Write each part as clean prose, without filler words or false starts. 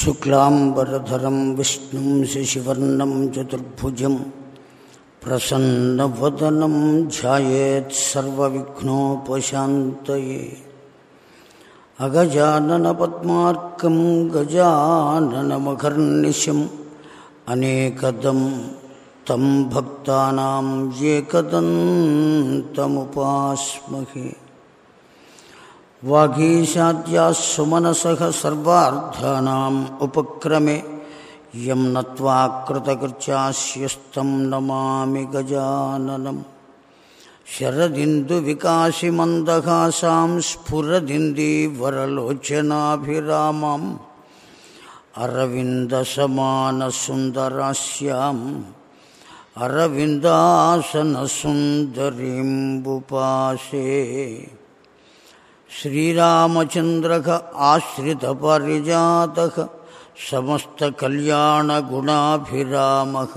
శుక్లాంబరధరం విష్ణుం శశివర్ణం చతుర్భుజం ప్రసన్నవదనం ధ్యాయేత్ సర్వవిఘ్నోపశాంతయే. అగజానన పద్మార్కం గజాననమఘర్నిశం అనేకదం తం భక్తానాం ఏకదంతముపాస్మహే. వాగీశాద్యాः సుమనసః సర్వార్థానాం ఉపక్రమే యం నత్వా కృతకృత్యాస్యస్తం నమామి గజాననం. శరదిందువికాసిమందహాసాం స్ఫురదిందీవరలోచనాభిరామాం అరవిందసమానసుందరాస్యాం అరవిందాసనసుందరీం ఉపాసే. శ్రీరామచంద్రః ఆశ్రితపారిజాతః సమస్తకల్యాణగుణాభిరామః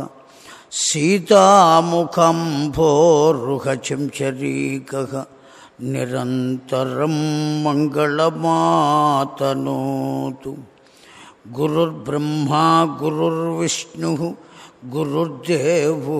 సీతాముఖంభోరుహచంచరీకః నిరంతరం మంగళమాతనోతు. గురుర్బ్రహ్మా గురుర్విష్ణుః గురుర్దేవో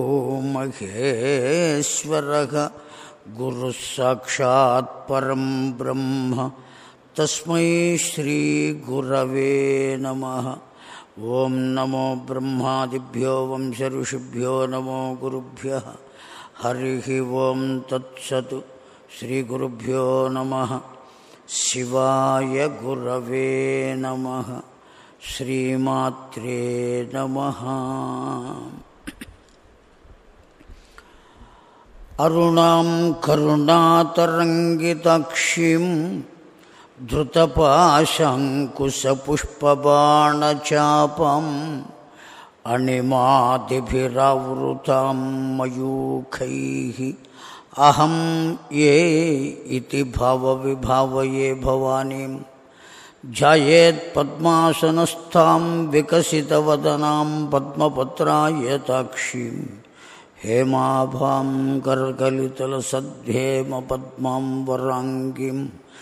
మహేశ్వరః గురుః సాక్షాత్ పరం బ్రహ్మ తస్మై శ్రీ గురవే నమః. ఓం నమో బ్రహ్మాదిభ్యో వంశ ఋషిభ్యో నమో గురుభ్యః. హరి ఓం తత్సత్. శ్రీ గురుభ్యో నమః. శివాయ గురవే నమః. శ్రీమాత్రే నమః. అరుణాం కరుణాతరంగితాక్షిం ధృతపాశాంకుశపుష్పబాణచాపం అణిమాదిభిరావృతాం మయూఖైః అహం ఏ ఇతి భావవిభావయే భవానీం. ధ్యాయేత్ పద్మాసనస్థాం వికసితవదనాం పద్మపత్రాయతాక్షీం హేమాభాం కర్కలితలసద్ధేమ పద్మాం వరాంగిం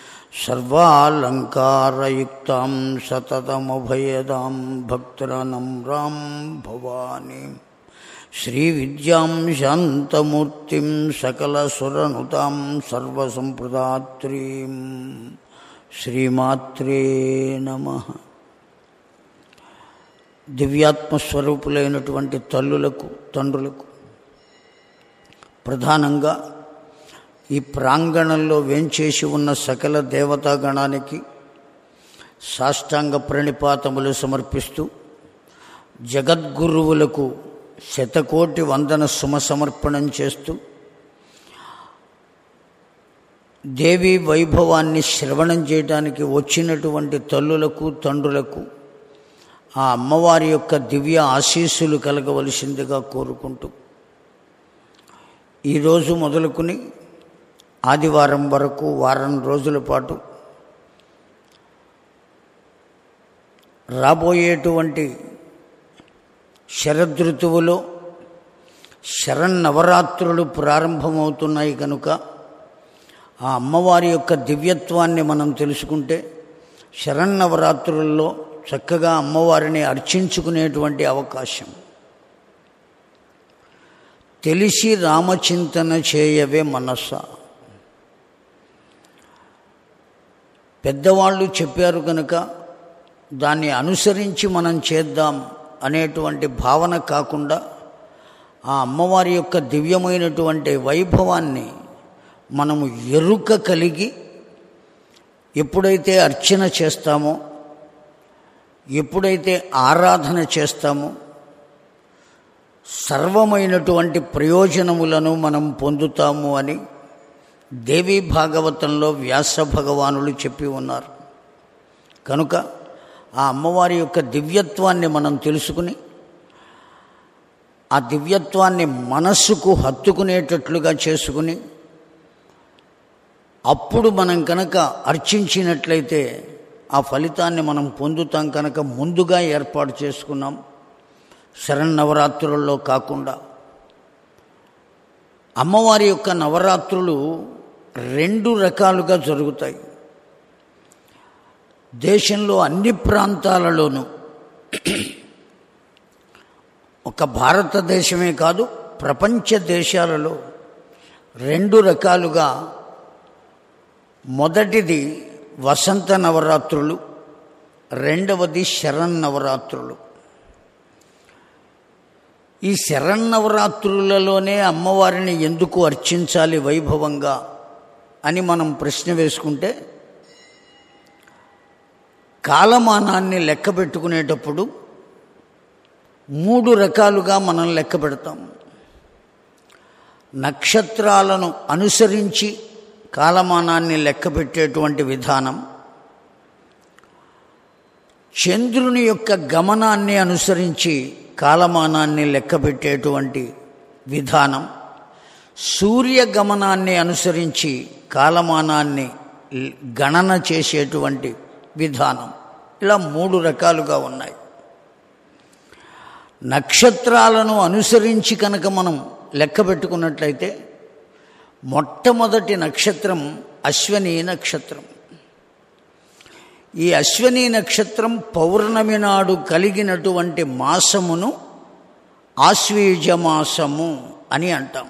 సర్వాలంకారయుక్తాం సతతమభయదాం భక్తనమ్రాం భవానీం. శ్రీవిద్యాం శాంతమూర్తిం సకలసురనుతాం సర్వసంప్రదాత్రీం. శ్రీమాత్రే నమః. దివ్యాత్మస్వరూపులైనటువంటి తల్లులకు, తండ్రులకు, ప్రధానంగా ఈ ప్రాంగణంలో వేంచేసి ఉన్న సకల దేవతాగణానికి సాష్టాంగ ప్రణిపాతములు సమర్పిస్తూ, జగద్గురువులకు శతకోటి వందన సుమసమర్పణం చేస్తూ, దేవీ వైభవాన్ని శ్రవణం చేయడానికి వచ్చినటువంటి తల్లులకు, తండ్రులకు ఆ అమ్మవారి యొక్క దివ్య ఆశీస్సులు కలగవలసిందిగా కోరుకుంటూ, ఈరోజు మొదలుకుని ఆదివారం వరకు వారం రోజుల పాటు రాబోయేటువంటి శరదృతువులో శరన్నవరాత్రులు ప్రారంభమవుతున్నాయి కనుక ఆ అమ్మవారి యొక్క దివ్యత్వాన్ని మనం తెలుసుకుంటే శరన్నవరాత్రుల్లో చక్కగా అమ్మవారిని అర్చించుకునేటువంటి అవకాశం. తెలిసి రామచింతన చేయవే మనస. పెద్దవాళ్ళు చెప్పారు కనుక దాన్ని అనుసరించి మనం చేద్దాం అనేటువంటి భావన కాకుండా ఆ అమ్మవారి యొక్క దివ్యమైనటువంటి వైభవాన్ని మనము ఎరుక కలిగి ఎప్పుడైతే అర్చన చేస్తామో, ఎప్పుడైతే ఆరాధన చేస్తామో సర్వమైనటువంటి ప్రయోజనములను మనం పొందుతాము అని దేవీ భాగవతంలో వ్యాస భగవానులు చెప్పి ఉన్నారు. కనుక ఆ అమ్మవారి యొక్క దివ్యత్వాన్ని మనం తెలుసుకుని ఆ దివ్యత్వాన్ని మనస్సుకు హత్తుకునేటట్లుగా చేసుకుని అప్పుడు మనం కనుక అర్చించినట్లయితే ఆ ఫలితాన్ని మనం పొందుతాం. కనుక ముందుగా ఏర్పాటు చేసుకున్నాం. శరన్నవరాత్రుల్లో కాకుండా అమ్మవారి యొక్క నవరాత్రులు రెండు రకాలుగా జరుగుతాయి. దేశంలో అన్ని ప్రాంతాలలోనూ ఒక భారతదేశమే కాదు, ప్రపంచ దేశాలలో 2 రకాలుగా, మొదటిది వసంత నవరాత్రులు, రెండవది శరన్నవరాత్రులు. ఈ శరన్నవరాత్రులలోనే అమ్మవారిని ఎందుకు అర్చించాలి వైభవంగా అని మనం ప్రశ్న వేసుకుంటే, కాలమానాన్ని లెక్క పెట్టుకునేటప్పుడు 3 రకాలుగా మనం లెక్క పెడతాం. నక్షత్రాలను అనుసరించి కాలమానాన్ని లెక్క పెట్టేటువంటి విధానం, చంద్రుని యొక్క గమనాన్ని అనుసరించి కాలమానాన్ని లెక్క పెట్టేటువంటి విధానం, సూర్యగమనాన్ని అనుసరించి కాలమానాన్ని గణన చేసేటువంటి విధానం, ఇలా 3 రకాలుగా ఉన్నాయి. నక్షత్రాలను అనుసరించి కనుక మనం లెక్క పెట్టుకున్నట్లయితే మొట్టమొదటి నక్షత్రం అశ్వనీ నక్షత్రం. ఈ అశ్వనీ నక్షత్రం పౌర్ణమి నాడు కలిగినటువంటి మాసమును ఆశ్వీజ మాసము అని అంటాం.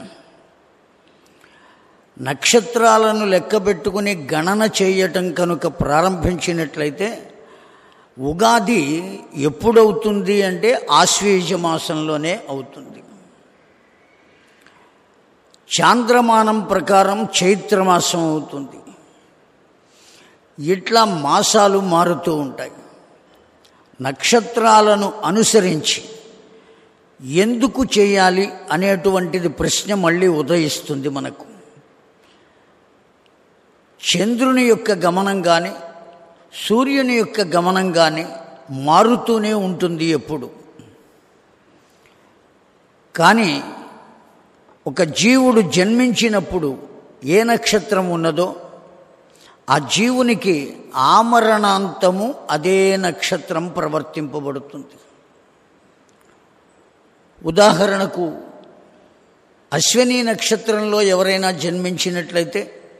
నక్షత్రాలను లెక్క పెట్టుకుని గణన చేయటం కనుక ప్రారంభించినట్లయితే ఉగాది ఎప్పుడవుతుంది అంటే ఆశ్వీజ మాసంలోనే అవుతుంది. చాంద్రమానం ప్రకారం చైత్రమాసం అవుతుంది. ఇట్లా మాసాలు మారుతూ ఉంటాయి. నక్షత్రాలను అనుసరించి ఎందుకు చేయాలి అనేటువంటిది ప్రశ్న మళ్ళీ ఉదయిస్తుంది మనకు. చంద్రుని యొక్క గమనం కానీ సూర్యుని యొక్క గమనం కానీ మారుతూనే ఉంటుంది ఎప్పుడు. కానీ ఒక జీవుడు జన్మించినప్పుడు ఏ నక్షత్రం ఉన్నదో ఆ జీవునికి ఆమరణాంతము అదే నక్షత్రం ప్రవర్తింపబడుతుంది. ఉదాహరణకు అశ్విని నక్షత్రంలో ఎవరైనా జన్మించినట్లయితే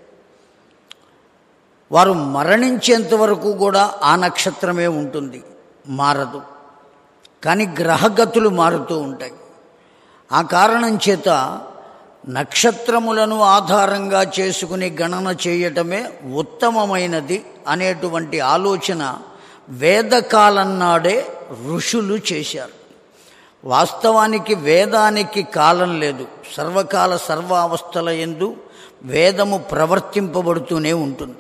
వారు మరణించేంత వరకు కూడా ఆ నక్షత్రమే ఉంటుంది, మారదు. కానీ గ్రహగతులు మారుతూ ఉంటాయి. ఆ కారణం చేత నక్షత్రములను ఆధారంగా చేసుకుని గణన చేయటమే ఉత్తమమైనది అనేటువంటి ఆలోచన వేదకాలం నాడే ఋషులు చేశారు. వాస్తవానికి వేదానికి కాలం లేదు. సర్వకాల సర్వావస్థల యందు వేదము ప్రవర్తింపబడుతూనే ఉంటుంది.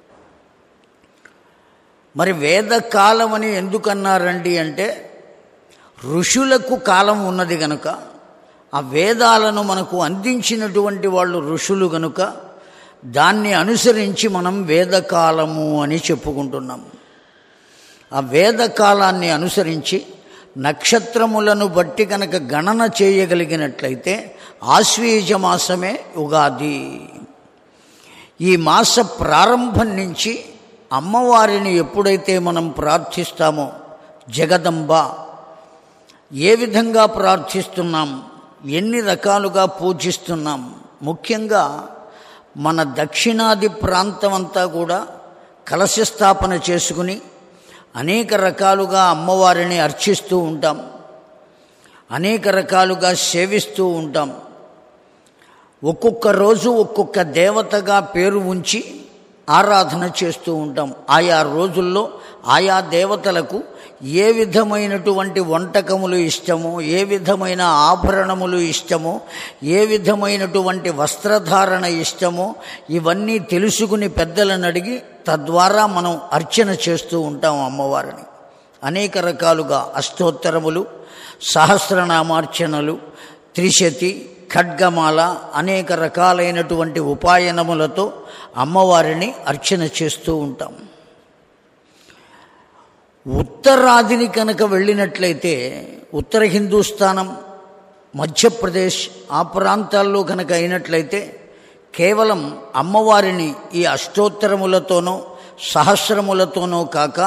మరి వేదకాలం అని ఎందుకన్నారండి అంటే, ఋషులకు కాలం ఉన్నది గనుక, ఆ వేదాలను మనకు అందించినటువంటి వాళ్ళు ఋషులు గనుక దాన్ని అనుసరించి మనం వేదకాలము అని చెప్పుకుంటున్నాము. ఆ వేదకాలాన్ని అనుసరించి నక్షత్రములను బట్టి కనుక గణన చేయగలిగినట్లయితే ఆశ్వీజ మాసమే ఉగాది. ఈ మాస ప్రారంభం నుంచి అమ్మవారిని ఎప్పుడైతే మనం ప్రార్థిస్తామో, జగదంబ ఏ విధంగా ప్రార్థిస్తున్నాం, ఎన్ని రకాలుగా పూజిస్తున్నాం. ముఖ్యంగా మన దక్షిణాది ప్రాంతం అంతా కూడా కలశ స్థాపన చేసుకుని అనేక రకాలుగా అమ్మవారిని అర్చిస్తూ ఉంటాం, అనేక రకాలుగా సేవిస్తూ ఉంటాం. ఒక్కొక్క రోజు ఒక్కొక్క దేవతగా పేరు ఉంచి ఆరాధన చేస్తూ ఉంటాం. ఆయా రోజుల్లో ఆయా దేవతలకు ఏ విధమైనటువంటి వంటకములు ఇష్టమో, ఏ విధమైన ఆభరణములు ఇష్టమో, ఏ విధమైనటువంటి వస్త్రధారణ ఇష్టమో ఇవన్నీ తెలుసుకుని పెద్దలను అడిగి తద్వారా మనం అర్చన చేస్తూ ఉంటాం అమ్మవారిని. అనేక రకాలుగా అష్టోత్తరములు, సహస్రనామార్చనలు, త్రిశతి, ఖడ్గమాల అనేక రకాలైనటువంటి ఉపాయనములతో అమ్మవారిని అర్చన చేస్తూ ఉంటాం. ఉత్తరాదిని కనుక వెళ్ళినట్లయితే ఉత్తర హిందూస్థానం, మధ్యప్రదేశ్ ఆ ప్రాంతాల్లో కనుక అయినట్లయితే కేవలం అమ్మవారిని ఈ అష్టోత్తరములతోనో సహస్రములతోనో కాక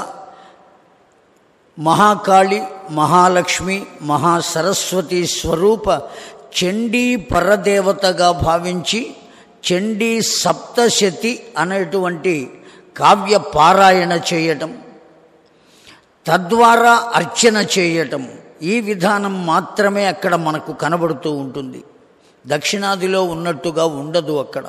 మహాకాళి, మహాలక్ష్మి, మహాసరస్వతి స్వరూప చండీ పరదేవతగా భావించి చండీ సప్తశతి అనేటువంటి కావ్య పారాయణ చేయటం, తద్వారా అర్చన చేయటం, ఈ విధానం మాత్రమే అక్కడ మనకు కనబడుతూ ఉంటుంది. దక్షిణాదిలో ఉన్నట్టుగా ఉండదు అక్కడ.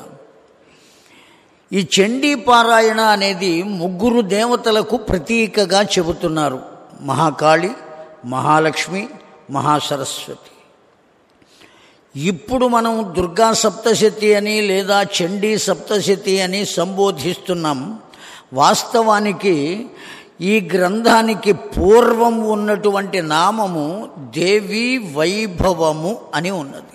ఈ చండీ పారాయణ అనేది 3 దేవతలకు ప్రతీకగా చెబుతున్నారు: మహాకాళి, మహాలక్ష్మి, మహాసరస్వతి. ఇప్పుడు మనం దుర్గా సప్తశతి అని లేదా చండీ సప్తశతి అని సంబోధిస్తున్నాం. వాస్తవానికి ఈ గ్రంథానికి పూర్వం ఉన్నటువంటి నామము దేవీ వైభవము అని ఉన్నది.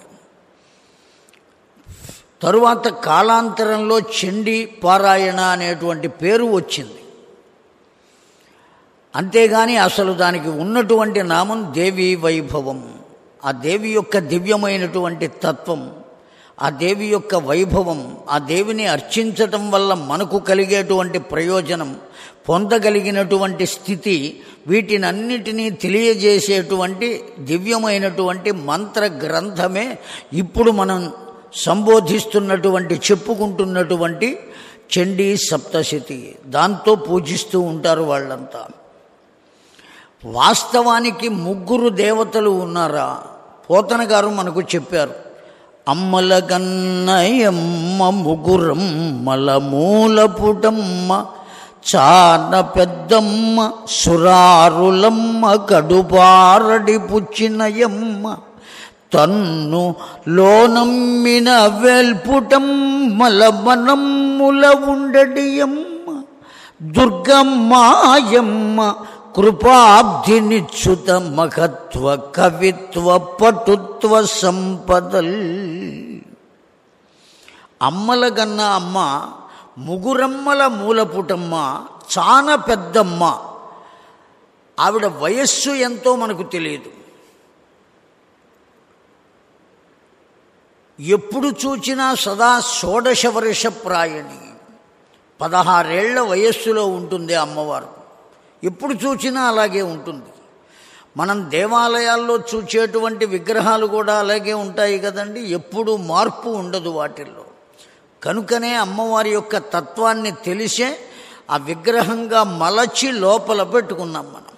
తరువాత కాలాంతరంలో చండీ పారాయణ అనేటువంటి పేరు వచ్చింది. అంతేగాని అసలు దానికి ఉన్నటువంటి నామం దేవీ వైభవం. ఆ దేవి యొక్క దివ్యమైనటువంటి తత్వం, ఆ దేవి యొక్క వైభవం, ఆ దేవిని అర్చించటం వల్ల మనకు కలిగేటువంటి ప్రయోజనం, పొందగలిగినటువంటి స్థితి, వీటినన్నిటినీ తెలియజేసేటువంటి దివ్యమైనటువంటి మంత్ర గ్రంథమే ఇప్పుడు మనం సంబోధిస్తున్నటువంటి, చెప్పుకుంటున్నటువంటి చండీ సప్తశతి. దాంతో పూజిస్తూ ఉంటారు వాళ్ళంతా. వాస్తవానికి 3 దేవతలు ఉన్నారా? పోతన గారు మనకు చెప్పారు. అమ్మల గన్నయమ్మ ముగురమ్మల మూలపుటమ్మ, చాన పెద్దమ్మ సురారులమ్మ, కడుపారడి పుచ్చినయమ్మ, తన్ను లోనమ్మిన వేల్పుటమ్మల మనమ్ముల ఉండడియమ్మ, దుర్గమ్మాయమ్మ కృపాబ్ధినిచ్యుత మహత్వ కవిత్వ పటుత్వ సంపదల్. అమ్మలగన్న అమ్మ, ముగురమ్మల మూలపుటమ్మ, చాన పెద్దమ్మ. ఆవిడ వయస్సు ఎంతో మనకు తెలియదు. ఎప్పుడు చూచినా సదా 16 వర్ష ప్రాయణి, 16 ఏళ్ల వయస్సులో ఉంటుంది అమ్మవారు. ఎప్పుడు చూచినా అలాగే ఉంటుంది. మనం దేవాలయాల్లో చూచేటువంటి విగ్రహాలు కూడా అలాగే ఉంటాయి కదండి, ఎప్పుడు మార్పు ఉండదు వాటిల్లో. కనుకనే అమ్మవారి యొక్క తత్వాన్ని తెలిసే ఆ విగ్రహంగా మలచి లోపల పెట్టుకున్నాం మనం.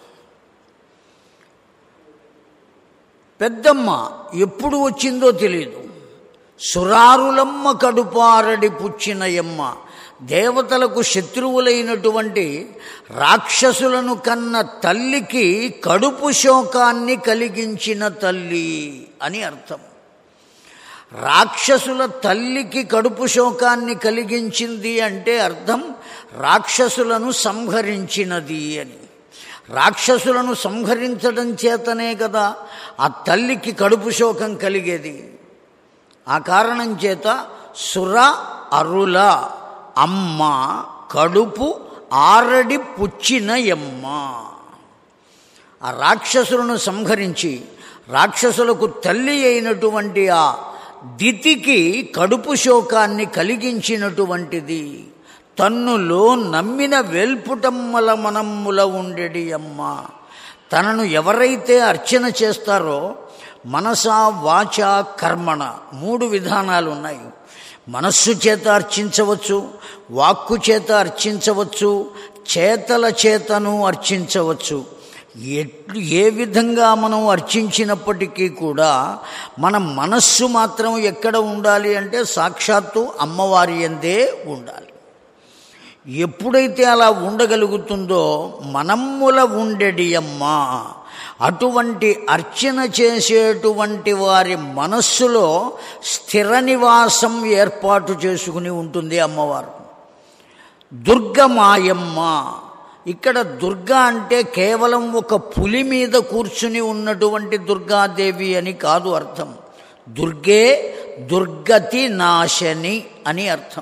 పెద్దమ్మ ఎప్పుడు వచ్చిందో తెలియదు. సురారులమ్మ కడుపారడి పుచ్చినయమ్మ, దేవతలకు శత్రువులైనటువంటి రాక్షసులను కన్న తల్లికి కడుపు శోకాన్ని కలిగించిన తల్లి అని అర్థం. రాక్షసుల తల్లికి కడుపు శోకాన్ని కలిగించింది అంటే అర్థం రాక్షసులను సంహరించినది అని. రాక్షసులను సంహరించడం చేతనే కదా ఆ తల్లికి కడుపు శోకం కలిగేది. ఆ కారణం చేత సుర అరుల అమ్మ, కడుపు ఆరడి పుచ్చినయమ్మ. ఆ రాక్షసులను సంహరించి రాక్షసులకు తల్లి అయినటువంటి ఆ దితికి కడుపు శోకాన్ని కలిగించినటువంటిది. తన్నులో నమ్మిన వేల్పుటమ్మల మనమ్ముల ఉండెడి అమ్మ. తనను ఎవరైతే అర్చన చేస్తారో మనసా వాచ కర్మణ 3 విధానాలు ఉన్నాయి. మనస్సు చేత అర్చించవచ్చు, వాక్కు చేత అర్చించవచ్చు, చేతల చేతను అర్చించవచ్చు. ఏ విధంగా మనం అర్చించినప్పటికీ కూడా మన మనస్సు మాత్రం ఎక్కడ ఉండాలి అంటే సాక్షాత్తు అమ్మవారి యందే ఉండాలి. ఎప్పుడైతే అలా ఉండగలుగుతుందో మనమ్ముల ఉండెడి అమ్మ, అటువంటి అర్చన చేసేటువంటి వారి మనస్సులో స్థిర నివాసం ఏర్పాటు చేసుకుని ఉంటుంది అమ్మవారు. దుర్గమాయమ్మ, ఇక్కడ దుర్గా అంటే కేవలం ఒక పులి మీద కూర్చుని ఉన్నటువంటి దుర్గాదేవి అని కాదు అర్థం. దుర్గే దుర్గతి నాశని అని అర్థం.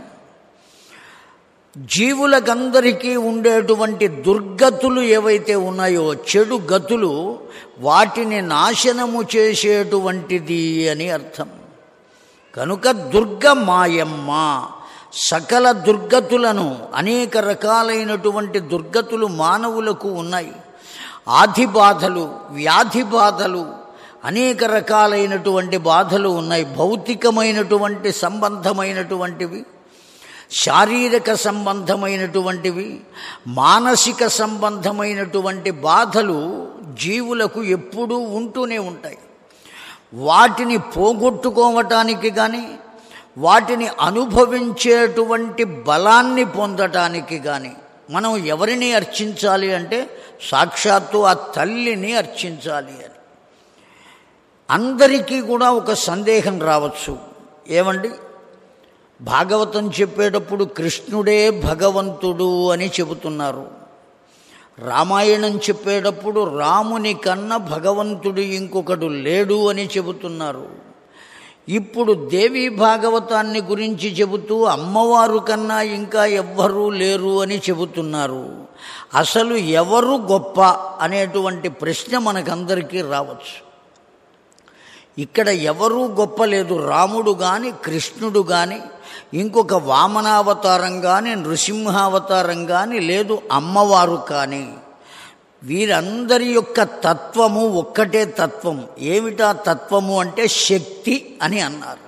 జీవులకందరికీ ఉండేటువంటి దుర్గతులు ఏవైతే ఉన్నాయో, చెడు గతులు, వాటిని నాశనము చేసేటువంటిది అని అర్థం. కనుక దుర్గమాయమ్మ సకల దుర్గతులను, అనేక రకాలైనటువంటి దుర్గతులు మానవులకు ఉన్నాయి. ఆది బాధలు, వ్యాధి బాధలు, అనేక రకాలైనటువంటి బాధలు ఉన్నాయి. భౌతికమైనటువంటి సంబంధమైనటువంటివి, శారీరక సంబంధమైనటువంటివి, మానసిక సంబంధమైనటువంటి బాధలు జీవులకు ఎప్పుడూ ఉంటూనే ఉంటాయి. వాటిని పోగొట్టుకోవటానికి కానీ, వాటిని అనుభవించేటువంటి బలాన్ని పొందటానికి కానీ మనం ఎవరిని అర్చించాలి అంటే సాక్షాత్తు ఆ తల్లిని అర్చించాలి అని. అందరికీ కూడా ఒక సందేహం రావచ్చు, ఏమండి భాగవతం చెప్పేటప్పుడు కృష్ణుడే భగవంతుడు అని చెబుతున్నారు, రామాయణం చెప్పేటప్పుడు రాముని కన్నా భగవంతుడు ఇంకొకడు లేడు అని చెబుతున్నారు, ఇప్పుడు దేవీ భాగవతాన్ని గురించి చెబుతూ అమ్మవారు కన్నా ఇంకా ఎవ్వరూ లేరు అని చెబుతున్నారు. అసలు ఎవరు గొప్ప అనేటువంటి ప్రశ్న మనకందరికీ రావచ్చు. ఇక్కడ ఎవరూ గొప్ప లేదు. రాముడు కానీ, కృష్ణుడు కానీ, ఇంకొక వామనావతారం కానీ, నృసింహావతారం కానీ, లేదు అమ్మవారు కానీ, వీరందరి యొక్క తత్వము ఒక్కటే తత్వం. ఏమిటా తత్వము అంటే శక్తి అని అన్నారు.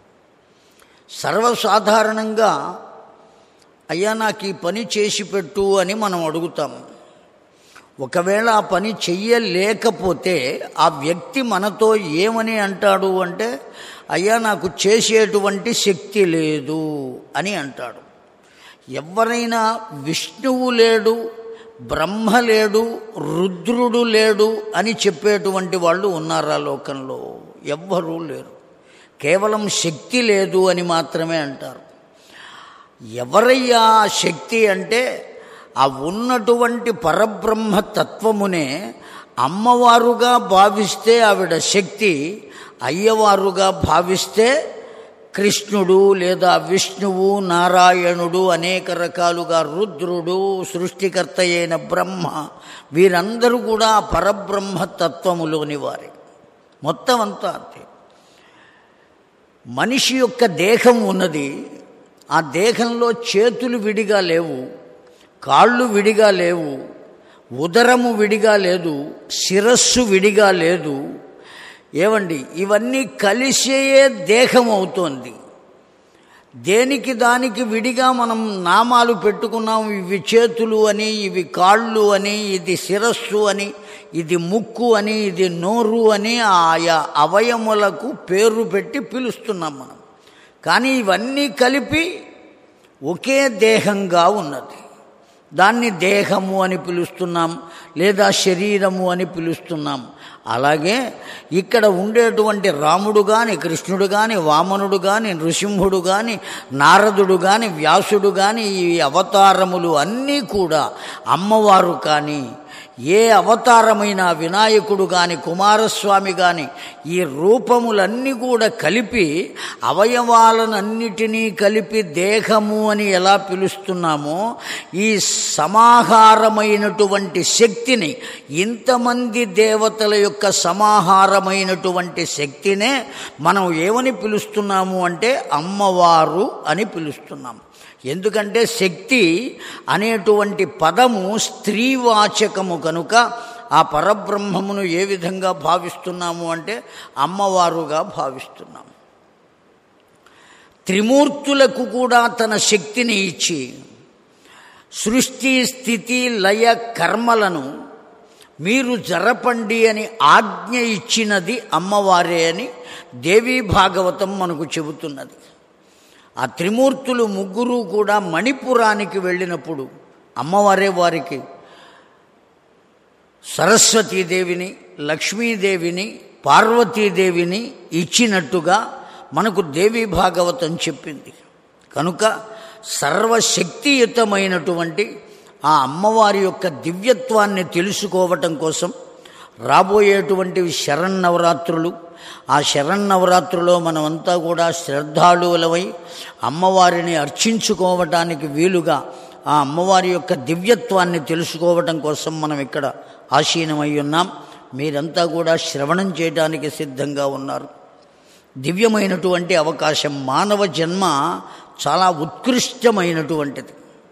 సర్వసాధారణంగా అయ్యా నాకు ఈ పని చేసి పెట్టు అని మనం అడుగుతాము. ఒకవేళ ఆ పని చెయ్యలేకపోతే ఆ వ్యక్తి మనతో ఏమని అంటాడు అంటే అయ్యా నాకు చేసేటువంటి శక్తి లేదు అని అంటాడు. ఎవరైనా విష్ణువు లేడు, బ్రహ్మ లేడు, రుద్రుడు లేడు అని చెప్పేటువంటి వాళ్ళు ఉన్నారా లోకంలో? ఎవ్వరూ లేరు. కేవలం శక్తి లేదు అని మాత్రమే అంటారు. ఎవరయ్యా శక్తి అంటే ఆ ఉన్నటువంటి పరబ్రహ్మ తత్వమునే అమ్మవారుగా భావిస్తే ఆవిడ శక్తి, అయ్యవారుగా భావిస్తే కృష్ణుడు లేదా విష్ణువు, నారాయణుడు, అనేక రకాలుగా రుద్రుడు, సృష్టికర్త అయిన బ్రహ్మ, వీరందరూ కూడా పరబ్రహ్మ తత్వములోని వారే. మొత్తం అంతా అంతే. మనిషి యొక్క దేహం ఉన్నది, ఆ దేహంలో చేతులు విడిగా లేవు, కాళ్ళు విడిగా లేవు, ఉదరము విడిగా లేదు, శిరస్సు విడిగా లేదు. ఏవండి ఇవన్నీ కలిసే దేహం అవుతోంది. దేనికి దానికి విడిగా మనం నామాలు పెట్టుకున్నాం. ఇవి చేతులు అని, ఇవి కాళ్ళు అని, ఇది శిరస్సు అని, ఇది ముక్కు అని, ఇది నోరు అని ఆయా అవయములకు పేరు పెట్టి పిలుస్తున్నాం మనం. కానీ ఇవన్నీ కలిపి ఒకే దేహంగా ఉన్నది. దాన్ని దేహము అని పిలుస్తున్నాం, లేదా శరీరము అని పిలుస్తున్నాం. అలాగే ఇక్కడ ఉండేటువంటి రాముడు కానీ, కృష్ణుడు కానీ, వామనుడు కానీ, నృసింహుడు కానీ, నారదుడు కానీ, వ్యాసుడు కానీ, ఈ అవతారములు అన్నీ కూడా అమ్మవారు కానీ, ఏ అవతారమైన వినాయకుడు కానీ, కుమారస్వామి కానీ, ఈ రూపములన్నీ కూడా కలిపి అవయవాలనన్నిటినీ కలిపి దేహము అని ఎలా పిలుస్తున్నామో, ఈ సమాహారమైనటువంటి శక్తిని, ఇంతమంది దేవతల యొక్క సమాహారమైనటువంటి శక్తినే మనం ఏమని పిలుస్తున్నాము అంటే అమ్మవారు అని పిలుస్తున్నాము. ఎందుకంటే శక్తి అనేటువంటి పదము స్త్రీవాచకము కనుక ఆ పరబ్రహ్మమును ఏ విధంగా భావిస్తున్నాము అంటే అమ్మవారుగా భావిస్తున్నాము. త్రిమూర్తులకు కూడా తన శక్తిని ఇచ్చి సృష్టి, స్థితి, లయ, కర్మలను మీరు జరపండి అని ఆజ్ఞ ఇచ్చినది అమ్మవారే అని దేవీ భాగవతం మనకు చెబుతున్నది. ఆ త్రిమూర్తులు ముగ్గురు కూడా మణిపురానికి వెళ్ళినప్పుడు అమ్మవారే వారికి సరస్వతీదేవిని, లక్ష్మీదేవిని, పార్వతీదేవిని ఇచ్చినట్టుగా మనకు దేవీ భాగవతం చెప్పింది. కనుక సర్వశక్తియుతమైనటువంటి ఆ అమ్మవారి యొక్క దివ్యత్వాన్ని తెలుసుకోవటం కోసం రాబోయేటువంటివి శరన్నవరాత్రులు. ఆ శరన్నవరాత్రులో మనమంతా కూడా శ్రద్ధాళువులమై అమ్మవారిని అర్చించుకోవటానికి వీలుగా ఆ అమ్మవారి యొక్క దివ్యత్వాన్ని తెలుసుకోవటం కోసం మనం ఇక్కడ ఆసీనమై ఉన్నాం. మీరంతా కూడా శ్రవణం చేయడానికి సిద్ధంగా ఉన్నారు. దివ్యమైనటువంటి అవకాశం. మానవ జన్మ చాలా ఉత్కృష్టమైనటువంటిది.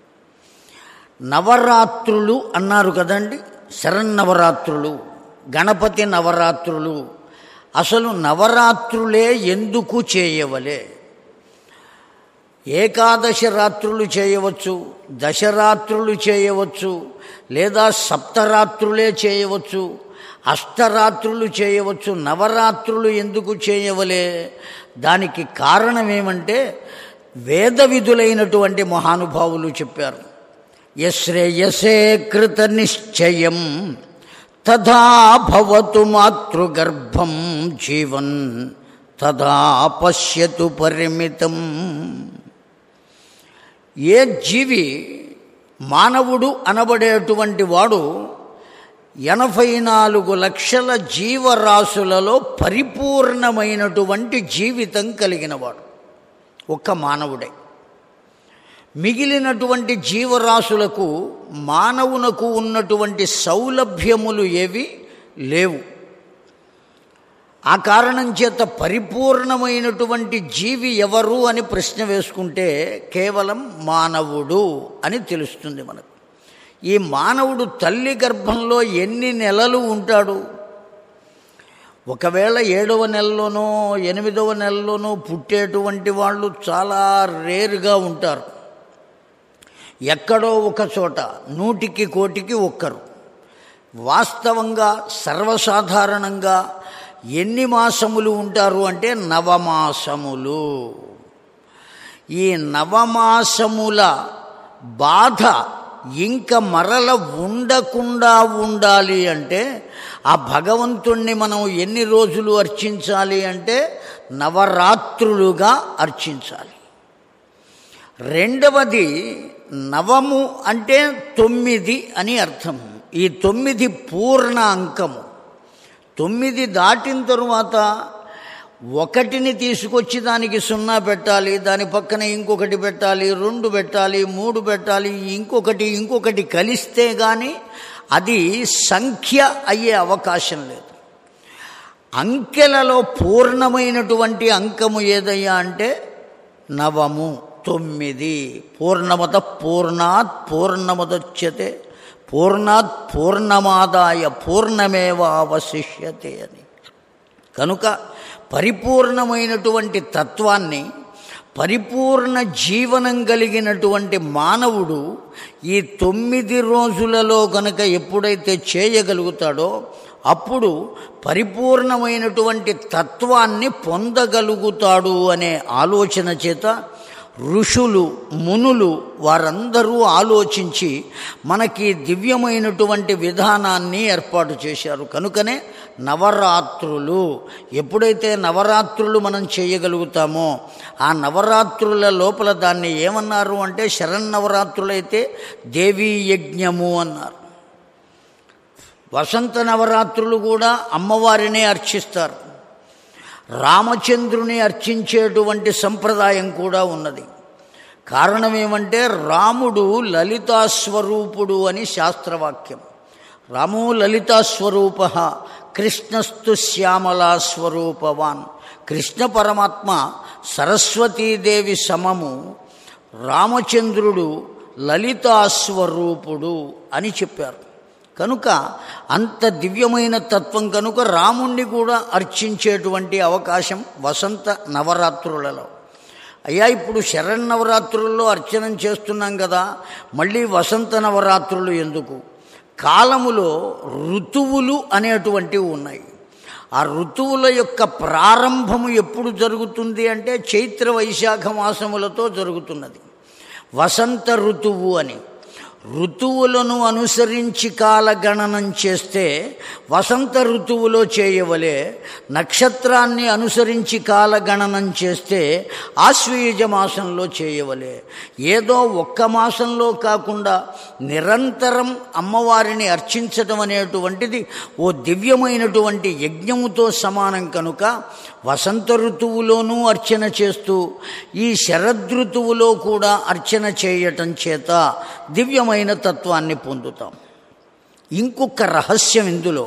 నవరాత్రులు అన్నారు కదండి, శరన్నవరాత్రులు, గణపతి నవరాత్రులు. అసలు నవరాత్రులే ఎందుకు చేయవలే? ఏకాదశి రాత్రులు చేయవచ్చు, దశరాత్రులు చేయవచ్చు, లేదా సప్తరాత్రులే చేయవచ్చు, అష్టరాత్రులు చేయవచ్చు. నవరాత్రులు ఎందుకు చేయవలే? దానికి కారణం ఏమంటే వేద విధులైనటువంటి మహానుభావులు చెప్పారు. యశ్రేయసే కృత నిశ్చయం తథా భవతు మాతృగర్భం జీవన్ తథా పశ్యతు పరిమితం. ఏ జీవి, మానవుడు అనబడేటువంటి వాడు 84 లక్షల జీవరాశులలో పరిపూర్ణమైనటువంటి జీవితం కలిగినవాడు ఒక్క మానవుడే. మిగిలినటువంటి జీవరాశులకు మానవునకు ఉన్నటువంటి సౌలభ్యములు ఏవి లేవు. ఆ కారణం చేత పరిపూర్ణమైనటువంటి జీవి ఎవరు అని ప్రశ్న వేసుకుంటే కేవలం మానవుడు అని తెలుస్తుంది మనకు. ఈ మానవుడు తల్లి గర్భంలో ఎన్ని నెలలు ఉంటాడు? ఒకవేళ 7వ నెలలోనో 8వ నెలలోనో పుట్టేటువంటి వాళ్ళు చాలా రేరుగా ఉంటారు. ఎక్కడో ఒక చోట 100కి 1,000కి ఒక్కరు. వాస్తవంగా సర్వసాధారణంగా ఎన్ని మాసములు ఉంటారు అంటే 9 మాసములు. ఈ 9 మాసముల బాధ ఇంక మరల ఉండకుండా ఉండాలి అంటే ఆ భగవంతుణ్ణి మనం ఎన్ని రోజులు అర్చించాలి అంటే నవరాత్రులుగా అర్చించాలి. రెండవది, నవము అంటే 9 అని అర్థం. ఈ 9 పూర్ణ అంకము. 9 దాటిన తరువాత 1ని తీసుకొచ్చి దానికి 0 పెట్టాలి, దాని పక్కన ఇంకొకటి పెట్టాలి, 2 పెట్టాలి, 3 పెట్టాలి, ఇంకొకటి కలిస్తే కానీ అది సంఖ్య అయ్యే అవకాశం లేదు. అంకెలలో పూర్ణమైనటువంటి అంకము ఏదయ్యా అంటే నవము, 9. పూర్ణమత పూర్ణాత్ పూర్ణముదచ్యతే పూర్ణాత్ పూర్ణమాదాయ పూర్ణమేవావశిష్యతే అని. కనుక పరిపూర్ణమైనటువంటి తత్వాన్ని, పరిపూర్ణ జీవనం కలిగినటువంటి మానవుడు ఈ 9 రోజులలో కనుక ఎప్పుడైతే చేయగలుగుతాడో అప్పుడు పరిపూర్ణమైనటువంటి తత్వాన్ని పొందగలుగుతాడు అనే ఆలోచన చేత ఋషులు, మునులు వారందరూ ఆలోచించి మనకి దివ్యమైనటువంటి విధానాన్ని ఏర్పాటు చేశారు. కనుకనే నవరాత్రులు. ఎప్పుడైతే నవరాత్రులు మనం చేయగలుగుతామో ఆ నవరాత్రుల లోపల దాన్ని ఏమన్నారు అంటే శరన్నవరాత్రులైతే దేవీ యజ్ఞము అన్నారు. వసంత నవరాత్రులు కూడా అమ్మవారినే అర్చిస్తారు. రామచంద్రుని అర్చించేటువంటి సంప్రదాయం కూడా ఉన్నది. కారణం ఏమంటే రాముడు లలితాస్వరూపుడు అని శాస్త్రవాక్యం. రామో లలితాస్వరూప కృష్ణస్తు శ్యామలాస్వరూపవాన్. కృష్ణ పరమాత్మ సరస్వతీదేవి సమము, రామచంద్రుడు లలితాస్వరూపుడు అని చెప్పారు. కనుక అంత దివ్యమైన తత్వం కనుక రాముణ్ణి కూడా అర్చించేటువంటి అవకాశం వసంత నవరాత్రులలో. అయ్యా, ఇప్పుడు శరన్నవరాత్రుల్లో అర్చనం చేస్తున్నాం కదా, మళ్ళీ వసంత నవరాత్రులు ఎందుకు? కాలములో ఋతువులు అనేటువంటివి ఉన్నాయి. ఆ ఋతువుల యొక్క ప్రారంభము ఎప్పుడు జరుగుతుంది అంటే చైత్ర వైశాఖ మాసములతో జరుగుతున్నది. వసంత ఋతువు అని. ఋతువులను అనుసరించి కాలగణనం చేస్తే వసంత ఋతువులో చేయవలే, నక్షత్రాన్ని అనుసరించి కాలగణనం చేస్తే ఆశ్వయుజ మాసంలో చేయవలే. ఏదో ఒక్క మాసంలో కాకుండా నిరంతరం అమ్మవారిని అర్చించటం అనేటువంటిది ఓ దివ్యమైనటువంటి యజ్ఞముతో సమానం. కనుక వసంత ఋతువులోనూ అర్చన చేస్తూ ఈ శరదృతువులో కూడా అర్చన చేయటం చేత దివ్యమైన తత్వాన్ని పొందుతాం. ఇంకొక రహస్యం ఇందులో,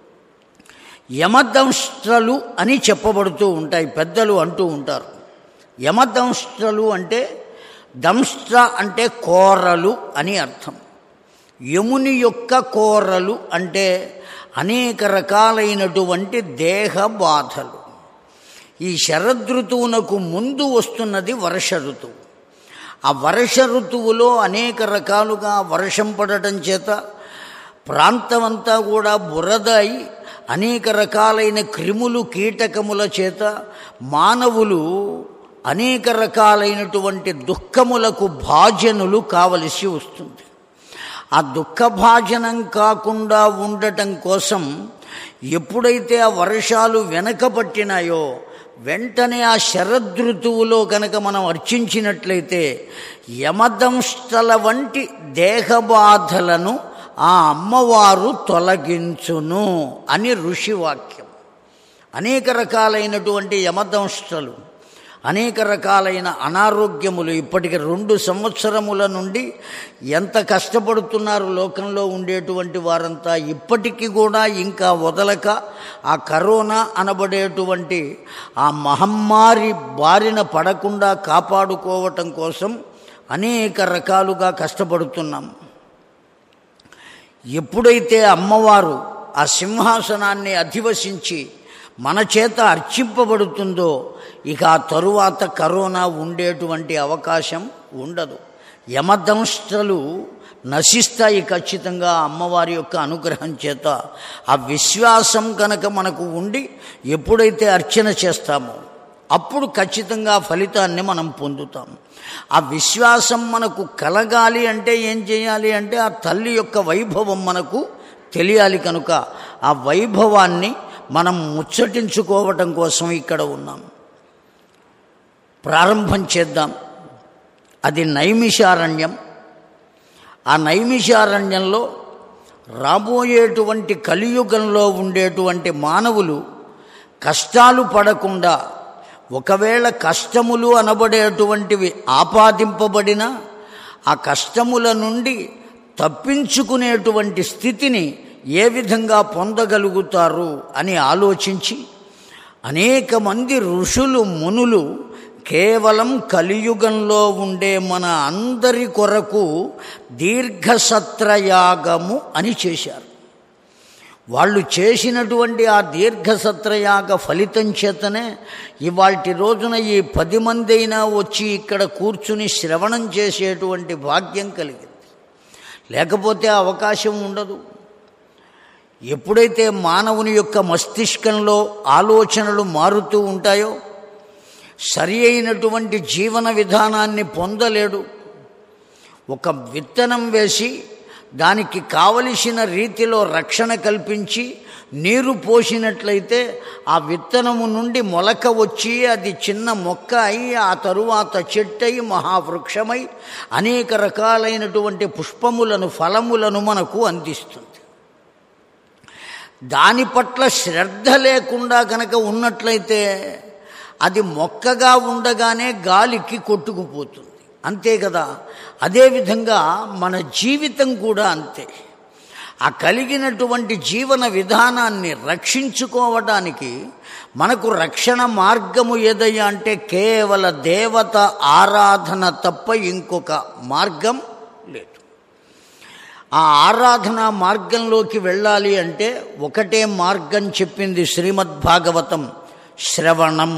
యమదంష్ట్రలు అని చెప్పబడుతూ ఉంటాయి, పెద్దలు అంటూ ఉంటారు. యమదంష్ట్రలు అంటే, దంష్ట్ర అంటే కోరలు అని అర్థం. యముని యొక్క కోరలు అంటే అనేక రకాలైనటువంటి దేహ బాధలు. ఈ శరదృతువునకు ముందు వస్తున్నది వర్ష ఋతువు. ఆ వర్ష ఋతువులో అనేక రకాలుగా వర్షం పడటం చేత ప్రాంతమంతా కూడా బురద అయి అనేక రకాలైన క్రిములు కీటకముల చేత మానవులు అనేక రకాలైనటువంటి దుఃఖములకు భాజనులు కావలసి వస్తుంది. ఆ దుఃఖభాజనం కాకుండా ఉండటం కోసం ఎప్పుడైతే ఆ వర్షాలు వెనకబట్టినాయో వెంటనే ఆ శరదృతువులో కనుక మనం అర్చించినట్లయితే యమదంష్టల వంటి దేహబాధలను ఆ అమ్మవారు తొలగించును అని ఋషివాక్యం. అనేక రకాలైనటువంటి యమదంష్టలు, అనేక రకాలైన అనారోగ్యములు ఇప్పటికి 2 సంవత్సరముల నుండి ఎంత కష్టపడుతున్నారు లోకంలో ఉండేటువంటి వారంతా. ఇప్పటికీ కూడా ఇంకా వదలక ఆ కరోనా అనబడేటువంటి ఆ మహమ్మారి బారిన పడకుండా కాపాడుకోవటం కోసం అనేక రకాలుగా కష్టపడుతున్నాం. ఎప్పుడైతే అమ్మవారు ఆ సింహాసనాన్ని అధివసించి మన చేత అర్చింపబడుతుందో ఇక ఆ తరువాత కరోనా ఉండేటువంటి అవకాశం ఉండదు. యమదంష్టలు నశిస్తాయి ఖచ్చితంగా అమ్మవారి యొక్క అనుగ్రహం చేత. ఆ విశ్వాసం కనుక మనకు ఉండి ఎప్పుడైతే అర్చన చేస్తామో అప్పుడు ఖచ్చితంగా ఫలితాన్ని మనం పొందుతాం. ఆ విశ్వాసం మనకు కలగాలి అంటే ఏం చేయాలి అంటే ఆ తల్లి యొక్క వైభవం మనకు తెలియాలి. కనుక ఆ వైభవాన్ని మనం ముచ్చటించుకోవటం కోసం ఇక్కడ ఉన్నాం. ప్రారంభం చేద్దాం. అది నైమిషారణ్యం. ఆ నైమిషారణ్యంలో రాబోయేటువంటి కలియుగంలో ఉండేటువంటి మానవులు కష్టాలు పడకుండా, ఒకవేళ కష్టములు అనబడేటువంటివి ఆపాదింపబడిన ఆ కష్టముల నుండి తప్పించుకునేటువంటి స్థితిని ఏ విధంగా పొందగలుగుతారు అని ఆలోచించి అనేక మంది ఋషులు మునులు కేవలం కలియుగంలో ఉండే మన అందరి కొరకు దీర్ఘసత్రయాగము అని చేశారు. వాళ్ళు చేసినటువంటి ఆ దీర్ఘసత్రయాగ ఫలితం చేతనే ఇవాల్టి రోజున ఈ 10 మంది అయినా వచ్చి ఇక్కడ కూర్చుని శ్రవణం చేసేటువంటి భాగ్యం కలిగింది. లేకపోతే అవకాశం ఉండదు. ఎప్పుడైతే మానవుని యొక్క మస్తిష్కంలో ఆలోచనలు మారుతూ ఉంటాయో సరి అయినటువంటి జీవన విధానాన్ని పొందలేడు. ఒక విత్తనం వేసి దానికి కావలసిన రీతిలో రక్షణ కల్పించి నీరు పోసినట్లయితే ఆ విత్తనము నుండి మొలక వచ్చి అది చిన్న మొక్క అయి ఆ తరువాత చెట్టై మహావృక్షమై అనేక రకాలైనటువంటి పుష్పములను ఫలములను మనకు అందిస్తుంది. దాని పట్ల శ్రద్ధ లేకుండా కనుక ఉన్నట్లయితే అది మొక్కగా ఉండగానే గాలికి కొట్టుకుపోతుంది. అంతే కదా. అదేవిధంగా మన జీవితం కూడా అంతే. ఆ కలిగినటువంటి జీవన విధానాన్ని రక్షించుకోవడానికి మనకు రక్షణ మార్గము ఏదయ్యా అంటే కేవల దేవత ఆరాధన తప్ప ఇంకొక మార్గం లేదు. ఆ ఆరాధన మార్గంలోకి వెళ్ళాలి అంటే ఒకటే మార్గం చెప్పింది శ్రీమద్భాగవతం, శ్రవణం.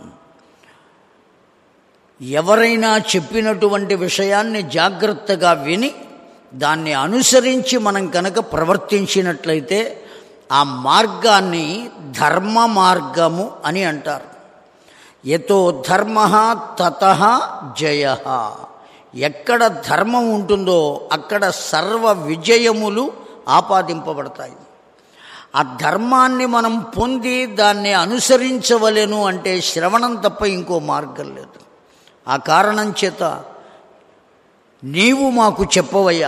ఎవరైనా చెప్పినటువంటి విషయాన్ని జాగ్రత్తగా విని దాన్ని అనుసరించి మనం కనుక ప్రవర్తించినట్లయితే ఆ మార్గాన్ని ధర్మ మార్గము అని అంటారు. యతో ధర్మః తతః జయః. ఎక్కడ ధర్మం ఉంటుందో అక్కడ సర్వ విజయములు ఆపాదింపబడతాయి. ఆ ధర్మాన్ని మనం పొంది దాన్ని అనుసరించవలెను అంటే శ్రవణం తప్ప ఇంకో మార్గం లేదు. ఆ కారణం చేత నీవు మాకు చెప్పవయ్యా.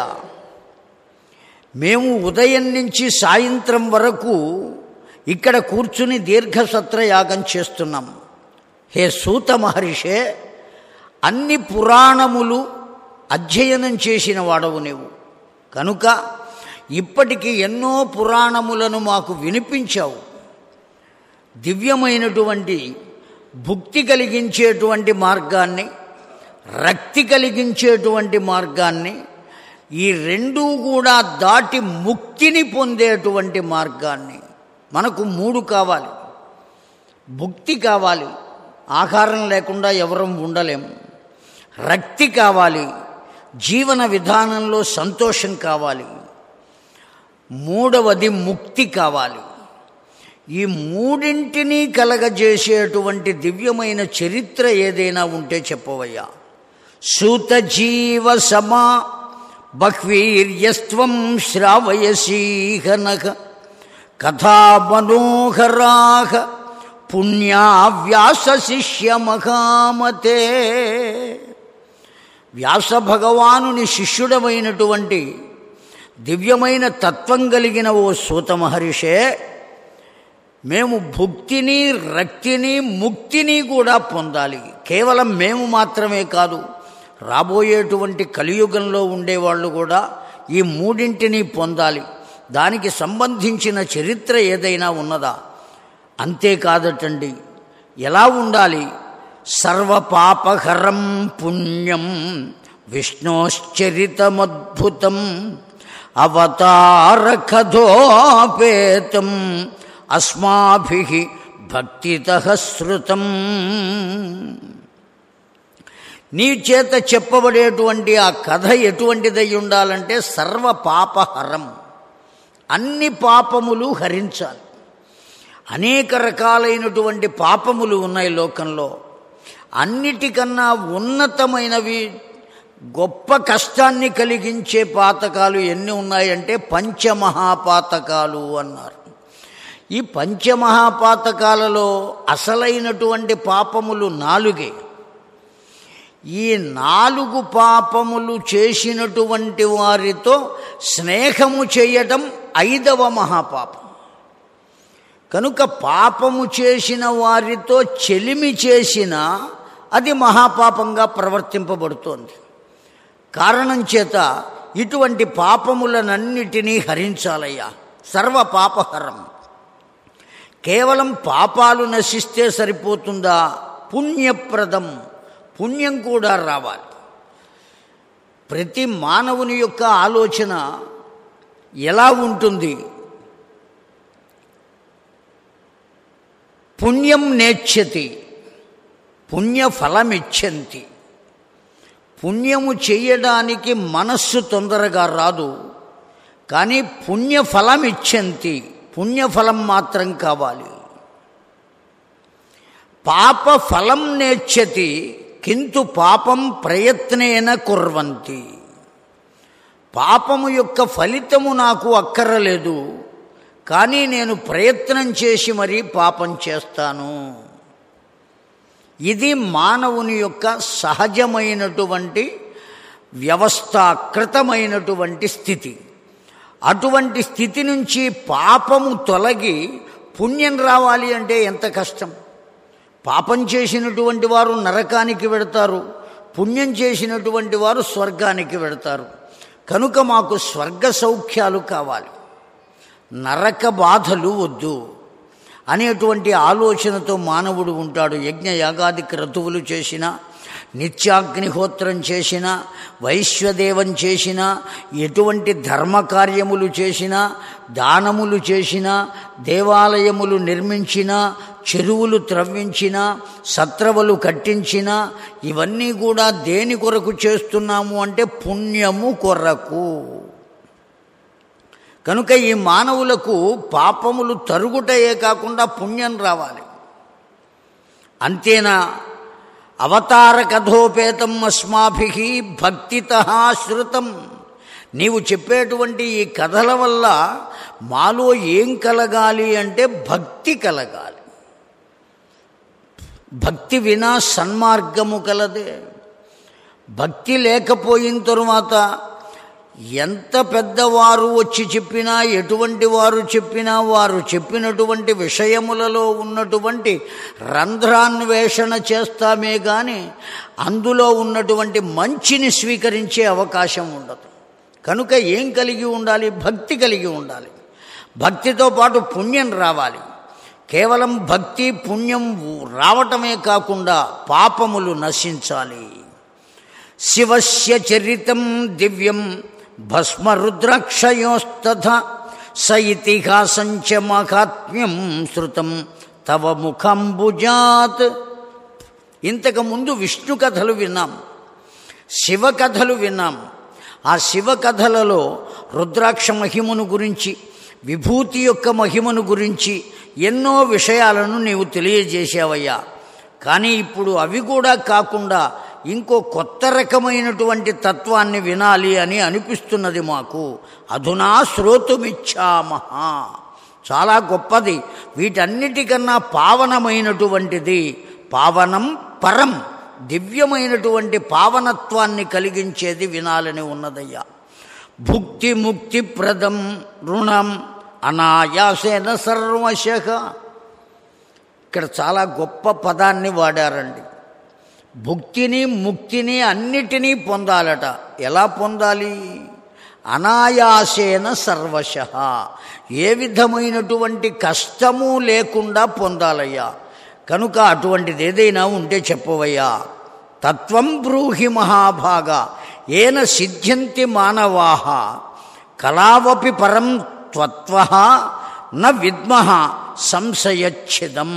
మేము ఉదయం నుంచి సాయంత్రం వరకు ఇక్కడ కూర్చుని దీర్ఘసత్ర యాగం చేస్తున్నాం. హే సూత మహర్షే, అన్ని పురాణములు అధ్యయనం చేసిన వాడవు నీవు కనుక ఇప్పటికి ఎన్నో పురాణములను మాకు వినిపించావు. దివ్యమైనటువంటి భుక్తి కలిగించేటువంటి మార్గాన్ని, రక్తి కలిగించేటువంటి మార్గాన్ని, ఈ రెండూ కూడా దాటి ముక్తిని పొందేటువంటి మార్గాన్ని. మనకు 3 కావాలి. భుక్తి కావాలి, ఆహారం లేకుండా ఎవరం ఉండలేము. రక్తి కావాలి, జీవన విధానంలో సంతోషం కావాలి, మూడవది ముక్తి కావాలి. ఈ మూడింటినీ కలగజేసేటువంటి దివ్యమైన చరిత్ర ఏదైనా ఉంటే చెప్పవయ్యా. సూత జీవ సమా బహ్వీర్యస్త్వం శ్రావయసీహనః కథా మనోహరాః పుణ్యా వ్యాస శిష్య మహామతే. వ్యాస భగవానుని శిష్యుడమైనటువంటి దివ్యమైన తత్వం కలిగిన ఓ సూత మహర్షే, మేము భుక్తిని, రక్తిని, ముక్తిని కూడా పొందాలి. కేవలం మేము మాత్రమే కాదు, రాబోయేటువంటి కలియుగంలో ఉండేవాళ్ళు కూడా ఈ మూడింటిని పొందాలి. దానికి సంబంధించిన చరిత్ర ఏదైనా ఉన్నదా? అంతేకాదటండి, ఎలా ఉండాలి? సర్వపాపహరం పుణ్యం విష్ణోశ్చరితమద్భుతం అవతార కథోపేతం అస్మాభిః భక్తితః శృతం. నీ చేత చెప్పబడేటువంటి ఆ కథ ఎటువంటిదై ఉండాలంటే సర్వ పాపహరం, అన్ని పాపములు హరించాలి. అనేక రకాలైనటువంటి పాపములు ఉన్నాయి లోకంలో. అన్నిటికన్నా ఉన్నతమైనవి, గొప్ప కష్టాన్ని కలిగించే పాతకాలు ఎన్ని ఉన్నాయంటే పంచమహాపాతకాలు అన్నారు. ఈ పంచమహాపాతకాలలో అసలైనటువంటి పాపములు 4. ఈ 4 పాపములు చేసినటువంటి వారితో స్నేహము చేయటం 5వ మహాపాపం. కనుక పాపము చేసిన వారితో చెలిమి చేసినా అది మహాపాపంగా ప్రవర్తింపబడుతోంది. కారణం చేత ఇటువంటి పాపములనన్నిటినీ హరించాలయ్యా. సర్వ పాపహరం. కేవలం పాపాలు నశిస్తే సరిపోతుందా? పుణ్యప్రదం, పుణ్యం కూడా రావాలి. ప్రతి మానవుని యొక్క ఆలోచన ఎలా ఉంటుంది? పుణ్యం నేచ్ఛతి పుణ్యఫలమిచ్చంతి. పుణ్యము చెయ్యడానికి మనస్సు తొందరగా రాదు, కానీ పుణ్యఫలమిచ్చంతి, పుణ్యఫలం మాత్రం కావాలి. పాప ఫలం నేచ్ఛతి కింటు పాపం ప్రయత్నేన కుర్వంతి. పాపము యొక్క ఫలితము నాకు అక్కరలేదు, కానీ నేను ప్రయత్నం చేసి మరీ పాపం చేస్తాను. ఇది మానవుని యొక్క సహజమైనటువంటి వ్యవస్థాకృతమైనటువంటి స్థితి. అటువంటి స్థితి నుంచి పాపము తొలగి పుణ్యం రావాలి అంటే ఎంత కష్టం. పాపం చేసినటువంటి వారు నరకానికి వెడతారు, పుణ్యం చేసినటువంటి వారు స్వర్గానికి వెడతారు. కనుక మాకు స్వర్గ సౌఖ్యాలు కావాలి, నరక బాధలు వద్దు అనేటువంటి ఆలోచనతో మానవుడు ఉంటాడు. యజ్ఞ యాగాది క్రతువులు చేసినా, నిత్యాగ్నిహోత్రం చేసినా, వైశ్వదేవం చేసినా, ఎటువంటి ధర్మకార్యములు చేసినా, దానములు చేసినా, దేవాలయములు నిర్మించినా, చెరువులు త్రవ్వించినా, సత్రవలు కట్టించినా, ఇవన్నీ కూడా దేని కొరకు చేస్తున్నాము అంటే పుణ్యము కొరకు. కనుక ఈ మానవులకు పాపములు తరుగుటయే కాకుండా పుణ్యం రావాలి. అంతేనా? అవతార కథోపేతం అస్మాభిః భక్తితః శృతం. నీవు చెప్పేటువంటి ఈ కథల వల్ల మాలో ఏం కలగాలి అంటే భక్తి కలగాలి. భక్తి వినా సన్మార్గము కలదే. భక్తి లేకపోయిన తరువాత ఎంత పెద్దవారు వచ్చి చెప్పినా, ఎటువంటి వారు చెప్పినా, వారు చెప్పినటువంటి విషయములలో ఉన్నటువంటి రంధ్రాన్వేషణ చేస్తామే కానీ అందులో ఉన్నటువంటి మంచిని స్వీకరించే అవకాశం ఉండదు. కనుక ఏం కలిగి ఉండాలి? భక్తి కలిగి ఉండాలి. భక్తితో పాటు పుణ్యం రావాలి. కేవలం భక్తి పుణ్యం రావటమే కాకుండా పాపములు నశించాలి. శివస్య చరితం దివ్యం భస్మరుద్రాక్షయోస్తథా స ఇతిహాసంచ మహాత్మ్యం శృతం తవ ముఖంబుజాత్. ఇంతకుముందు విష్ణు కథలు విన్నాం. శివకథలు విన్నాం. ఆ శివకథలలో రుద్రాక్ష మహిమను గురించి, విభూతి యొక్క మహిమను గురించి ఎన్నో విషయాలను నీవు తెలియజేశావయ్యా. కానీ ఇప్పుడు అవి కూడా కాకుండా ఇంకో కొత్త రకమైనటువంటి తత్వాన్ని వినాలి అని అనిపిస్తున్నది మాకు. అధునా శ్రోతుమిచ్చామహ. చాలా గొప్పది, వీటన్నిటికన్నా పావనమైనటువంటిది, పావనం పరం, దివ్యమైనటువంటి పావనత్వాన్ని కలిగించేది వినాలని ఉన్నదయ్యా. భుక్తి ముక్తి ప్రదం రుణం అనాయాసేన సర్వశః. ఇక్కడ చాలా గొప్ప పదాన్ని వాడారండి. భుక్తిని ముక్తిని అన్నిటినీ పొందాలట. ఎలా పొందాలి? అనాయాసేన సర్వశః, ఏ విధమైనటువంటి కష్టము లేకుండా పొందాలయ్యా. కనుక అటువంటిది ఏదైనా ఉంటే చెప్పవయ్యా. తత్వం బ్రూహి మహాభాగ ఏన సిద్ధ్యంతి మానవాః కళావపి పరం త్వత్వః న విద్మః సంశయచ్ఛిదం.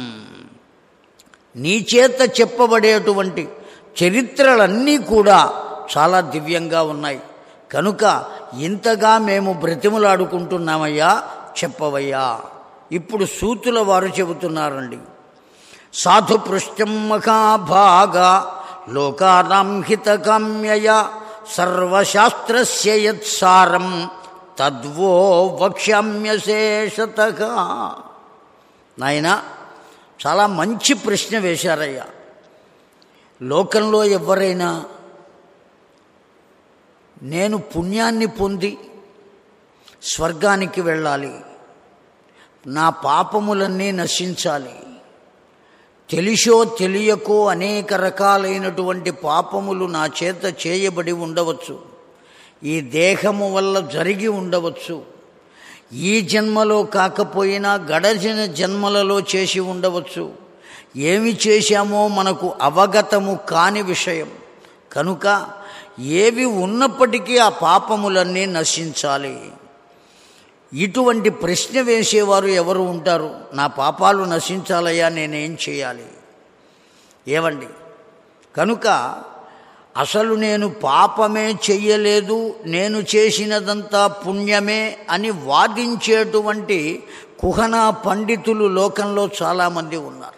నీ చేత చెప్పబడేటువంటి చరిత్రలన్నీ కూడా చాలా దివ్యంగా ఉన్నాయి. కనుక ఇంతగా మేము బ్రతిములాడుకుంటున్నామయ్యా, చెప్పవయ్యా. ఇప్పుడు సూతుల వారు చెబుతున్నారండి. సాధు పృష్టం మహాభాగ లోకానాం హితకామ్యయ సర్వశాస్త్రస్య యత్సారం తద్వో వక్ష్యామ్యశేషతః. నాయనా, చాలా మంచి ప్రశ్న వేశారయ్యా. లోకంలో ఎవరైనా నేను పుణ్యాన్ని పొంది స్వర్గానికి వెళ్ళాలి, నా పాపములన్నీ నశించాలి, తెలిసో తెలియకో అనేక రకాలైనటువంటి పాపములు నా చేత చేయబడి ఉండవచ్చు, ఈ దేహము వల్ల జరిగి ఉండవచ్చు, ఈ జన్మలో కాకపోయినా గడచిన జన్మలలో చేసి ఉండవచ్చు, ఏమి చేశామో మనకు అవగతము కాని విషయం. కనుక ఏవి ఉన్నప్పటికీ ఆ పాపములన్నీ నశించాలి. ఇటువంటి ప్రశ్న వేసేవారు ఎవరు ఉంటారు? నా పాపాలు నశించాలయ్యా, నేనేం చేయాలి? ఏవండి, కనుక అసలు నేను పాపమే చెయ్యలేదు, నేను చేసినదంతా పుణ్యమే అని వాదించేటువంటి కుహనా పండితులు లోకంలో చాలామంది ఉన్నారు.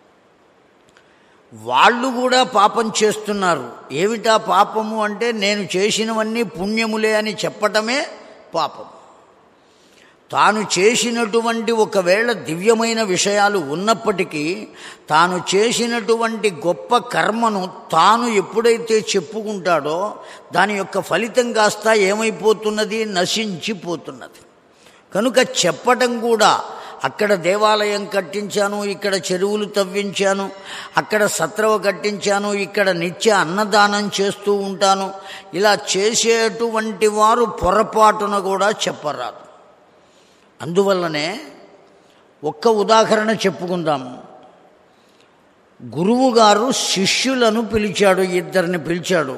వాళ్ళు కూడా పాపం చేస్తున్నారు. ఏమిటా పాపము అంటే, నేను చేసినవన్నీ పుణ్యములే అని చెప్పటమే పాపం. తాను చేసినటువంటి ఒకవేళ దివ్యమైన విషయాలు ఉన్నప్పటికీ తాను చేసినటువంటి గొప్ప కర్మను తాను ఎప్పుడైతే చెప్పుకుంటాడో దాని యొక్క ఫలితం కాస్త ఏమైపోతున్నది? నశించిపోతున్నది. కనుక చెప్పటం కూడా, అక్కడ దేవాలయం కట్టించాను, ఇక్కడ చెరువులు తవ్వించాను, అక్కడ సత్రవ కట్టించాను, ఇక్కడ నిత్య అన్నదానం చేస్తూ ఉంటాను, ఇలా చేసేటువంటి వారు పొరపాటున కూడా చెప్పరాదు. అందువల్లనే ఒక్క ఉదాహరణ చెప్పుకుందాం. గురువుగారు శిష్యులను పిలిచాడు, ఇద్దరిని పిలిచాడు.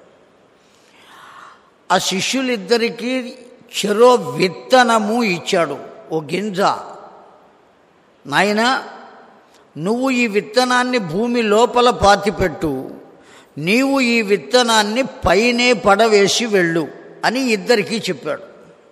ఆ శిష్యులిద్దరికీ చెరో విత్తనము ఇచ్చాడు, ఓ గింజ. నాయనా, నువ్వు ఈ విత్తనాన్ని భూమి లోపల పాతిపెట్టు, నీవు ఈ విత్తనాన్ని పైనే పడవేసి వెళ్ళు అని ఇద్దరికీ చెప్పాడు.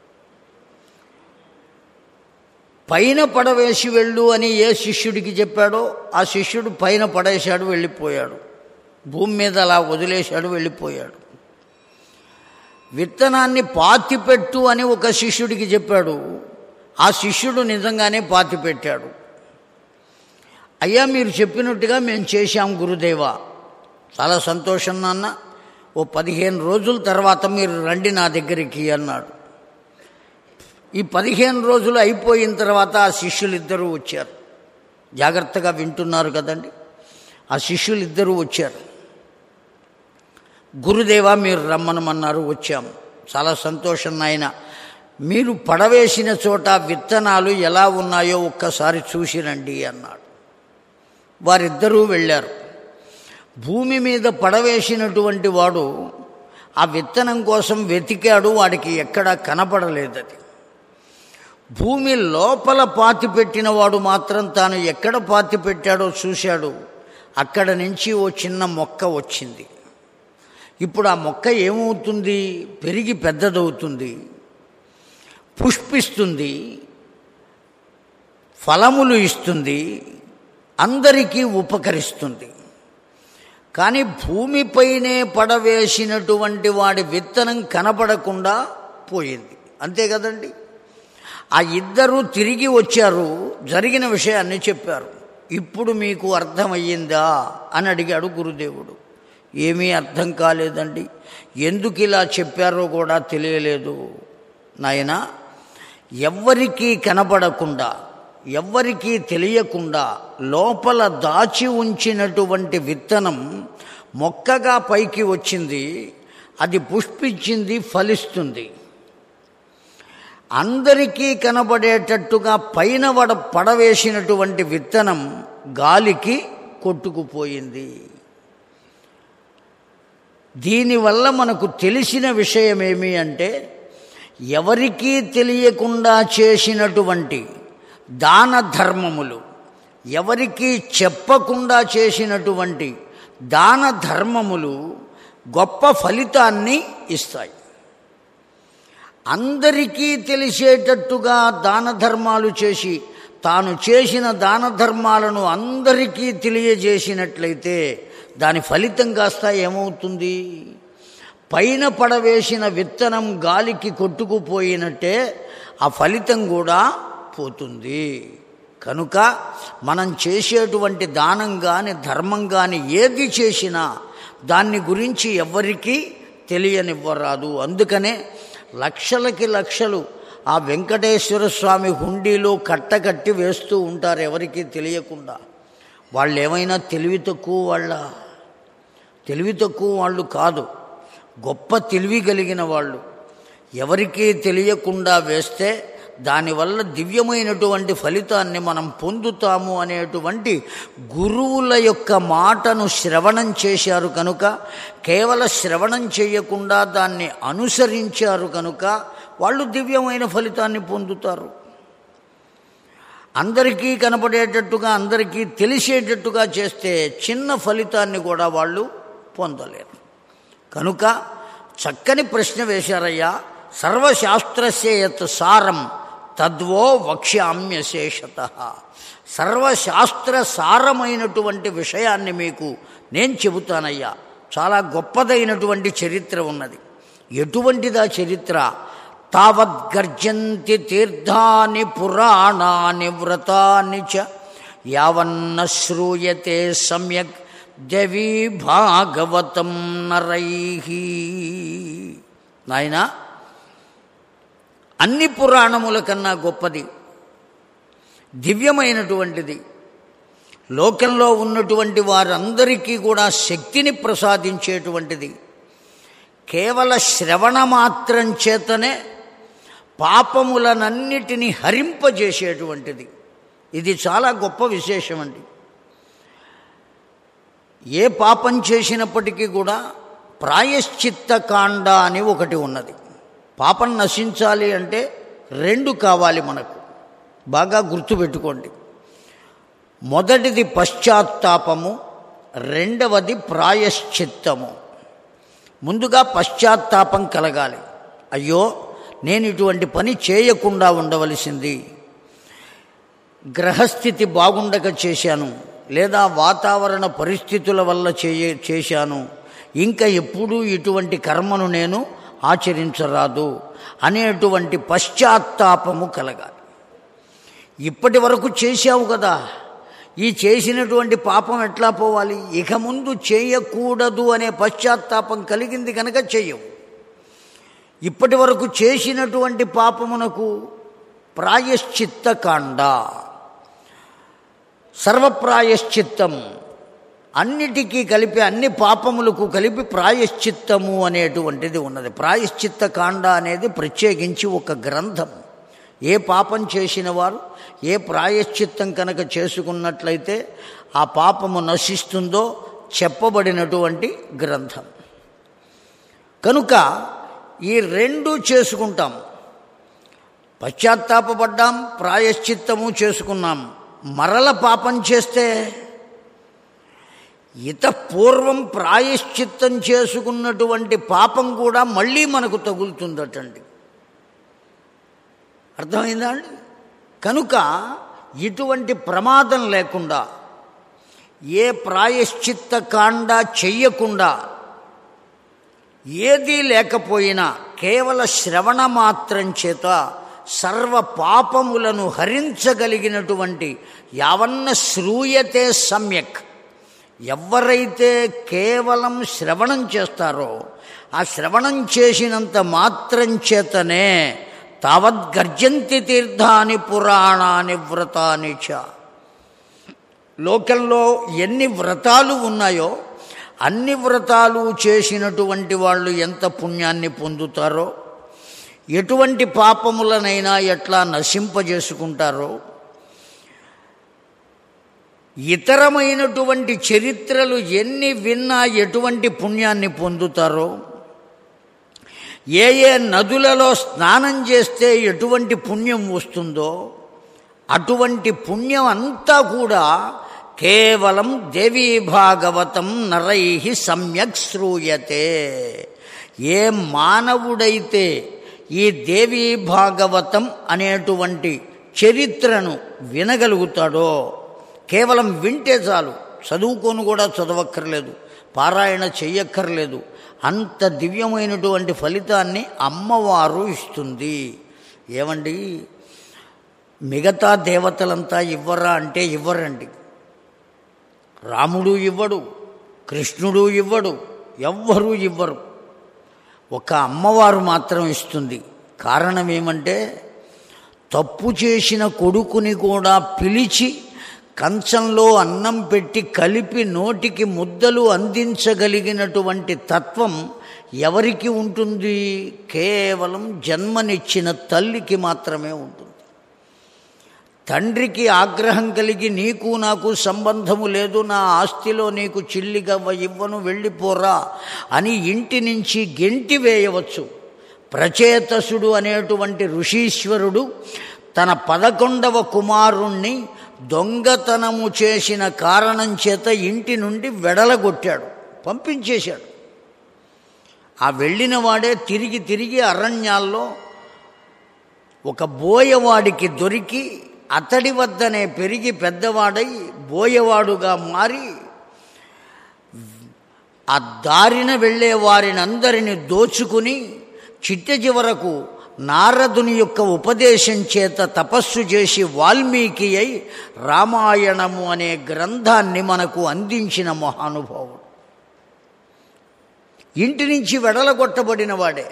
పైన పడవేసి వెళ్ళు అని ఏ శిష్యుడికి చెప్పాడో ఆ శిష్యుడు పైన పడేశాడు, వెళ్ళిపోయాడు. భూమి మీద అలా వదిలేశాడు, వెళ్ళిపోయాడు. విత్తనాన్ని పాతిపెట్టు అని ఒక శిష్యుడికి చెప్పాడు. ఆ శిష్యుడు నిజంగానే పాతిపెట్టాడు. అయ్యా, మీరు చెప్పినట్టుగా మేము చేశాం గురుదేవా. చాలా సంతోషం నాన్న, ఓ 15 రోజుల తర్వాత మీరు రండి నా దగ్గరికి అన్నాడు. ఈ 15 రోజులు అయిపోయిన తర్వాత ఆ శిష్యులిద్దరూ వచ్చారు. జాగ్రత్తగా వింటున్నారు కదండి. ఆ శిష్యులిద్దరూ వచ్చారు. గురుదేవా, మీరు రమ్మనమన్నారు, వచ్చాము. చాలా సంతోషం నాయన, మీరు పడవేసిన చోట విత్తనాలు ఎలా ఉన్నాయో ఒక్కసారి చూసిరండి అన్నాడు. వారిద్దరూ వెళ్ళారు. భూమి మీద పడవేసినటువంటి వాడు ఆ విత్తనం కోసం వెతికాడు, వాడికి ఎక్కడా కనపడలేదది. భూమి లోపల పాతిపెట్టిన వాడు మాత్రం తాను ఎక్కడ పాతిపెట్టాడో చూశాడు. అక్కడ నుంచి ఓ చిన్న మొక్క వచ్చింది. ఇప్పుడు ఆ మొక్క ఏమవుతుంది? పెరిగి పెద్దదవుతుంది, పుష్పిస్తుంది, ఫలములు ఇస్తుంది, అందరికీ ఉపకరిస్తుంది. కానీ భూమిపైనే పడవేసినటువంటి వాడి విత్తనం కనపడకుండా పోయింది. అంతే కదండి. ఆ ఇద్దరూ తిరిగి వచ్చారు, జరిగిన విషయాన్ని చెప్పారు. ఇప్పుడు మీకు అర్థమయ్యిందా అని అడిగాడు గురుదేవుడు. ఏమీ అర్థం కాలేదండి, ఎందుకు ఇలా చెప్పారో కూడా తెలియలేదు నాయనా. ఎవ్వరికీ కనపడకుండా, ఎవ్వరికీ తెలియకుండా లోపల దాచి ఉంచినటువంటి విత్తనం మొక్కగా పైకి వచ్చింది, అది పుష్పించింది, ఫలిస్తుంది. అందరికీ కనబడేటట్టుగా పైన పడవేసినటువంటి విత్తనం గాలికి కొట్టుకుపోయింది. దీనివల్ల మనకు తెలిసిన విషయం ఏమి అంటే, ఎవరికీ తెలియకుండా చేసినటువంటి దాన ధర్మములు, ఎవరికీ చెప్పకుండా చేసినటువంటి దాన ధర్మములు గొప్ప ఫలితాన్ని ఇస్తాయి. అందరికీ తెలిసేటట్టుగా దాన ధర్మాలు చేసి తాను చేసిన దాన ధర్మాలను అందరికీ తెలియజేసినట్లయితే దాని ఫలితం కాస్త ఏమవుతుంది? పైన పడవేసిన విత్తనం గాలికి కొట్టుకుపోయినట్టే ఆ ఫలితం కూడా పోతుంది. కనుక మనం చేసేటువంటి దానం కానీ ధర్మం కానీ ఏది చేసినా దాన్ని గురించి ఎవ్వరికీ తెలియనివ్వరాదు. అందుకనే లక్షలకి లక్షలు ఆ వెంకటేశ్వర స్వామి హుండీలో కట్టకట్టి వేస్తూ ఉంటారు ఎవరికీ తెలియకుండా. వాళ్ళు ఏమైనా తెలివి తక్కువ వాళ్ళు కాదు, గొప్ప తెలివి కలిగిన వాళ్ళు. ఎవరికీ తెలియకుండా వేస్తే దానివల్ల దివ్యమైనటువంటి ఫలితాన్ని మనం పొందుతాము అనేటువంటి గురువుల యొక్క మాటను శ్రవణం చేశారు కనుక, కేవలం శ్రవణం చేయకుండా దాన్ని అనుసరించారు కనుక వాళ్ళు దివ్యమైన ఫలితాన్ని పొందుతారు. అందరికీ కనపడేటట్టుగా, అందరికీ తెలిసేటట్టుగా చేస్తే చిన్న ఫలితాన్ని కూడా వాళ్ళు పొందలేరు. కనుక చక్కని ప్రశ్న వేశారయ్యా. సర్వశాస్త్రస్య యత్ సారం తద్వో వక్ష్యామ్యశేషతః. సర్వశాస్త్ర సారమైనటువంటి విషయాన్ని మీకు నేను చెబుతానయ్యా. చాలా గొప్పదైనటువంటి చరిత్ర ఉన్నది. ఎటువంటిదా చరిత్ర? తావద్గర్జంతి తీర్థాని పురాణాని వ్రతాని చ యావన్న శ్రూయతే సమ్యక్ దేవీ భాగవతం నరైహి. నాయనా, అన్ని పురాణముల కన్నా గొప్పది, దివ్యమైనటువంటిది, లోకంలో ఉన్నటువంటి వారందరికీ కూడా శక్తిని ప్రసాదించేటువంటిది, కేవల శ్రవణ మాత్రం చేతనే పాపములనన్నిటినీ హరింపజేసేటువంటిది. ఇది చాలా గొప్ప విశేషం అండి. ఏ పాపం చేసినప్పటికీ కూడా ప్రాయశ్చిత్త కాండ అని ఒకటి ఉన్నది. పాపం నశించాలి అంటే రెండు కావాలి మనకు, బాగా గుర్తుపెట్టుకోండి. మొదటిది పశ్చాత్తాపము, రెండవది ప్రాయశ్చిత్తము. ముందుగా పశ్చాత్తాపం కలగాలి. అయ్యో, నేను ఇటువంటి పని చేయకుండా ఉండవలసింది, గ్రహస్థితి బాగుండక చేశాను, లేదా వాతావరణ పరిస్థితుల వల్ల చేశాను, ఇంకా ఎప్పుడూ ఇటువంటి కర్మను నేను ఆచరించరాదు అనేటువంటి పశ్చాత్తాపము కలగాలి. ఇప్పటి వరకు చేశావు కదా, ఈ చేసినటువంటి పాపం ఎట్లా పోవాలి? ఇక ముందు చేయకూడదు అనే పశ్చాత్తాపం కలిగింది కనుక చెయ్యవు. ఇప్పటి వరకు చేసినటువంటి పాపమునకు ప్రాయశ్చిత్త కాండ, సర్వప్రాయశ్చిత్తం, అన్నిటికీ కలిపి, అన్ని పాపములకు కలిపి ప్రాయశ్చిత్తము అనేటువంటిది ఉన్నది. ప్రాయశ్చిత్త కాండ అనేది ప్రత్యేకించి ఒక గ్రంథం. ఏ పాపం చేసిన వారు ఏ ప్రాయశ్చిత్తం కనుక చేసుకున్నట్లయితే ఆ పాపము నశిస్తుందో చెప్పబడినటువంటి గ్రంథం. కనుక ఈ రెండు చేసుకుంటాం. పశ్చాత్తాపడ్డాం, ప్రాయశ్చిత్తము చేసుకున్నాం. మరల పాపం చేస్తే పూర్వం ప్రాయశ్చిత్తం చేసుకున్నటువంటి పాపం కూడా మళ్ళీ మనకు తగులుతుందటండి. అర్థమైందా అండి? కనుక ఇటువంటి ప్రమాదం లేకుండా, ఏ ప్రాయశ్చిత్త కాండ చెయ్యకుండా, ఏదీ లేకపోయినా కేవల శ్రవణ మాత్రం చేత సర్వ పాపములను హరించగలిగినటువంటి యావన్న శ్రూయతే సమ్యక్, ఎవరైతే కేవలం శ్రవణం చేస్తారో ఆ శ్రవణం చేసినంత మాత్రం చేతనే తావద్గర్జంతి తీర్థాని పురాణాని వ్రతాని చ, లోకంలో ఎన్ని వ్రతాలు ఉన్నాయో అన్ని వ్రతాలు చేసినటువంటి వాళ్ళు ఎంత పుణ్యాన్ని పొందుతారో, ఎటువంటి పాపములనైనా ఎట్లా నశింపజేసుకుంటారో, ఇతరమైనటువంటి చరిత్రలు ఎన్ని విన్నా ఎటువంటి పుణ్యాన్ని పొందుతారో, ఏ ఏ నదులలో స్నానం చేస్తే ఎటువంటి పుణ్యం వస్తుందో అటువంటి పుణ్యం అంతా కూడా కేవలం దేవీ భాగవతం నరై సమ్యక్ శ్రూయతే. ఏ మానవుడైతే ఈ దేవీ భాగవతం అనేటువంటి చరిత్రను వినగలుగుతాడో, కేవలం వింటే చాలు, చదువుకొని కూడా చదవక్కర్లేదు, పారాయణ చెయ్యక్కర్లేదు, అంత దివ్యమైనటువంటి ఫలితాన్ని అమ్మవారు ఇస్తుంది. ఏమండి, మిగతా దేవతలంతా ఇవ్వరా అంటే ఇవ్వరండి. రాముడు ఇవ్వడు, కృష్ణుడు ఇవ్వడు, ఎవ్వరూ ఇవ్వరు. ఒక అమ్మవారు మాత్రం ఇస్తుంది. కారణం ఏమంటే, తప్పు చేసిన కొడుకుని కూడా పిలిచి కంచంలో అన్నం పెట్టి కలిపి నోటికి ముద్దలు అందించగలిగినటువంటి తత్వం ఎవరికి ఉంటుంది? కేవలం జన్మనిచ్చిన తల్లికి మాత్రమే ఉంటుంది. తండ్రికి ఆగ్రహం కలిగి నీకు నాకు సంబంధము లేదు, నా ఆస్తిలో నీకు చిల్లిగవ్వ ఇవ్వను, వెళ్ళిపోరా అని ఇంటి నుంచి గెంటి వేయవచ్చు. ప్రచేతసుడు అనేటువంటి ఋషీశ్వరుడు తన 11వ కుమారుణ్ణి దొంగతనము చేసిన కారణం చేత ఇంటి నుండి వెడలగొట్టాడు, పంపించేశాడు. ఆ వెళ్ళిన వాడే తిరిగి తిరిగి అరణ్యాల్లో ఒక బోయవాడికి దొరికి అతడి వద్దనే పెరిగి పెద్దవాడై బోయవాడుగా మారి ఆ దారిన వెళ్ళే వారిని అందరిని దోచుకుని చిట్ట చివరకు నారదుని యొక్క ఉపదేశం చేత తపస్సు చేసి వాల్మీకి అయి రామాయణము అనే గ్రంథాన్ని మనకు అందించిన మహానుభావుడు. ఇంటి నుంచి వెడలగొట్టబడిన వాడే.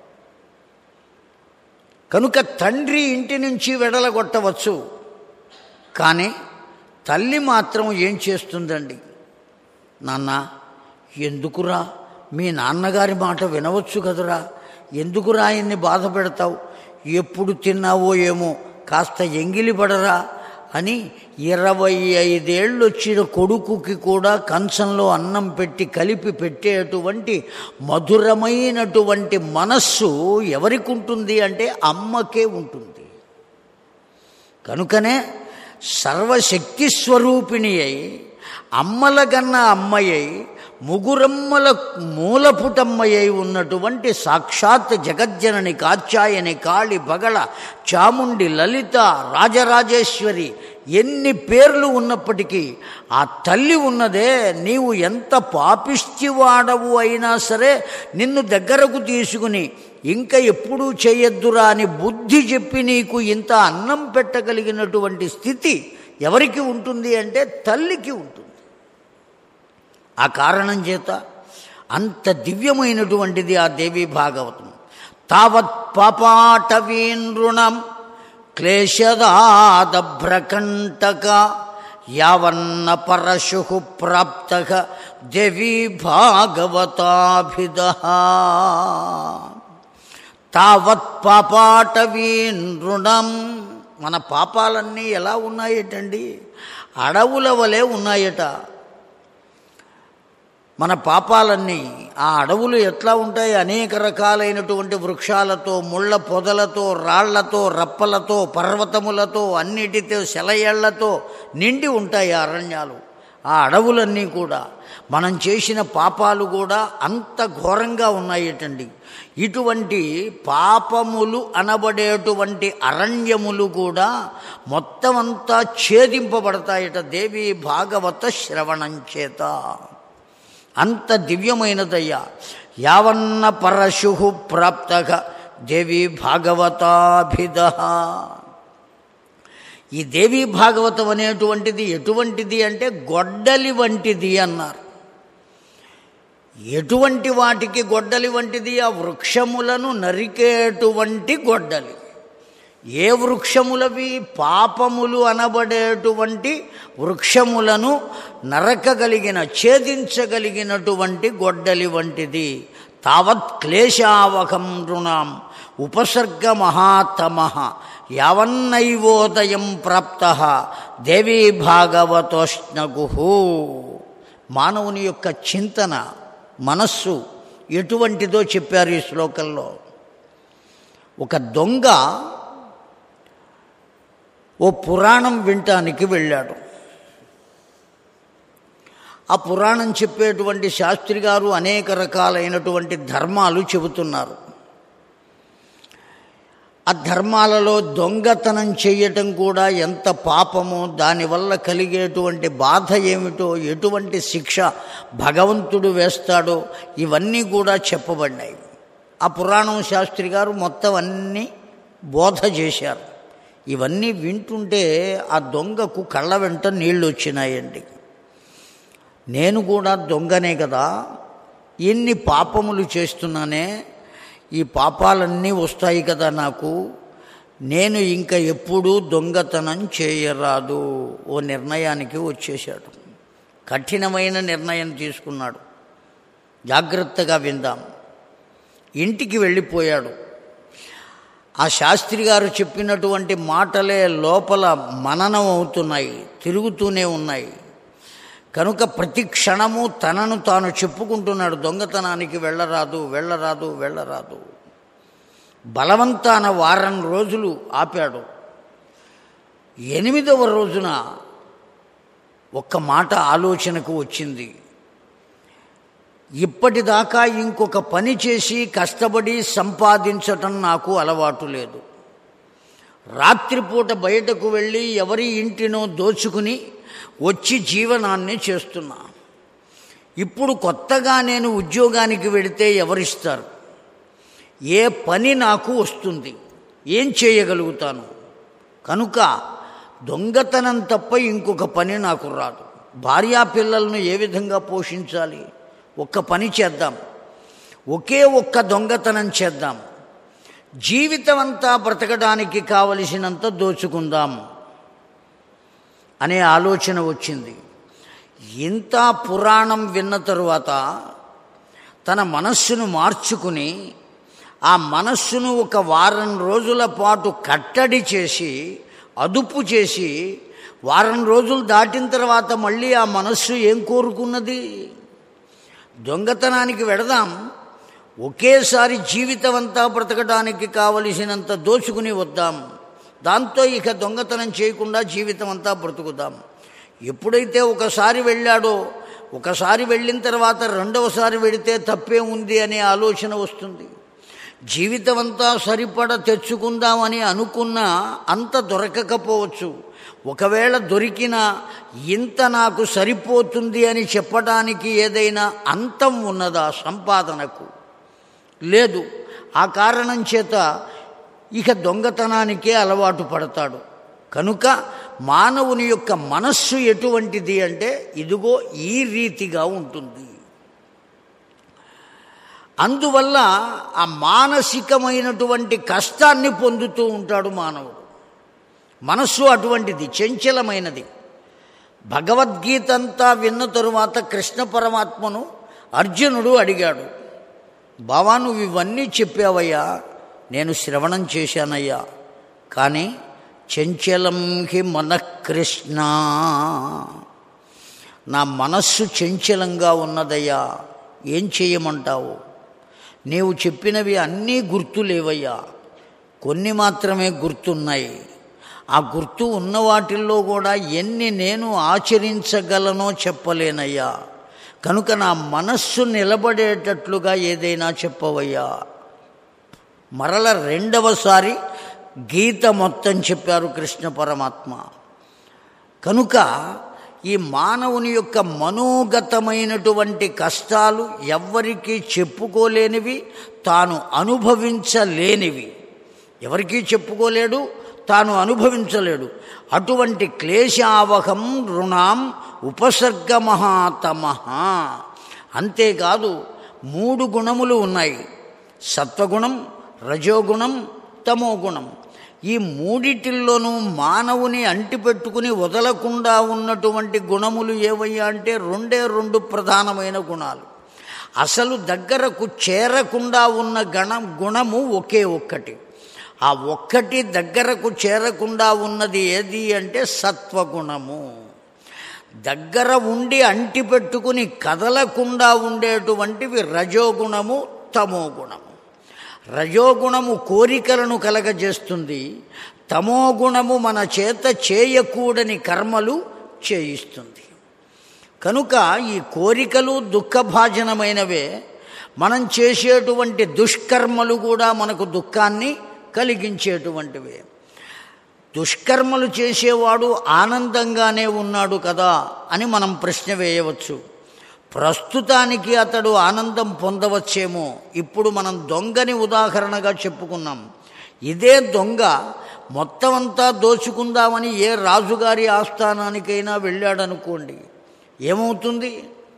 కనుక తండ్రి ఇంటి నుంచి వెడలగొట్టవచ్చు, కానీ తల్లి మాత్రం ఏం చేస్తుందండి? నాన్న, ఎందుకురా, మీ నాన్నగారి మాట వినవచ్చు కదురా, ఎందుకురా ఆయన్ని బాధ పెడతావు, ఎప్పుడు తిన్నావో ఏమో, కాస్త ఎంగిలి పడరా అని 25 ఏళ్ళు వచ్చిన కొడుకుకి కూడా కంచంలో అన్నం పెట్టి కలిపి పెట్టేటువంటి మధురమైనటువంటి మనస్సు ఎవరికి ఉంటుంది అంటే అమ్మకే ఉంటుంది. కనుకనే సర్వశక్తి స్వరూపిణి అయి అమ్మలగన్న అమ్మయ్యై ముగురమ్మల మూలపుటమ్మయ్యై ఉన్నటువంటి సాక్షాత్ జగజ్జనని కాత్యాయని కాళి బగళ చాముండి లలిత రాజరాజేశ్వరి ఎన్ని పేర్లు ఉన్నప్పటికీ ఆ తల్లి ఉన్నదే, నీవు ఎంత పాపిష్టివాడవు అయినా సరే నిన్ను దగ్గరకు తీసుకుని ఇంకా ఎప్పుడూ చేయొద్దురా అని బుద్ధి చెప్పి నీకు ఇంత అన్నం పెట్టగలిగినటువంటి స్థితి ఎవరికి ఉంటుంది అంటే తల్లికి ఉంటుంది. ఆ కారణం చేత అంత దివ్యమైనటువంటిది ఆ దేవీ భాగవతం. తావత్ పాపాటవీన్ రుణం క్లేశదాదభ్రకంటక యావన్న పరశు ప్రాప్త దేవీ భాగవతాభిదః. తావత్ పాపాటవీన్ రుణం, మన పాపాలన్నీ ఎలా ఉన్నాయటండి? అడవుల వలె ఉన్నాయట మన పాపాలన్నీ. ఆ అడవులు ఎట్లా ఉంటాయి? అనేక రకాలైనటువంటి వృక్షాలతో, ముళ్ళ పొదలతో, రాళ్లతో, రప్పలతో, పర్వతములతో, అన్నిటితో, సెలయేళ్లతో నిండి ఉంటాయి ఆ అరణ్యాలు. ఆ అడవులన్నీ కూడా, మనం చేసిన పాపాలు కూడా అంత ఘోరంగా ఉన్నాయటండి. ఇటువంటి పాపములు అనబడేటువంటి అరణ్యములు కూడా మొత్తం అంతా ఛేదింపబడతాయట దేవి భాగవత శ్రవణం చేత. అంత దివ్యమైనదయ్యా. యావన్న పరశు ప్రాప్తగా దేవి భాగవతాభిద. ఈ దేవీ భాగవతం అనేటువంటిది ఎటువంటిది అంటే గొడ్డలి వంటిది అన్నారు. ఎటువంటి వాటికి గొడ్డలి వంటిది? ఆ వృక్షములను నరికేటువంటి గొడ్డలి. ఏ వృక్షములవి? పాపములు అనబడేటువంటి వృక్షములను నరకగలిగిన, ఛేదించగలిగినటువంటి గొడ్డలి వంటిది. తావత్ క్లేశావహం నృణాం ఉపసర్గ మహాతమః యావన్నైవోదయం ప్రాప్తః దేవీ భాగవతోష్ణగుః. మానవుని యొక్క చింతన, మనస్సు ఎటువంటిదో చెప్పారు ఈ శ్లోకంలో. ఒక దొంగ ఓ పురాణం వినటానికి వెళ్ళాడు. ఆ పురాణం చెప్పేటువంటి శాస్త్రి గారు అనేక రకాలైనటువంటి ధర్మాలు చెబుతున్నారు. ఆ ధర్మాలలో దొంగతనం చేయటం కూడా ఎంత పాపమో, దానివల్ల కలిగేటువంటి బాధ ఏమిటో, ఎటువంటి శిక్ష భగవంతుడు వేస్తాడో, ఇవన్నీ కూడా చెప్పబడ్డాయి. ఆ పురాణం శాస్త్రి గారు మొత్తం అన్నీ బోధ చేశారు. ఇవన్నీ వింటుంటే ఆ దొంగకు కళ్ళ వెంట నీళ్ళు వచ్చినాయండి. నేను కూడా దొంగనే కదా, ఎన్ని పాపములు చేస్తున్నానే, ఈ పాపాలన్నీ వస్తాయి కదా నాకు, నేను ఇంకా ఎప్పుడూ దొంగతనం చేయరాదు. ఓ నిర్ణయానికి వచ్చేశాడు. కఠినమైన నిర్ణయం తీసుకున్నాడు. జాగ్రత్తగా విందాం. ఇంటికి వెళ్ళిపోయాడు. ఆ శాస్త్రి గారు చెప్పినటువంటి మాటలే లోపల మననం అవుతున్నాయి, తిరుగుతూనే ఉన్నాయి. కనుక ప్రతి క్షణము తనను తాను చెప్పుకుంటున్నాడు, దొంగతనానికి వెళ్ళరాదు, వెళ్ళరాదు, వెళ్ళరాదు. బలవంతాన వారం రోజులు ఆపాడు. 8వ రోజున ఒక్క మాట ఆలోచనకు వచ్చింది. ఇప్పటిదాకా ఇంకొక పని చేసి కష్టపడి సంపాదించటం నాకు అలవాటు లేదు. రాత్రిపూట బయటకు వెళ్ళి ఎవరి ఇంటినో దోచుకుని వచ్చి జీవనాన్ని చేస్తున్నా. ఇప్పుడు కొత్తగా నేను ఉద్యోగానికి వెళితే ఎవరిస్తారు? ఏ పని నాకు వస్తుంది? ఏం చేయగలుగుతాను? కనుక దొంగతనం తప్ప ఇంకొక పని నాకు రాదు. భార్యా పిల్లలను ఏ విధంగా పోషించాలి? ఒక్క పని చేద్దాం, ఒకే ఒక్క దొంగతనం చేద్దాం, జీవితం అంతా బ్రతకడానికి కావలసినంత దోచుకుందాం అనే ఆలోచన వచ్చింది. ఇంత పురాణం విన్న తరువాత తన మనస్సును మార్చుకుని, ఆ మనస్సును ఒక వారం రోజుల పాటు కట్టడి చేసి, అదుపు చేసి, వారం రోజులు దాటిన తర్వాత మళ్ళీ ఆ మనస్సు ఏం కోరుకున్నది? దొంగతనానికి వెడదాం, ఒకేసారి జీవితం అంతా బ్రతకడానికి కావలసినంత దోచుకుని వద్దాం, దాంతో ఇక దొంగతనం చేయకుండా జీవితం అంతా బ్రతుకుదాం. ఎప్పుడైతే ఒకసారి వెళ్ళాడో, ఒకసారి వెళ్ళిన తర్వాత రెండవసారి వెళితే తప్పే ఉంది అనే ఆలోచన వస్తుంది. జీవితం అంతా సరిపడ తెచ్చుకుందామని అనుకున్నా అంత దొరకకపోవచ్చు. ఒకవేళ దొరికినా ఇంత నాకు సరిపోతుంది అని చెప్పడానికి ఏదైనా అంతం ఉన్నదా సంపాదనకు? లేదు. ఆ కారణం చేత ఇక దొంగతనానికే అలవాటు పడతాడు. కనుక మానవుని యొక్క మనస్సు ఎటువంటిది అంటే ఇదిగో ఈ రీతిగా ఉంటుంది. అందువల్ల ఆ మానసికమైనటువంటి కష్టాన్ని పొందుతూ ఉంటాడు మానవుడు. మనస్సు అటువంటిది, చంచలమైనది. భగవద్గీత అంతా విన్న తరువాత కృష్ణ పరమాత్మను అర్జునుడు అడిగాడు, బావా నువ్వు ఇవన్నీ చెప్పావయ్యా, నేను శ్రవణం చేశానయ్యా, కానీ చంచలం హి మనః కృష్ణ, నా మనస్సు చంచలంగా ఉన్నదయ్యా, ఏం చేయమంటావు? నీవు చెప్పినవి అన్నీ గుర్తులేవయ్యా, కొన్ని మాత్రమే గుర్తున్నాయి. ఆ గుర్తు ఉన్న వాటిల్లో కూడా ఎన్ని నేను ఆచరించగలనో చెప్పలేనయ్యా. కనుక నా మనస్సు నిలబడేటట్లుగా ఏదైనా చెప్పవయ్యా. మరల రెండవసారి గీత మొత్తం చెప్పారు కృష్ణ పరమాత్మ. కనుక ఈ మానవుని యొక్క మనోగతమైనటువంటి కష్టాలు ఎవ్వరికీ చెప్పుకోలేనివి, తాను అనుభవించలేనివి. ఎవరికీ చెప్పుకోలేడు, తాను అనుభవించలేడు. అటువంటి క్లేశావహం రుణాం ఉపసర్గ మహాతమః. అంతేకాదు 3 గుణములు ఉన్నాయి: సత్వగుణం, రజోగుణం, తమోగుణం. ఈ మూడిటిల్లోనూ మానవుని అంటిపెట్టుకుని వదలకుండా ఉన్నటువంటి గుణములు ఏవయ్యా అంటే 2 ప్రధానమైన గుణాలు. అసలు దగ్గరకు చేరకుండా ఉన్న గుణము ఒకే ఒక్కటి. ఆ ఒక్కటి దగ్గరకు చేరకుండా ఉన్నది ఏది అంటే సత్వగుణము. దగ్గర ఉండి అంటిపెట్టుకుని కదలకుండా ఉండేటువంటివి రజోగుణము, తమోగుణము. రజోగుణము కోరికలను కలగజేస్తుంది, తమోగుణము మన చేత చేయకూడని కర్మలు చేయిస్తుంది. కనుక ఈ కోరికలు దుఃఖభాజనమైనవే. మనం చేసేటువంటి దుష్కర్మలు కూడా మనకు దుఃఖాన్ని కలిగించేటువంటివే. దుష్కర్మలు చేసేవాడు ఆనందంగానే ఉన్నాడు కదా అని మనం ప్రశ్న వేయవచ్చు. ప్రస్తుతానికి అతడు ఆనందం పొందవచ్చేమో. ఇప్పుడు మనం దొంగని ఉదాహరణగా చెప్పుకున్నాం. ఇదే దొంగ మొత్తం అంతా దోచుకుందామని ఏ రాజుగారి ఆస్థానానికైనా వెళ్ళాడనుకోండి, ఏమవుతుంది?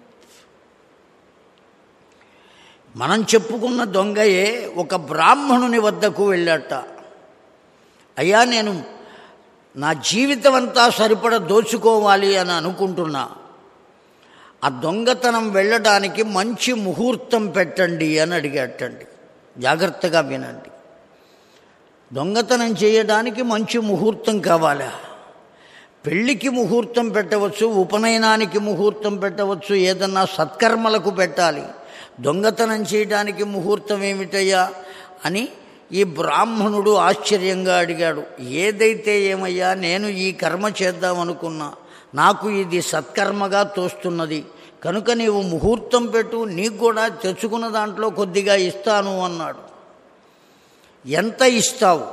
మనం చెప్పుకున్న దొంగయే ఒక బ్రాహ్మణుని వద్దకు వెళ్ళాట. అయ్యా, నేను నా జీవితం అంతా సరిపడ దోచుకోవాలి అని అనుకుంటున్నా. ఆ దొంగతనం వెళ్ళడానికి మంచి ముహూర్తం పెట్టండి అని అడిగేటండి. జాగ్రత్తగా వినండి. దొంగతనం చేయడానికి మంచి ముహూర్తం కావాలా? పెళ్ళికి ముహూర్తం పెట్టవచ్చు, ఉపనయనానికి ముహూర్తం పెట్టవచ్చు, ఏదన్నా సత్కర్మలకు పెట్టాలి. దొంగతనం చేయడానికి ముహూర్తం ఏమిటయ్యా అని ఈ బ్రాహ్మణుడు ఆశ్చర్యంగా అడిగాడు. ఏదైతే ఏమయ్యా, నేను ఈ కర్మ చేద్దామనుకున్నా, నాకు ఇది సత్కర్మగా తోస్తున్నది, కనుక నీవు ముహూర్తం పెట్టు, నీకు కూడా తెచ్చుకున్న దాంట్లో కొద్దిగా ఇస్తాను అన్నాడు. ఎంత ఇస్తావు?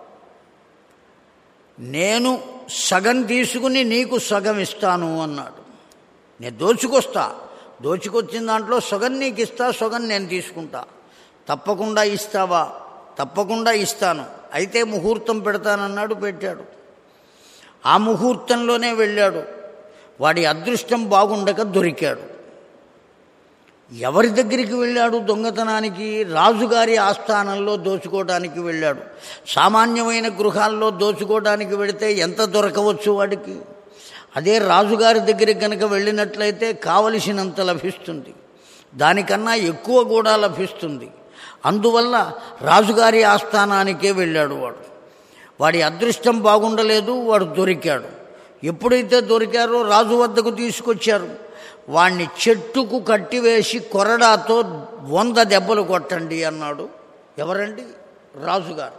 నేను సగం తీసుకుని నీకు సగం ఇస్తాను అన్నాడు. నేను దోచుకొచ్చిన దాంట్లో సగం నీకు ఇస్తా, సగం నేను తీసుకుంటా. తప్పకుండా ఇస్తావా? తప్పకుండా ఇస్తాను. అయితే ముహూర్తం పెడతానన్నాడు. పెట్టాడు. ఆ ముహూర్తంలోనే వెళ్ళాడు. వాడి అదృష్టం బాగుండక దొరికాడు. ఎవరి దగ్గరికి వెళ్ళాడు దొంగతనానికి? రాజుగారి ఆస్థానంలో దోచుకోవడానికి వెళ్ళాడు. సామాన్యమైన గృహాల్లో దోచుకోవడానికి వెళితే ఎంత దొరకవచ్చు వాడికి? అదే రాజుగారి దగ్గరికి కనుక వెళ్ళినట్లయితే కావలసినంత లభిస్తుంది, దానికన్నా ఎక్కువ కూడా లభిస్తుంది. అందువల్ల రాజుగారి ఆస్థానానికే వెళ్ళాడు వాడు. వాడి అదృష్టం బాగుండలేదు, వాడు దొరికాడు. ఎప్పుడైతే దొరికారో రాజు వద్దకు తీసుకొచ్చారు. వాణ్ణి చెట్టుకు కట్టివేసి కొరడాతో 100 దెబ్బలు కొట్టండి అన్నాడు. ఎవరండి? రాజుగారు.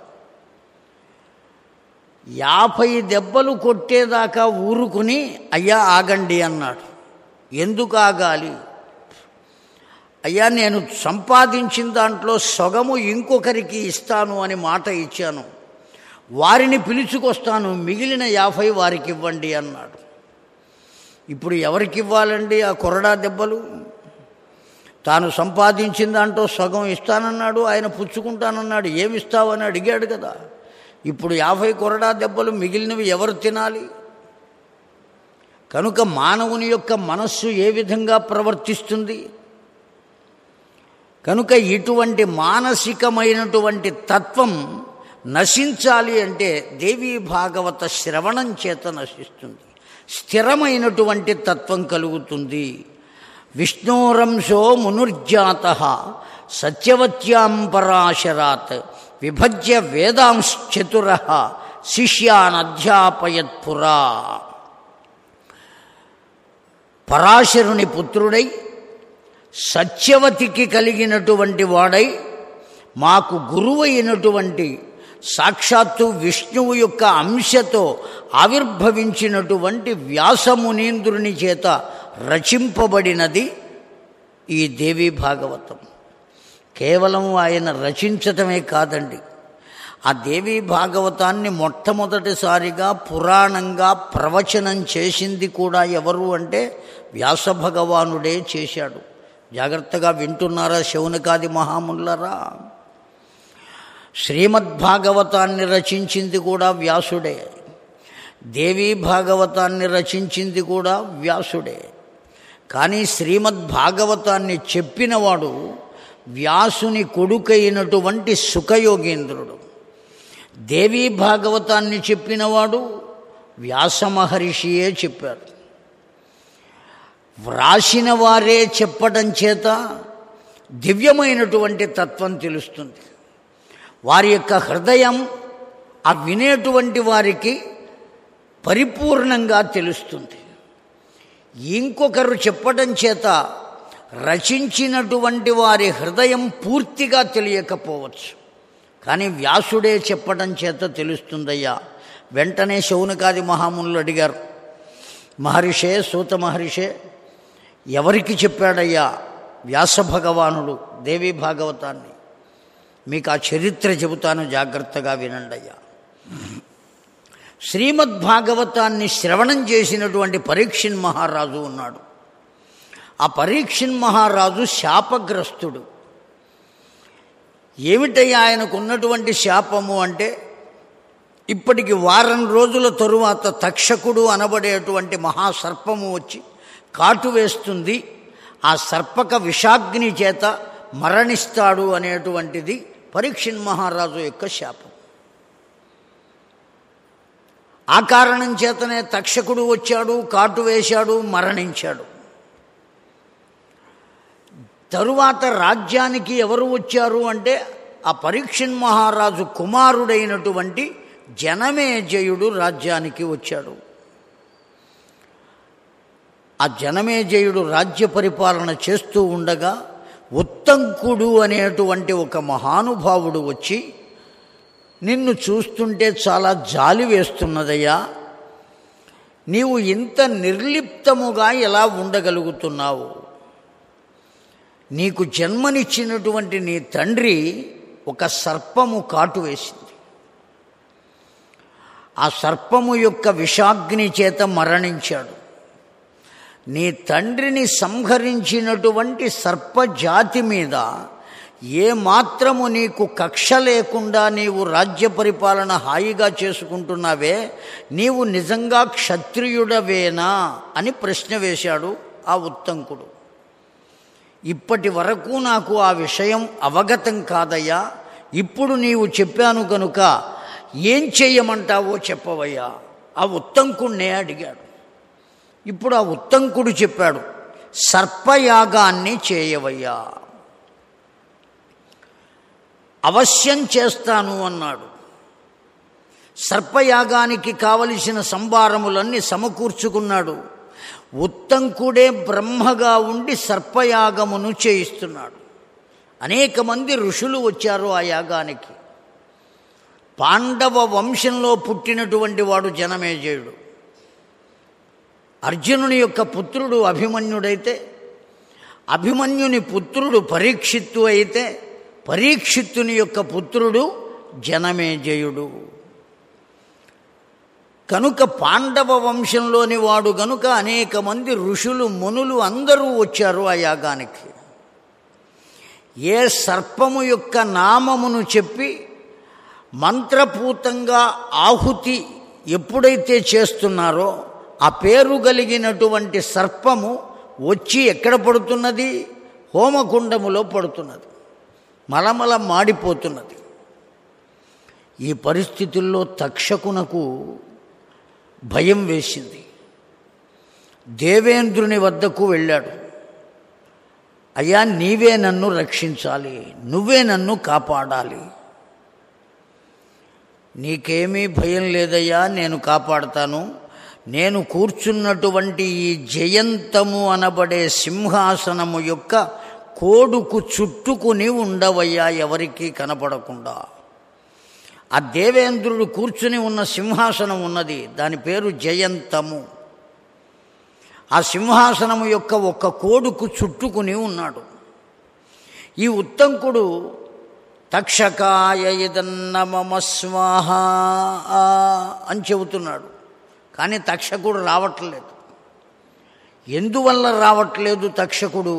50 దెబ్బలు కొట్టేదాకా ఊరుకుని, అయ్యా ఆగండి అన్నాడు. ఎందుకు ఆగాలి? అయ్యా, నేను సంపాదించిన దాంట్లో సగము ఇంకొకరికి ఇస్తాను అని మాట ఇచ్చాను, వారిని పిలుచుకొస్తాను, మిగిలిన 50 వారికి ఇవ్వండి అన్నాడు. ఇప్పుడు ఎవరికి ఇవ్వాలండి ఆ కొరడా దెబ్బలు? తాను సంపాదించిన దాంట్లో సగం ఇస్తానన్నాడు, ఆయన పుచ్చుకుంటానన్నాడు. ఏమిస్తావని అడిగాడు కదా. ఇప్పుడు 50 కొరడా దెబ్బలు, మిగిలినవి ఎవరు తినాలి? కనుక మానవుని యొక్క మనస్సు ఏ విధంగా ప్రవర్తిస్తుంది? కనుక ఇటువంటి మానసికమైనటువంటి తత్వం నశించాలి అంటే దేవీ భాగవత శ్రవణం చేత నశిస్తుంది. స్థిరమైనటువంటి తత్వం కలుగుతుంది. విష్ణోరంశో మునుర్జాతః సత్యవత్యాం పరాశరాత్ విభజ్య వేదాంశ్చతురః శిష్యాన్ అధ్యాపయత్పురా. పరాశరుని పుత్రుడై సత్యవతికి కలిగినటువంటి వాడై మాకు గురువైనటువంటి సాక్షాత్తు విష్ణువు యొక్క అంశతో ఆవిర్భవించినటువంటి వ్యాసమునీంద్రుని చేత రచింపబడినది ఈ దేవీ భాగవతం. కేవలం ఆయన రచించటమే కాదండి, ఆ దేవీ భాగవతాన్ని మొట్టమొదటిసారిగా పురాణంగా ప్రవచనం చేసింది కూడా ఎవరు అంటే వ్యాస భగవానుడే చేశాడు. జాగ్రత్తగా వింటున్నారా శౌనకాది మహామునులరా? శ్రీమద్భాగవతాన్ని రచించింది కూడా వ్యాసుడే, దేవీ భాగవతాన్ని రచించింది కూడా వ్యాసుడే. కానీ శ్రీమద్భాగవతాన్ని చెప్పినవాడు వ్యాసుని కొడుకైనటువంటి సుఖయోగేంద్రుడు. దేవీ భాగవతాన్ని చెప్పినవాడు వ్యాస మహర్షియే చెప్పారు. వ్రాసిన వారే చెప్పడం చేత దివ్యమైనటువంటి తత్వం తెలుస్తుంది. వారి యొక్క హృదయం ఆ వినేటువంటి వారికి పరిపూర్ణంగా తెలుస్తుంది. ఇంకొకరు చెప్పడం చేత రచించినటువంటి వారి హృదయం పూర్తిగా తెలియకపోవచ్చు, కానీ వ్యాసుడే చెప్పడం చేత తెలుస్తుందయ్యా. వెంటనే శౌనకాది మహామునులు అడిగారు, మహర్షే, సూత మహర్షే, ఎవరికి చెప్పాడయ్యా వ్యాస భగవానుడు దేవీ భాగవతాన్ని? మీకు ఆ చరిత్ర చెబుతాను, జాగ్రత్తగా వినండి అయ్యా. శ్రీమద్భాగవతాన్ని శ్రవణం చేసినటువంటి పరీక్షిన్ మహారాజు ఉన్నాడు. ఆ పరీక్షిన్ మహారాజు శాపగ్రస్తుడు. ఏమిటయ్యా ఆయనకు ఉన్నటువంటి శాపము అంటే, ఇప్పటికి వారం రోజుల తరువాత తక్షకుడు అనబడేటువంటి మహాసర్పము వచ్చి కాటు వేస్తుంది, ఆ సర్పక విషాగ్ని చేత మరణిస్తాడు అనేటువంటిది పరీక్షిన్ మహారాజు యొక్క శాపం. ఆ కారణం చేతనే తక్షకుడు వచ్చాడు, కాటు వేశాడు, మరణించాడు. తరువాత రాజ్యానికి ఎవరు వచ్చారు అంటే ఆ పరీక్షిన్ మహారాజు కుమారుడైనటువంటి జనమేజయుడు రాజ్యానికి వచ్చాడు. ఆ జనమేజయుడు రాజ్య పరిపాలన చేస్తూ ఉండగా ఉత్తంకుడు అనేటువంటి ఒక మహానుభావుడు వచ్చి, నిన్ను చూస్తుంటే చాలా జాలి వేస్తున్నదయ్యా, నీవు ఇంత నిర్లిప్తముగా ఎలా ఉండగలుగుతున్నావు? నీకు జన్మనిచ్చినటువంటి నీ తండ్రి ఒక సర్పము కాటు వేసింది, ఆ సర్పము యొక్క విషాగ్ని చేత మరణించాడు. నీ తండ్రిని సంహరించినటువంటి సర్పజాతి మీద ఏ మాత్రము నీకు కక్ష లేకుండా నీవు రాజ్య పరిపాలన హాయిగా చేసుకుంటున్నావే, నీవు నిజంగా క్షత్రియుడవేనా అని ప్రశ్న వేశాడు ఆ ఉత్తంకుడు. ఇప్పటి వరకు నాకు ఆ విషయం అవగతం కాదయ్యా, ఇప్పుడు నీవు చెప్పాను కనుక ఏం చెయ్యమంటావో చెప్పవయ్యా ఆ ఉత్తంకుడినే అడిగాడు. ఇప్పుడు ఆ ఉత్తంకుడు చెప్పాడు, సర్పయాగాన్ని చేయవయ్యా. అవశ్యం చేస్తాను అన్నాడు. సర్పయాగానికి కావలసిన సంభారములన్నీ సమకూర్చుకున్నాడు. ఉత్తంకుడే బ్రహ్మగా ఉండి సర్పయాగమును చేయిస్తున్నాడు. అనేక మంది ఋషులు వచ్చారు ఆ యాగానికి. పాండవ వంశంలో పుట్టినటువంటి వాడు జనమేజయుడు. అర్జునుని యొక్క పుత్రుడు అభిమన్యుడైతే, అభిమన్యుని పుత్రుడు పరీక్షిత్తు అయితే, పరీక్షిత్తుని యొక్క పుత్రుడు జనమేజయుడు. కనుక పాండవ వంశంలోని వాడు గనుక అనేక మంది ఋషులు మునులు అందరూ వచ్చారు ఆ యాగానికి. ఏ సర్పము యొక్క నామమును చెప్పి మంత్రపూతంగా ఆహుతి ఎప్పుడైతే చేస్తున్నారో ఆ పేరు కలిగినటువంటి సర్పము వచ్చి ఎక్కడ పడుతున్నది? హోమకుండములో పడుతున్నది, మలమల మాడిపోతున్నది. ఈ పరిస్థితుల్లో తక్షకునకు భయం వేసింది. దేవేంద్రుని వద్దకు వెళ్ళాడు. అయ్యా, నీవే నన్ను రక్షించాలి, నువ్వే నన్ను కాపాడాలి. నీకేమీ భయం లేదయ్యా, నేను కాపాడతాను. నేను కూర్చున్నటువంటి ఈ జయంతము అనబడే సింహాసనము యొక్క కోడుకు చుట్టుకుని ఉండవయ్యా, ఎవరికీ కనపడకుండా. ఆ దేవేంద్రుడు కూర్చుని ఉన్న సింహాసనం ఉన్నది, దాని పేరు జయంతము. ఆ సింహాసనము యొక్క ఒక కోడుకు చుట్టుకుని ఉన్నాడు. ఈ ఉత్తంకుడు తక్షకాయ ఇదన్నమమ స్వాహ అని చెబుతున్నాడు. కానీ తక్షకుడు రావట్లేదు. ఎందువల్ల రావట్లేదు తక్షకుడు?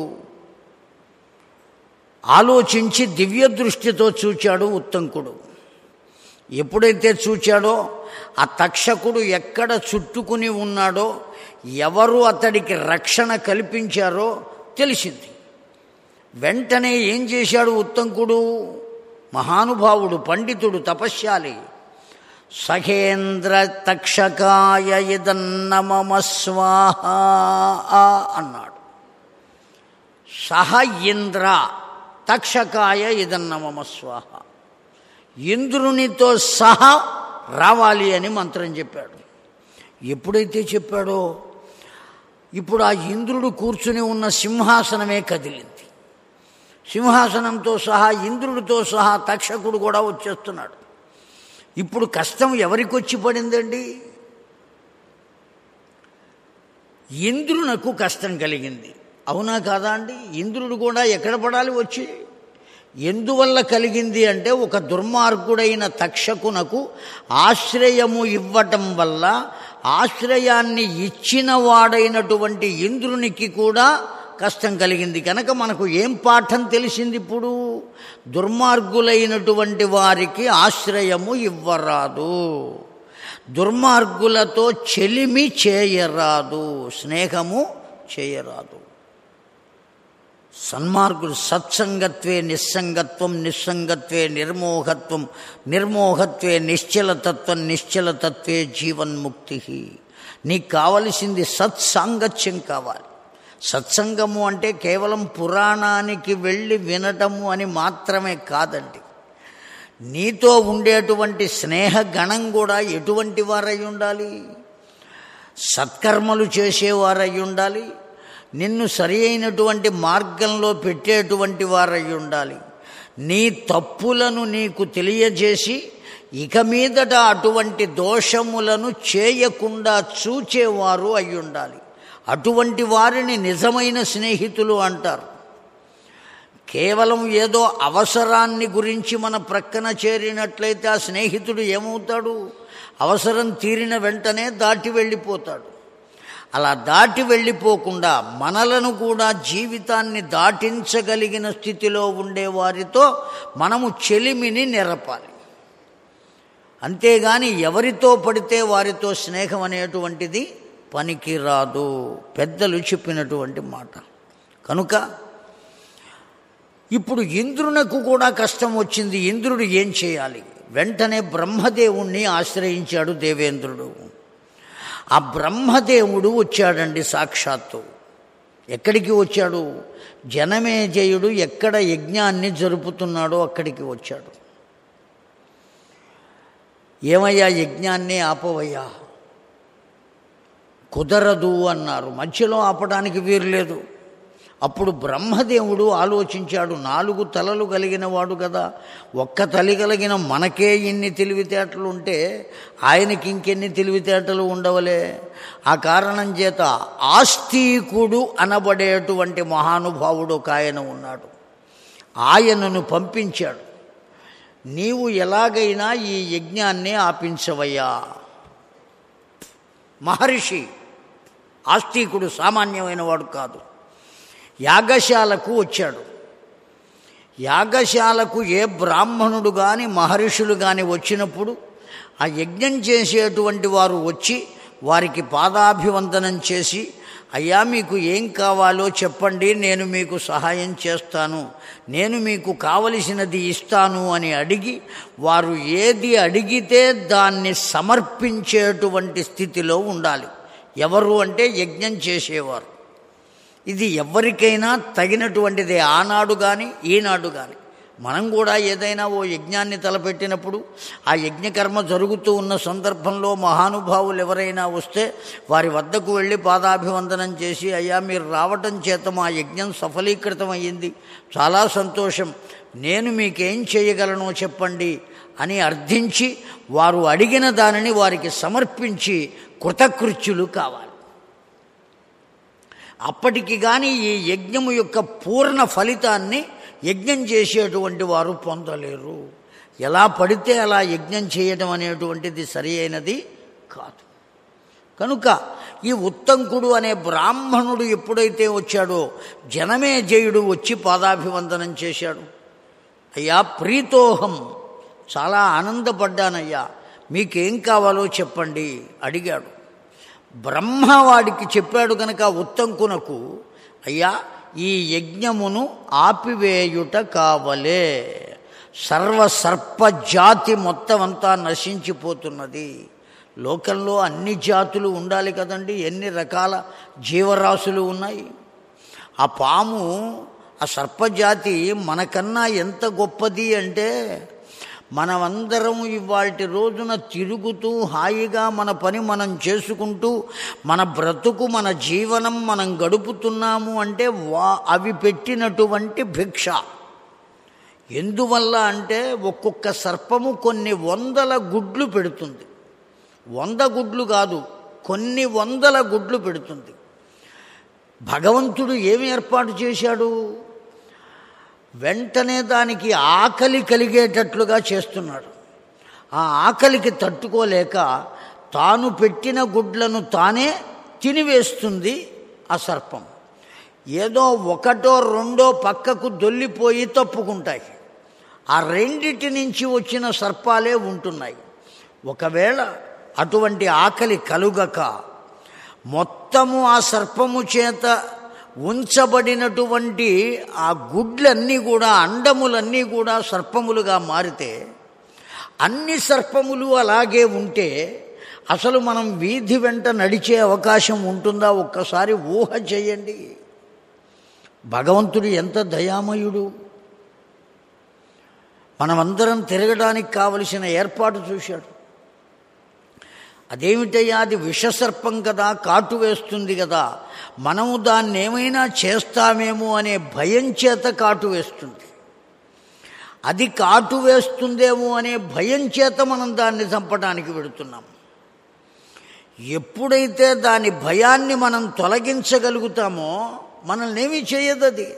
ఆలోచించి దివ్య దృష్టితో చూచాడు ఉత్తంకుడు. ఎప్పుడైతే చూచాడో ఆ తక్షకుడు ఎక్కడ చుట్టుకుని ఉన్నాడో, ఎవరు అతడికి రక్షణ కల్పించారో తెలిసింది. వెంటనే ఏం చేశాడు ఉత్తంకుడు? మహానుభావుడు, పండితుడు, తపశ్శాలి. సఖేంద్ర తక్షకాయ ఇదన్నమమ స్వాహ అన్నాడు. సహ ఇంద్ర తక్షకాయ ఇదన్నమమ స్వాహ. ఇంద్రునితో సహా రావాలి అని మంత్రం చెప్పాడు. ఎప్పుడైతే చెప్పాడో ఇప్పుడు ఆ ఇంద్రుడు కూర్చుని ఉన్న సింహాసనమే కదిలింది. సింహాసనంతో సహా, ఇంద్రుడితో సహా తక్షకుడు కూడా వచ్చేస్తున్నాడు. ఇప్పుడు కష్టం ఎవరికి వచ్చి పడిందండి? ఇంద్రునకు కష్టం కలిగింది. అవునా కాదా అండి? ఇంద్రుడు కూడా ఎక్కడ పడాలి వచ్చి? ఎందువల్ల కలిగింది అంటే, ఒక దుర్మార్గుడైన తక్షకునకు ఆశ్రయము ఇవ్వటం వల్ల, ఆశ్రయాన్ని ఇచ్చిన వాడైనటువంటి ఇంద్రునికి కూడా కష్టం కలిగింది. కనుక మనకు ఏం పాఠం తెలిసింది ఇప్పుడు? దుర్మార్గులైనటువంటి వారికి ఆశ్రయము ఇవ్వరాదు, దుర్మార్గులతో చెలిమి చేయరాదు, స్నేహము చేయరాదు. సన్మార్గులు సత్సంగత్వే నిస్సంగత్వం, నిస్సంగత్వే నిర్మోహత్వం, నిర్మోహత్వే నిశ్చలతత్వం, నిశ్చలతత్వే జీవన్ముక్తి. నీకు కావలసింది సత్సాంగత్యం కావాలి. సత్సంగము అంటే కేవలం పురాణానికి వెళ్ళి వినటము అని మాత్రమే కాదండి. నీతో ఉండేటువంటి స్నేహగణం కూడా ఎటువంటి వారై ఉండాలి? సత్కర్మలు చేసేవారై ఉండాలి, నిన్ను సరి అయినటువంటి మార్గంలో పెట్టేటువంటి వారై ఉండాలి, నీ తప్పులను నీకు తెలియజేసి ఇక మీదట అటువంటి దోషములను చేయకుండా చూచేవారు అయి ఉండాలి. అటువంటి వారిని నిజమైన స్నేహితులు అంటారు. కేవలం ఏదో అవసరాన్ని గురించి మన ప్రక్కన చేరినట్లయితే ఆ స్నేహితుడు ఏమవుతాడు? అవసరం తీరిన వెంటనే దాటి వెళ్ళిపోతాడు. అలా దాటి వెళ్ళిపోకుండా మనలను కూడా జీవితాన్ని దాటించగలిగిన స్థితిలో ఉండే వారితో మనము చెలిమిని నెరపాలి. అంతేగాని ఎవరితో పడితే వారితో స్నేహం అనేటువంటిది పనికి రాదు. పెద్దలు చెప్పినటువంటి మాట. కనుక ఇప్పుడు ఇంద్రునకు కూడా కష్టం వచ్చింది. ఇంద్రుడు ఏం చేయాలి? వెంటనే బ్రహ్మదేవుణ్ణి ఆశ్రయించాడు దేవేంద్రుడు. ఆ బ్రహ్మదేవుడు వచ్చాడండి సాక్షాత్తు. ఎక్కడికి వచ్చాడు? జనమేజయుడు ఎక్కడ యజ్ఞాన్ని జరుపుతున్నాడో అక్కడికి వచ్చాడు. ఏమయ్యా, యజ్ఞాన్ని ఆపవయ్యా. కుదరదు అన్నారు. మధ్యలో ఆపడానికి వీరు లేదు. అప్పుడు బ్రహ్మదేవుడు ఆలోచించాడు. 4 తలలు కలిగిన వాడు కదా, ఒక్క తల్లి కలిగిన మనకే ఇన్ని తెలివితేటలు ఉంటే ఆయనకి ఇంకెన్ని తెలివితేటలు ఉండవలే. ఆ కారణం చేత ఆస్తికుడు అనబడేటువంటి మహానుభావుడు ఒక ఆయన ఉన్నాడు. ఆయనను పంపించాడు. నీవు ఎలాగైనా ఈ యజ్ఞాన్ని ఆపించవయ్యా. మహర్షి ఆస్తికుడు సామాన్యమైన వాడు కాదు. యాగశాలకు వచ్చాడు. యాగశాలకు ఏ బ్రాహ్మణుడు కానీ మహర్షులు కానీ వచ్చినప్పుడు ఆ యజ్ఞం చేసేటువంటి వారు వచ్చి వారికి పాదాభివందనం చేసి, అయ్యా మీకు ఏం కావాలో చెప్పండి, నేను మీకు సహాయం చేస్తాను, నేను మీకు కావలసినది ఇస్తాను అని అడిగి, వారు ఏది అడిగితే దాన్ని సమర్పించేటువంటి స్థితిలో ఉండాలి. ఎవరు అంటే యజ్ఞం చేసేవారు. ఇది ఎవరికైనా తగినటువంటిదే, ఆనాడు కానీ ఈనాడు కానీ. మనం కూడా ఏదైనా ఓ యజ్ఞాన్ని తలపెట్టినప్పుడు ఆ యజ్ఞకర్మ జరుగుతూ ఉన్న సందర్భంలో మహానుభావులు ఎవరైనా వస్తే వారి వద్దకు వెళ్ళి పాదాభివందనం చేసి, అయ్యా మీరు రావటం చేత మా యజ్ఞం సఫలీకృతం అయ్యింది, చాలా సంతోషం, నేను మీకేం చేయగలనో చెప్పండి అని అర్థించి వారు అడిగిన దానిని వారికి సమర్పించి కృతకృత్యులు కావాలి. అప్పటికి కానీ ఈ యజ్ఞము యొక్క పూర్ణ ఫలితాన్ని యజ్ఞం చేసేటువంటి వారు పొందలేరు. ఎలా పడితే అలా యజ్ఞం చేయడం అనేటువంటిది సరి అయినది కాదు. కనుక ఈ ఉత్తంకుడు అనే బ్రాహ్మణుడు ఎప్పుడైతే వచ్చాడో జనమేజయుడు వచ్చి పాదాభివందనం చేశాడు. అయ్యా ప్రీతోహం, చాలా ఆనందపడ్డానయ్యా, మీకేం కావాలో చెప్పండి అడిగాడు. బ్రహ్మవాడికి చెప్పాడు కనుక ఉత్తంకునకు, అయ్యా ఈ యజ్ఞమును ఆపివేయుట కావలే, సర్వసర్పజాతి మొత్తం అంతా నశించిపోతున్నది. లోకంలో అన్ని జాతులు ఉండాలి కదండి, ఎన్ని రకాల జీవరాశులు ఉన్నాయి. ఆ పాము, ఆ సర్పజాతి మనకన్నా ఎంత గొప్పది అంటే, మనమందరం ఇవాల్టి రోజున తిరుగుతూ హాయిగా మన పని మనం చేసుకుంటూ మన బ్రతుకు మన జీవనం మనం గడుపుతున్నాము అంటే అవి పెట్టినటువంటి భిక్ష. ఎందువల్ల అంటే ఒక్కొక్క సర్పము కొన్ని వందల గుడ్లు పెడుతుంది. 100 గుడ్లు కాదు, కొన్ని వందల గుడ్లు పెడుతుంది. భగవంతుడు ఏమి ఏర్పాటు చేశాడు? వెంటనే దానికి ఆకలి కలిగేటట్లుగా చేస్తున్నాడు. ఆ ఆకలికి తట్టుకోలేక తాను పెట్టిన గుడ్లను తానే తినివేస్తుంది ఆ సర్పం. ఏదో 1, 2 పక్కకు దొల్లిపోయి తప్పుకుంటాయి. ఆ రెండిటి నుంచి వచ్చిన సర్పాలే ఉంటున్నాయి. ఒకవేళ అటువంటి ఆకలి కలుగక మొత్తము ఆ సర్పము చేత ఉంచబడినటువంటి ఆ గుడ్లన్నీ కూడా, అండములన్నీ కూడా సర్పములుగా మారితే, అన్ని సర్పములు అలాగే ఉంటే అసలు మనం వీధి వెంట నడిచే అవకాశం ఉంటుందా? ఒక్కసారి ఊహ చేయండి. భగవంతుడు ఎంత దయామయుడు. మనమందరం తిరగడానికి కావలసిన ఏర్పాటు చూశాడు. అదేమిటయ్యా, అది విషసర్పం కదా, కాటు వేస్తుంది కదా, మనము దాన్ని ఏమైనా చేస్తామేమో అనే భయం చేత కాటు వేస్తుంది. అది కాటు వేస్తుందేమో అనే భయం చేత మనం దాన్ని చంపడానికి వెడుతున్నాం. ఎప్పుడైతే దాని భయాన్ని మనం తొలగించగలుగుతామో మనల్ని ఏమీ చేయదది.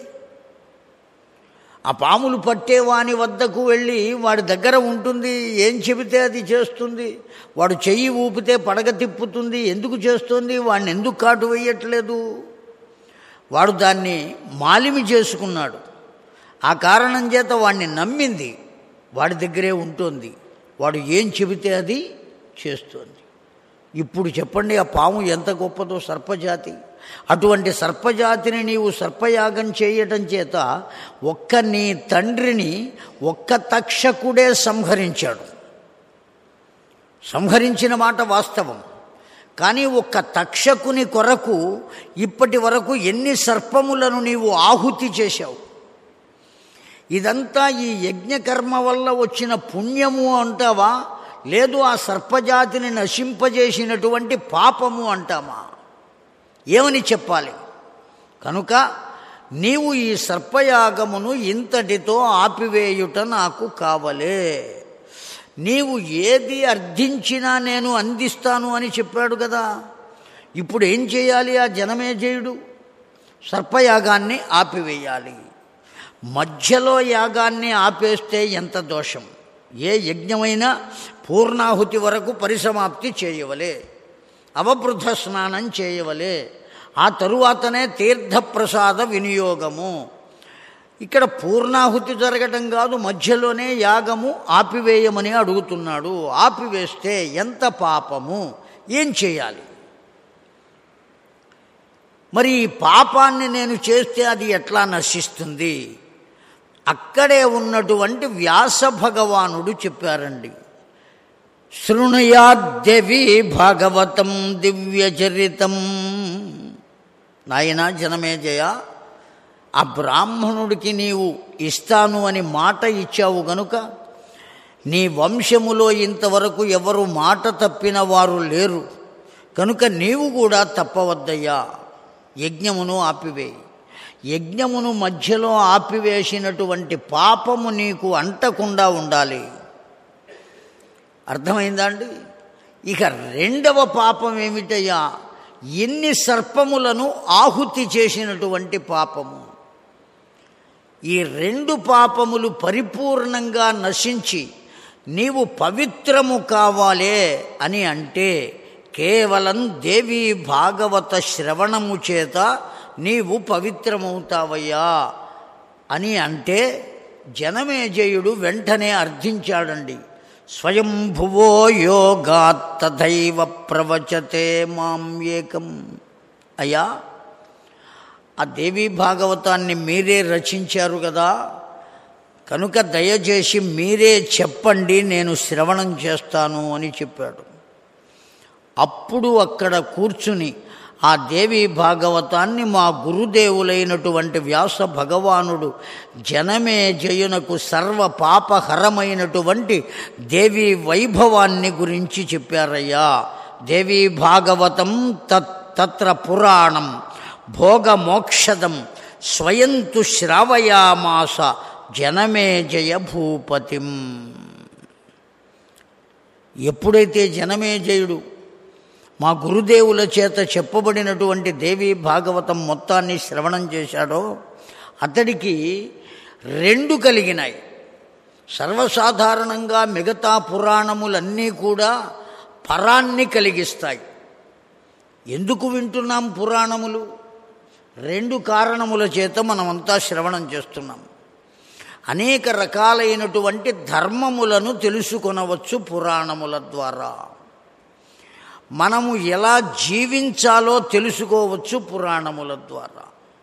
ఆ పాములు పట్టేవాని వద్దకు వెళ్ళి వాడి దగ్గర ఉంటుంది, ఏం చెబితే అది చేస్తుంది. వాడు చెయ్యి ఊపితే పడగ తిప్పుతుంది, ఎందుకు చేస్తుంది? వాడిని ఎందుకు కాటు వేయట్లేదు? వాడు దాన్ని మాలిమి చేసుకున్నాడు. ఆ కారణం చేత వాడిని నమ్మింది, వాడి దగ్గరే ఉంటుంది. వాడు ఏం చెబితే అది చేస్తుంది. ఇప్పుడు చెప్పండి, ఆ పాము ఎంత గొప్పదో సర్పజాతి. అటువంటి సర్పజాతిని నీవు సర్పయాగం చేయటం చేత ఒక్క నీ తండ్రిని ఒక్క తక్షకుడే సంహరించాడు. సంహరించిన మాట వాస్తవం. కానీ ఒక్క తక్షకుని కొరకు ఇప్పటి వరకు ఎన్ని సర్పములను నీవు ఆహుతి చేశావు? ఇదంతా ఈ యజ్ఞకర్మ వల్ల వచ్చిన పుణ్యము అంటావా, లేదు ఆ సర్పజాతిని నశింపజేసినటువంటి పాపము అంటామా? ఏమని చెప్పాలి? కనుక నీవు ఈ సర్పయాగమును ఇంతటితో ఆపివేయుట నాకు కావలే. నీవు ఏది అర్థించినా నేను అందిస్తాను అని చెప్పాడు కదా. ఇప్పుడు ఏం చేయాలి? ఆ జనమేజయుడు సర్పయాగాన్ని ఆపివేయాలి. మధ్యలో యాగాన్ని ఆపేస్తే ఎంత దోషం. ఏ యజ్ఞమైనా పూర్ణాహుతి వరకు పరిసమాప్తి చేయవలే, అవబృద్ధ స్నానం చేయవలే, ఆ తరువాతనే తీర్థప్రసాద వినియోగము. ఇక్కడ పూర్ణాహుతి జరగటం కాదు, మధ్యలోనే యాగము ఆపివేయమని అడుగుతున్నాడు. ఆపివేస్తే ఎంత పాపము, ఏం చేయాలి? మరి ఈ పాపాన్ని నేను చేస్తే అది ఎట్లా నశిస్తుంది? అక్కడే ఉన్నటువంటి వ్యాస భగవానుడు చెప్పారండి. శృణుయాద్దేవి భాగవతం దివ్యచరితం. నాయనా జనమేజయ, ఆ బ్రాహ్మణుడికి నీవు ఇస్తాను అని మాట ఇచ్చావు గనుక నీ వంశములో ఇంతవరకు ఎవరు మాట తప్పిన వారు లేరు కనుక నీవు కూడా తప్పవద్దయ్యా. యజ్ఞమును ఆపివేయి. యజ్ఞమును మధ్యలో ఆపివేసినటువంటి పాపము నీకు అంటకుండా ఉండాలి. అర్థమైందా అండి? ఇక రెండవ పాపం ఏమిటయ్యా? ఎన్ని సర్పములను ఆహుతి చేసినటువంటి పాపము. ఈ రెండు పాపములు పరిపూర్ణంగా నశించి నీవు పవిత్రము కావాలే అని అంటే కేవలం దేవీ భాగవత శ్రవణము చేత నీవు పవిత్రమవుతావయ్యా అని అంటే జనమేజయుడు వెంటనే అర్థించాడండి. స్వయంభువో యోగాత్ తథైవ ప్రవచతే మాం ఏకం. అయ్యా, ఆ దేవీ భాగవతాన్ని మీరే రచించారు కదా, కనుక దయచేసి మీరే చెప్పండి, నేను శ్రవణం చేస్తాను అని చెప్పాడు. అప్పుడు అక్కడ కూర్చుని ఆ దేవీ భాగవతాన్ని మా గురుదేవులైనటువంటి వ్యాస భగవానుడు జనమేజయునకు సర్వ పాపహరమైనటువంటి దేవీ వైభవాన్ని గురించి చెప్పారయ్యా. దేవీ భాగవతం తత్ర పురాణం భోగమోక్షదం స్వయంతు శ్రావయామాస జనమేజయ భూపతిం. ఎప్పుడైతే జనమేజయుడు మా గురుదేవుల చేత చెప్పబడినటువంటి దేవీ భాగవతం మొత్తాన్ని శ్రవణం చేశాడో అతడికి రెండు కలిగినాయి. సర్వసాధారణంగా మిగతా పురాణములన్నీ కూడా పరాన్ని కలిగిస్తాయి. ఎందుకు వింటున్నాం పురాణములు? రెండు కారణముల చేత మనమంతా శ్రవణం చేస్తున్నాం. అనేక రకాలైనటువంటి ధర్మములను తెలుసుకొనవచ్చు పురాణముల ద్వారా. మనము ఎలా జీవించాలో తెలుసుకోవచ్చు పురాణముల ద్వారా.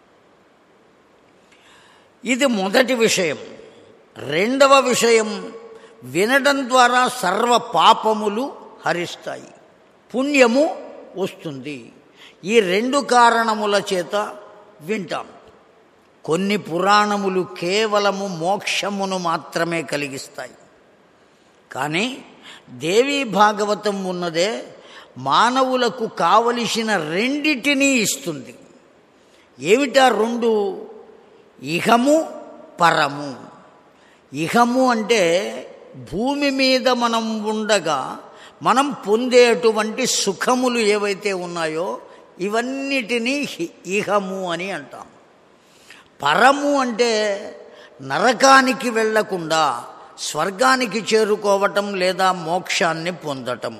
ఇది మొదటి విషయం. రెండవ విషయం, వినడం ద్వారా సర్వ పాపములు హరిస్తాయి, పుణ్యము వస్తుంది. ఈ రెండు కారణముల చేత వింటాం. కొన్ని పురాణములు కేవలము మోక్షమును మాత్రమే కలిగిస్తాయి. కానీ దేవీ భాగవతం ఉన్నదే మానవులకు కావలసిన రెండిటినీ ఇస్తుంది. ఏమిటా రెండు? ఇహము పరము. ఇహము అంటే భూమి మీద మనం ఉండగా మనం పొందేటువంటి సుఖములు ఏవైతే ఉన్నాయో ఇవన్నిటినీ ఇహము అని అంటాం. పరము అంటే నరకానికి వెళ్లకుండా స్వర్గానికి చేరుకోవటం లేదా మోక్షాన్ని పొందటం.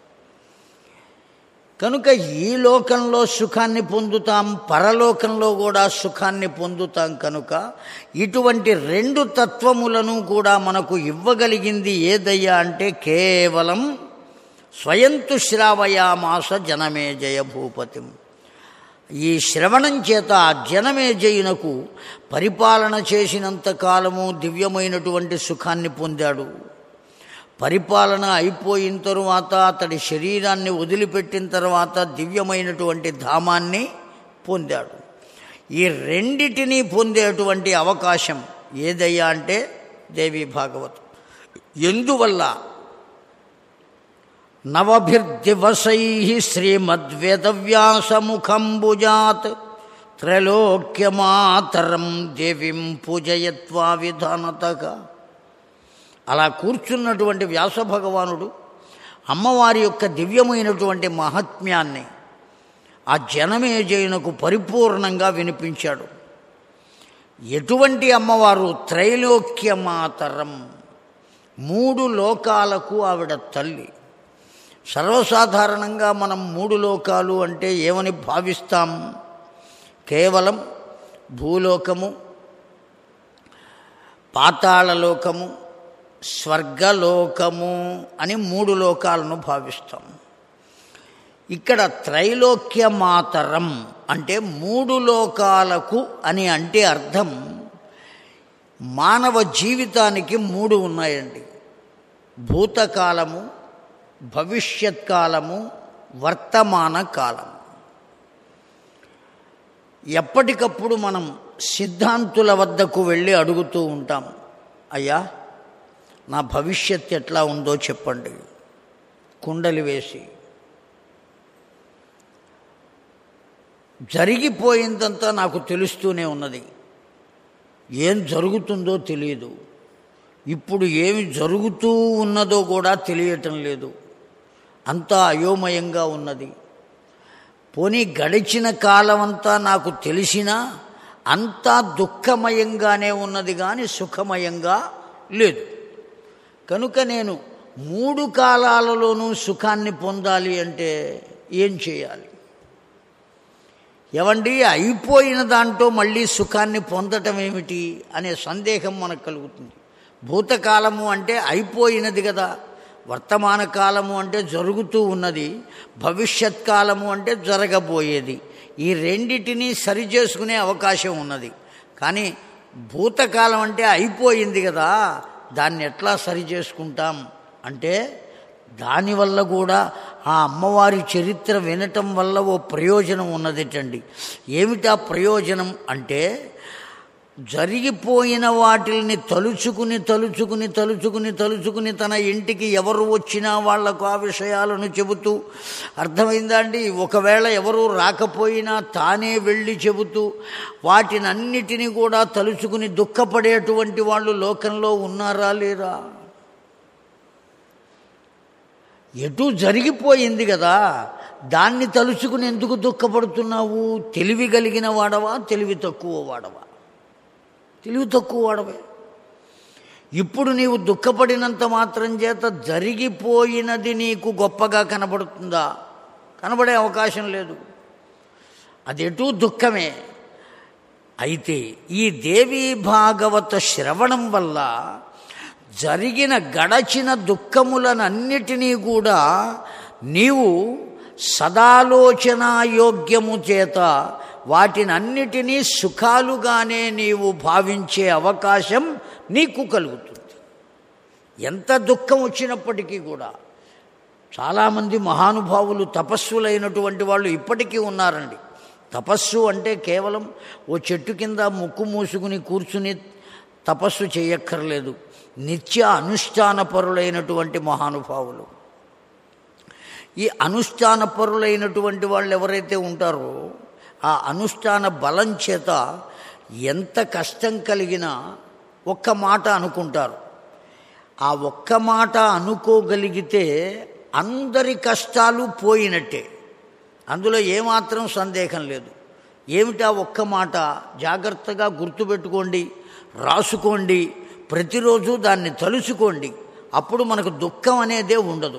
కనుక ఈ లోకంలో సుఖాన్ని పొందుతాం, పరలోకంలో కూడా సుఖాన్ని పొందుతాం. కనుక ఇటువంటి రెండు తత్వములను కూడా మనకు ఇవ్వగలిగింది ఏదయ్యా అంటే కేవలం స్వయంతు శ్రావయామాస జనమేజయ భూపతిం. ఈ శ్రవణం చేత జనమేజయునకు పరిపాలన చేసినంత కాలము దివ్యమైనటువంటి సుఖాన్ని పొందాడు. పరిపాలన అయిపోయిన తరువాత అతడి శరీరాన్ని వదిలిపెట్టిన తర్వాత దివ్యమైనటువంటి ధామాన్ని పొందాడు. ఈ రెండిటినీ పొందేటువంటి అవకాశం ఏదయ్యా అంటే దేవీ భాగవతం. ఎందువల్ల? నవభిర్దివసై శ్రీమద్వేదవ్యాసముఖంబుజాత్ త్రైలోక్యమాతరం దేవీం పూజయత్వా విధానతగా. అలా కూర్చున్నటువంటి వ్యాస భగవానుడు అమ్మవారి యొక్క దివ్యమైనటువంటి మహాత్మ్యాన్ని ఆ జనమేజయునకు పరిపూర్ణంగా వినిపించాడు. ఎటువంటి అమ్మవారు? త్రైలోక్యమాతరం, మూడు లోకాలకు ఆవిడ తల్లి. సర్వసాధారణంగా మనం మూడు లోకాలు అంటే ఏమని భావిస్తాం? కేవలం భూలోకము, పాతాళలోకము, స్వర్గలోకము అని మూడు లోకాలను భావిస్తాం. ఇక్కడ త్రైలోక్యమాతరం అంటే మూడు లోకాలకు అని అంటే అర్థం మానవ జీవితానికి మూడు ఉన్నాయండి. భూతకాలము, భవిష్యత్కాలము, వర్తమాన కాలం. ఎప్పటికప్పుడు మనం సిద్ధాంతుల వద్దకు వెళ్ళి అడుగుతూ ఉంటాం, అయ్యా నా భవిష్యత్ ఎట్లా ఉందో చెప్పండి. కుండలి వేసి జరిగిపోయిందంతా నాకు తెలుస్తూనే ఉన్నది, ఏం జరుగుతుందో తెలియదు. ఇప్పుడు ఏమి జరుగుతూ ఉన్నదో కూడా తెలియటం లేదు, అంతా అయోమయంగా ఉన్నది. పోనీ గడిచిన కాలమంతా నాకు తెలిసినా అంతా దుఃఖమయంగానే ఉన్నది కానీ సుఖమయంగా లేదు. కనుక నేను 3 కాలాలలోనూ సుఖాన్ని పొందాలి అంటే ఏం చేయాలి? ఏవండి, అయిపోయిన దాంట్లో మళ్ళీ సుఖాన్ని పొందటం ఏమిటి అనే సందేహం మనకు కలుగుతుంది. భూతకాలము అంటే అయిపోయినది కదా, వర్తమాన కాలము అంటే జరుగుతూ ఉన్నది, భవిష్యత్ కాలము అంటే జరగబోయేది. ఈ రెండిటినీ సరిచేసుకునే అవకాశం ఉన్నది. కానీ భూతకాలం అంటే అయిపోయింది కదా, దాన్ని ఎట్లా సరి చేసుకుంటాం అంటే దానివల్ల కూడా ఆ అమ్మవారి చరిత్ర వినటం వల్ల ఓ ప్రయోజనం ఉన్నదిటండి. ఏమిటా ప్రయోజనం అంటే జరిగిపోయిన వాటిల్ని తలుచుకుని తలుచుకుని తలుచుకుని తలుచుకుని తన ఇంటికి ఎవరు వచ్చినా వాళ్లకు ఆ విషయాలను చెబుతూ, అర్థమైందా అండి? ఒకవేళ ఎవరు రాకపోయినా తానే వెళ్ళి చెబుతూ వాటినన్నిటినీ కూడా తలుచుకుని దుఃఖపడేటువంటి వాళ్ళు లోకంలో ఉన్నారా లేరా? ఎటు జరిగిపోయింది కదా, దాన్ని తలుచుకుని ఎందుకు దుఃఖపడుతున్నావు? తెలివి కలిగిన వాడవా, తెలివి తక్కువ వాడవా? తెలివి తక్కువ వాడవే. ఇప్పుడు నీవు దుఃఖపడినంత మాత్రం చేత జరిగిపోయినది నీకు గొప్పగా కనబడుతుందా? కనబడే అవకాశం లేదు. అది ఎటు దుఃఖమే. అయితే ఈ దేవీ భాగవత శ్రవణం వల్ల జరిగిన గడచిన దుఃఖములనన్నిటినీ కూడా నీవు సదాలోచనాయోగ్యము చేత వాటినన్నిటినీ సుఖాలుగానే నీవు భావించే అవకాశం నీకు కలుగుతుంది. ఎంత దుఃఖం వచ్చినప్పటికీ కూడా చాలామంది మహానుభావులు తపస్సులైనటువంటి వాళ్ళు ఇప్పటికీ ఉన్నారండి. తపస్సు అంటే కేవలం ఓ చెట్టు కింద ముక్కు మూసుకుని కూర్చుని తపస్సు చేయక్కర్లేదు. నిత్య అనుష్ఠానపరులైనటువంటి మహానుభావులు. ఈ అనుష్ఠానపరులైనటువంటి వాళ్ళు ఎవరైతే ఉంటారో ఆ అనుష్ఠాన బలం చేత ఎంత కష్టం కలిగినా ఒక్క మాట అనుకుంటారు. ఆ ఒక్క మాట అనుకోగలిగితే అందరి కష్టాలు పోయినట్టే, అందులో ఏమాత్రం సందేహం లేదు. ఏమిటా ఒక్క మాట? జాగ్రత్తగా గుర్తుపెట్టుకోండి, రాసుకోండి, ప్రతిరోజు దాన్ని తలుచుకోండి. అప్పుడు మనకు దుఃఖం అనేదే ఉండదు.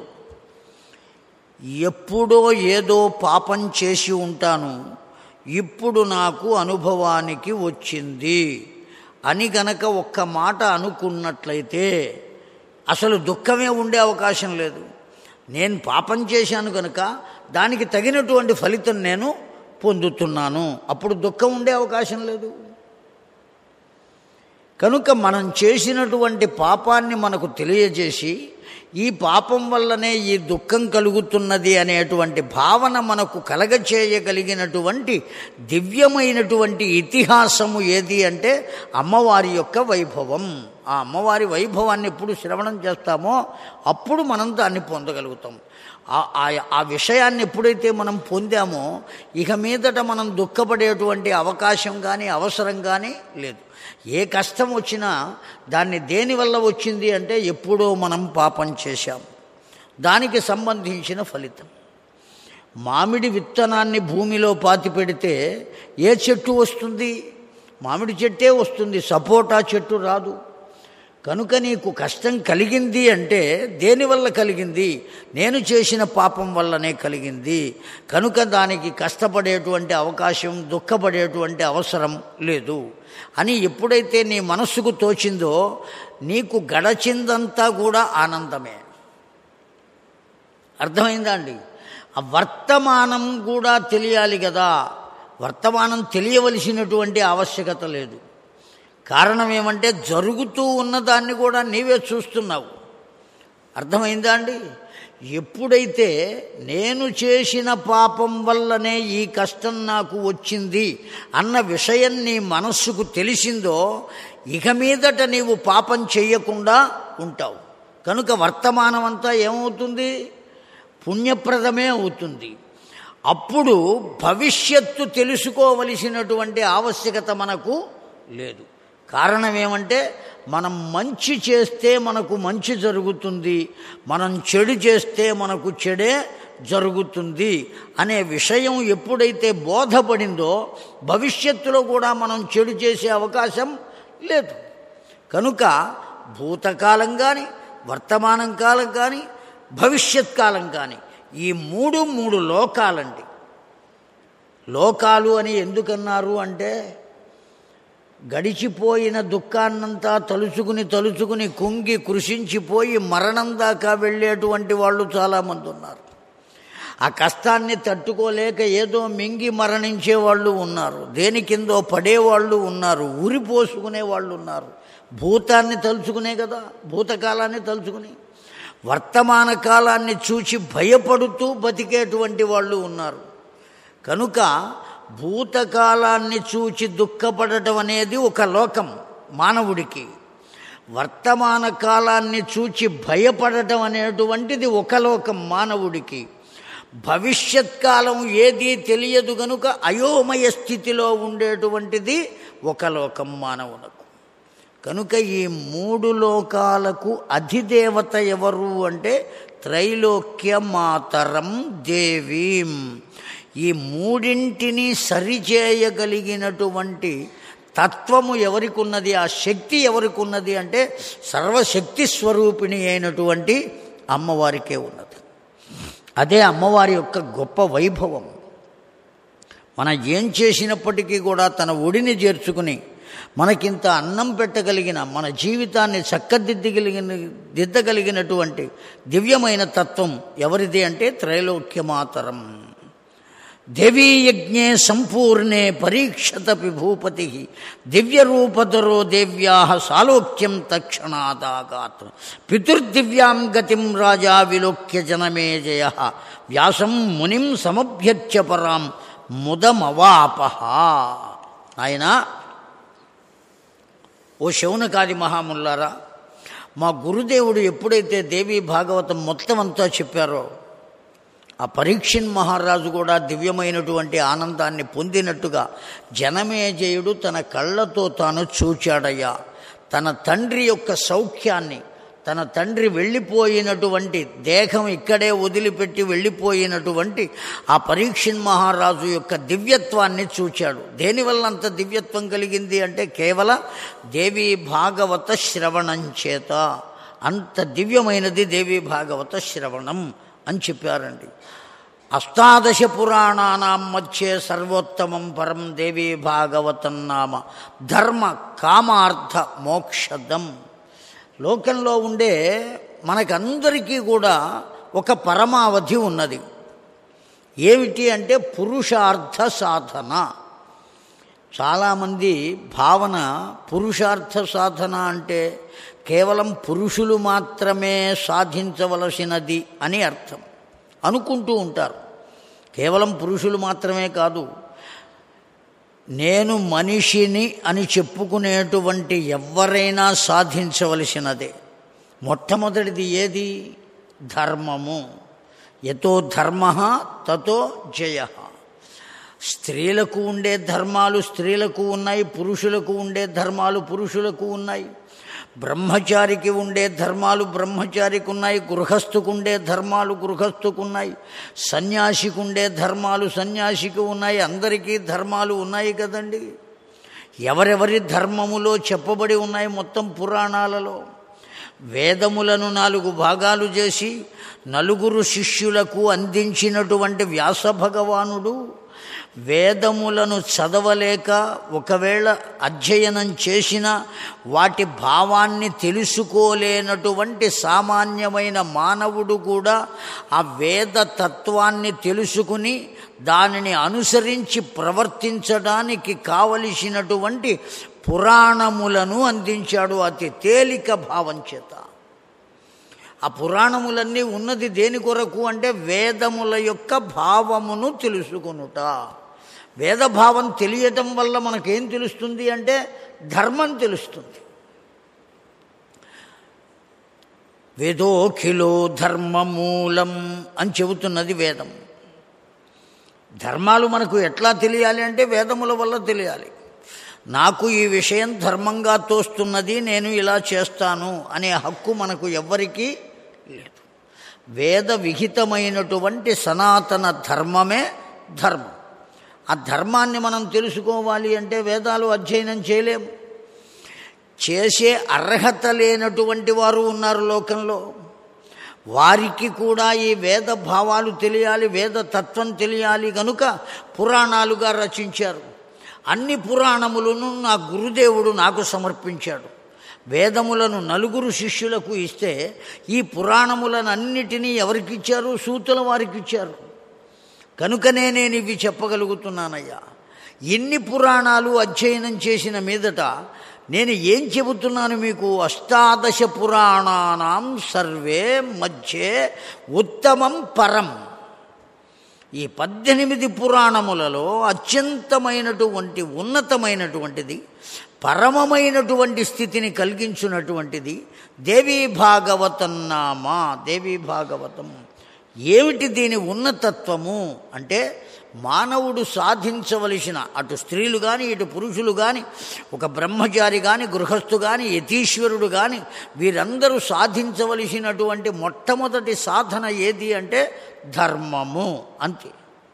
ఎప్పుడో ఏదో పాపం చేసి ఉంటాను, ఇప్పుడు నాకు అనుభవానికి వచ్చింది అని గనక ఒక్క మాట అనుకున్నట్లయితే అసలు దుఃఖమే ఉండే అవకాశం లేదు. నేను పాపం చేశాను కనుక దానికి తగినటువంటి ఫలితం నేను పొందుతున్నాను, అప్పుడు దుఃఖం ఉండే అవకాశం లేదు. కనుక మనం చేసినటువంటి పాపాన్ని మనకు తెలియజేసి ఈ పాపం వల్లనే ఈ దుఃఖం కలుగుతున్నది అనేటువంటి భావన మనకు కలగచేయగలిగినటువంటి దివ్యమైనటువంటి ఇతిహాసము ఏది అంటే అమ్మవారి యొక్క వైభవం. ఆ అమ్మవారి వైభవాన్ని ఎప్పుడు శ్రవణం చేస్తామో అప్పుడు మనం దాన్ని పొందగలుగుతాం. ఆ విషయాన్ని ఎప్పుడైతే మనం పొందామో ఇక మీదట మనం దుఃఖపడేటువంటి అవకాశం కానీ అవసరం కానీ లేదు. ఏ కష్టం వచ్చినా దాన్ని దేనివల్ల వచ్చింది అంటే ఎప్పుడో మనం పాపం చేశాం, దానికి సంబంధించిన ఫలితం. మామిడి విత్తనాన్ని భూమిలో పాతి పెడితే ఏ చెట్టు వస్తుంది? మామిడి చెట్టే వస్తుంది, సపోటా చెట్టు రాదు. కనుక నీకు కష్టం కలిగింది అంటే దేనివల్ల కలిగింది? నేను చేసిన పాపం వల్లనే కలిగింది. కనుక దానికి కష్టపడేటువంటి అవకాశం, దుఃఖపడేటువంటి అవసరం లేదు అని ఎప్పుడైతే నీ మనస్సుకు తోచిందో నీకు గడచిందంతా కూడా ఆనందమే. అర్థమైందా అండి? ఆ వర్తమానం కూడా తెలియాలి కదా. వర్తమానం తెలియవలసినటువంటి ఆవశ్యకత లేదు. కారణం ఏమంటే జరుగుతూ ఉన్నదాన్ని కూడా నీవే చూస్తున్నావు. అర్థమైందా అండి? ఎప్పుడైతే నేను చేసిన పాపం వల్లనే ఈ కష్టం నాకు వచ్చింది అన్న విషయం నీ మనస్సుకు తెలిసిందో ఇక మీదట నీవు పాపం చెయ్యకుండా ఉంటావు. కనుక వర్తమానం అంతా ఏమవుతుంది? పుణ్యప్రదమే అవుతుంది. అప్పుడు భవిష్యత్తు తెలుసుకోవలసినటువంటి ఆవశ్యకత మనకు లేదు. కారణం ఏమంటే మనం మంచి చేస్తే మనకు మంచి జరుగుతుంది, మనం చెడు చేస్తే మనకు చెడే జరుగుతుంది అనే విషయం ఎప్పుడైతే బోధపడిందో భవిష్యత్తులో కూడా మనం చెడు చేసే అవకాశం లేదు. కనుక భూతకాలం కానీ, వర్తమానం కాలం కానీ, భవిష్యత్ కాలం కానీ ఈ మూడు లోకాలండి. లోకాలు అని ఎందుకన్నారు అంటే గడిచిపోయిన దుఃఖాన్నంతా తలుచుకుని కుంగి కృషించిపోయి మరణం దాకా వెళ్ళేటువంటి వాళ్ళు చాలామంది ఉన్నారు. ఆ కష్టాన్ని తట్టుకోలేక ఏదో మింగి మరణించే వాళ్ళు ఉన్నారు, దేని కిందో పడేవాళ్ళు ఉన్నారు, ఉరిపోసుకునే వాళ్ళు ఉన్నారు. భూతాన్ని తలుచుకునే కదా, భూతకాలాన్ని తలుచుకుని వర్తమాన కాలాన్ని చూచి భయపడుతూ బతికేటువంటి వాళ్ళు ఉన్నారు. కనుక భూతకాలాన్ని చూచి దుఃఖపడటం అనేది ఒక లోకం మానవుడికి, వర్తమాన కాలాన్ని చూచి భయపడటం అనేటువంటిది ఒక లోకం మానవుడికి. భవిష్యత్ కాలం ఏదీ తెలియదు కనుక అయోమయ స్థితిలో ఉండేటువంటిది ఒక లోకం మానవులకు. కనుక ఈ మూడు లోకాలకు అధిదేవత ఎవరు అంటే త్రైలోక్య మాతరం దేవీం. ఈ మూడింటిని సరిచేయగలిగినటువంటి తత్వము ఎవరికి ఉన్నది, ఆ శక్తి ఎవరికి ఉన్నది అంటే సర్వశక్తి స్వరూపిణి అయినటువంటి అమ్మవారికే ఉన్నది. అదే అమ్మవారి యొక్క గొప్ప వైభవం. మనం ఏం చేసినప్పటికీ కూడా తన ఒడిని చేర్చుకుని మనకింత అన్నం పెట్టగలిగిన, మన జీవితాన్ని దిద్దగలిగినటువంటి దివ్యమైన తత్వం ఎవరిది అంటే త్రైలోక్యమాతరం. దేవీయజ్ఞే సంపూర్ణే పరీక్షతపి భూపతి దివ్యరూపధరో దేవ్యా సాలోక్యం తక్షణాదాగాత్ పితుర్దివ్యాం గతిం రాజా విలోక్య జనమేజయ వ్యాసం మునిం సమభ్యర్చ్య పరాం ముదమవాపహ. ఆయన ఓ శౌనకాది మహాముల్లారా, మా గురుదేవుడు ఎప్పుడైతే దేవీ భాగవతం మొత్తం అంతా చెప్పారో ఆ పరీక్షిన్ మహారాజు కూడా దివ్యమైనటువంటి ఆనందాన్ని పొందినట్టుగా జనమేజయుడు తన కళ్ళతో తాను చూచాడయ్యా. తన తండ్రి యొక్క సౌఖ్యాన్ని, తన తండ్రి వెళ్ళిపోయినటువంటి దేహం ఇక్కడే వదిలిపెట్టి వెళ్ళిపోయినటువంటి ఆ పరీక్షిన్ మహారాజు యొక్క దివ్యత్వాన్ని చూచాడు. దేనివల్ల అంత దివ్యత్వం కలిగింది అంటే కేవలం దేవీ భాగవత శ్రవణం చేత. అంత దివ్యమైనది దేవీ భాగవత శ్రవణం అని చెప్పారండి. అష్టాదశ పురాణానాం మధ్యే సర్వోత్తమం పరం దేవీ భాగవతం నామ ధర్మ కామార్థ మోక్షదం. లోకంలో ఉండే మనకందరికీ కూడా ఒక పరమావధి ఉన్నది. ఏమిటి అంటే పురుషార్థ సాధన. చాలామంది భావన పురుషార్థ సాధన అంటే కేవలం పురుషులు మాత్రమే సాధించవలసినది అని అర్థం అనుకుంటూ ఉంటారు. కేవలం పురుషులు మాత్రమే కాదు, నేను మనిషిని అని చెప్పుకునేటువంటి ఎవరైనా సాధించవలసినదే. మొట్టమొదటిది ఏది? ధర్మము. యతో ధర్మ తతో జయ. స్త్రీలకు ఉండే ధర్మాలు స్త్రీలకు ఉన్నాయి, పురుషులకు ఉండే ధర్మాలు పురుషులకు ఉన్నాయి. బ్రహ్మచారికి ఉండే ధర్మాలు బ్రహ్మచారికి ఉన్నాయి, గృహస్థుకు ఉండే ధర్మాలు గృహస్థుకు ఉన్నాయి, సన్యాసికి ఉండే ధర్మాలు సన్యాసికి ఉన్నాయి. అందరికీ ధర్మాలు ఉన్నాయి కదండి. ఎవరెవరి ధర్మములో చెప్పబడి ఉన్నాయి మొత్తం పురాణాలలో. వేదములను 4 భాగాలు చేసి 4 శిష్యులకు అందించినటువంటి వ్యాస భగవానుడు వేదములను చదవలేక ఒకవేళ అధ్యయనం చేసిన వాటి భావాన్ని తెలుసుకోలేనటువంటి సామాన్యమైన మానవుడు కూడా ఆ వేద తత్వాన్ని తెలుసుకుని దానిని అనుసరించి ప్రవర్తించడానికి కావలసినటువంటి పురాణములను అందించాడు అతి తేలిక భావం చేత. ఆ పురాణములన్నీ ఉన్నది దేని కొరకు అంటే వేదముల యొక్క భావమును తెలుసుకొనుట. వేదభావం తెలియటం వల్ల మనకేం తెలుస్తుంది అంటే ధర్మం తెలుస్తుంది. వేదోఖిలో ధర్మమూలం అని చెబుతున్నది వేదం. ధర్మాలు మనకు ఎట్లా తెలియాలి అంటే వేదముల వల్ల తెలియాలి. నాకు ఈ విషయం ధర్మంగా తోస్తున్నది, నేను ఇలా చేస్తాను అనే హక్కు మనకు ఎవ్వరికీ లేదు. వేద విహితమైనటువంటి సనాతన ధర్మమే ధర్మం. ఆ ధర్మాన్ని మనం తెలుసుకోవాలి అంటే వేదాలు అధ్యయనం చేయలేము. చేసే అర్హత లేనటువంటి వారు ఉన్నారు లోకంలో. వారికి కూడా ఈ వేద భావాలు తెలియాలి, వేద తత్వం తెలియాలి కనుక పురాణాలుగా రచించారు. అన్ని పురాణములను నా గురుదేవుడు నాకు సమర్పించాడు. వేదములను 4 శిష్యులకు ఇస్తే ఈ పురాణములను అన్నిటినీ ఎవరికిచ్చారు? సూతుల వారికి ఇచ్చారు. కనుకనే నేను ఇవి చెప్పగలుగుతున్నానయ్యా. ఇన్ని పురాణాలు అధ్యయనం చేసిన మీదట నేను ఏం చెబుతున్నాను మీకు? 18 పురాణానాం సర్వే మధ్యే ఉత్తమం పరం. ఈ 18 పురాణములలో అత్యంతమైనటువంటి ఉన్నతమైనటువంటిది, పరమమైనటువంటి స్థితిని కలిగించున్నటువంటిది దేవీ భాగవతం నామా. దేవీ భాగవతం ఏమిటి? దీని ఉన్నతత్వము అంటే మానవుడు సాధించవలసిన, అటు స్త్రీలు కానీ ఇటు పురుషులు కానీ, ఒక బ్రహ్మచారి కానీ గృహస్థు కానీ యతీశ్వరుడు కానీ, వీరందరూ సాధించవలసినటువంటి మొట్టమొదటి సాధన ఏది అంటే ధర్మము. అంతే.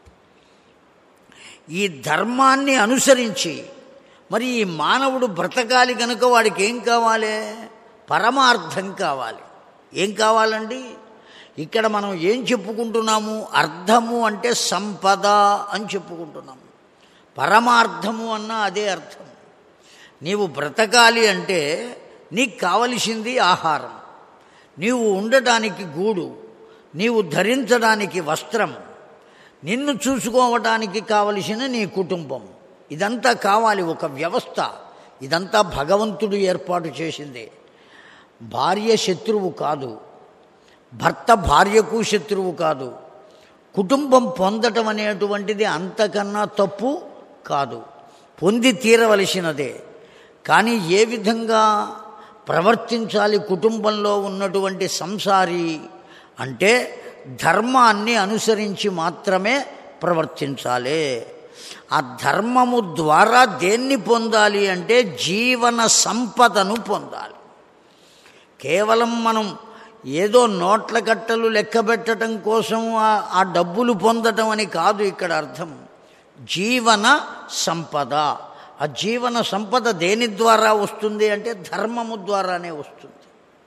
ఈ ధర్మాన్ని అనుసరించి మరి ఈ మానవుడు బ్రతకాలి కనుక వాడికి ఏం కావాలి? పరమార్థం కావాలి. ఏం కావాలండి? ఇక్కడ మనం ఏం చెప్పుకుంటున్నాము? అర్థము అంటే సంపద అని చెప్పుకుంటున్నాము. పరమార్థము అన్నా అదే అర్థం. నీవు బ్రతకాలి అంటే నీకు కావలసింది ఆహారం, నీవు ఉండటానికి గూడు, నీవు ధరించడానికి వస్త్రం, నిన్ను చూసుకోవటానికి కావలసిన నీ కుటుంబం, ఇదంతా కావాలి. ఒక వ్యవస్థ. ఇదంతా భగవంతుడు ఏర్పాటు చేసిందే. భార్య శత్రువు కాదు, భర్త భార్యకు శత్రువు కాదు. కుటుంబం పొందటం అనేటువంటిది అంతకన్నా తప్పు కాదు, పొంది తీరవలసినదే. కానీ ఏ విధంగా ప్రవర్తించాలి కుటుంబంలో ఉన్నటువంటి సంసారి అంటే ధర్మాన్ని అనుసరించి మాత్రమే ప్రవర్తించాలి. ఆ ధర్మము ద్వారా దేన్ని పొందాలి అంటే జీవన సంపదను పొందాలి. కేవలం మనం ఏదో నోట్ల కట్టలు లెక్కబెట్టడం కోసం ఆ డబ్బులు పొందటం అని కాదు ఇక్కడ అర్థం. జీవన సంపద. ఆ జీవన సంపద దేని ద్వారా వస్తుంది అంటే ధర్మము ద్వారానే వస్తుంది.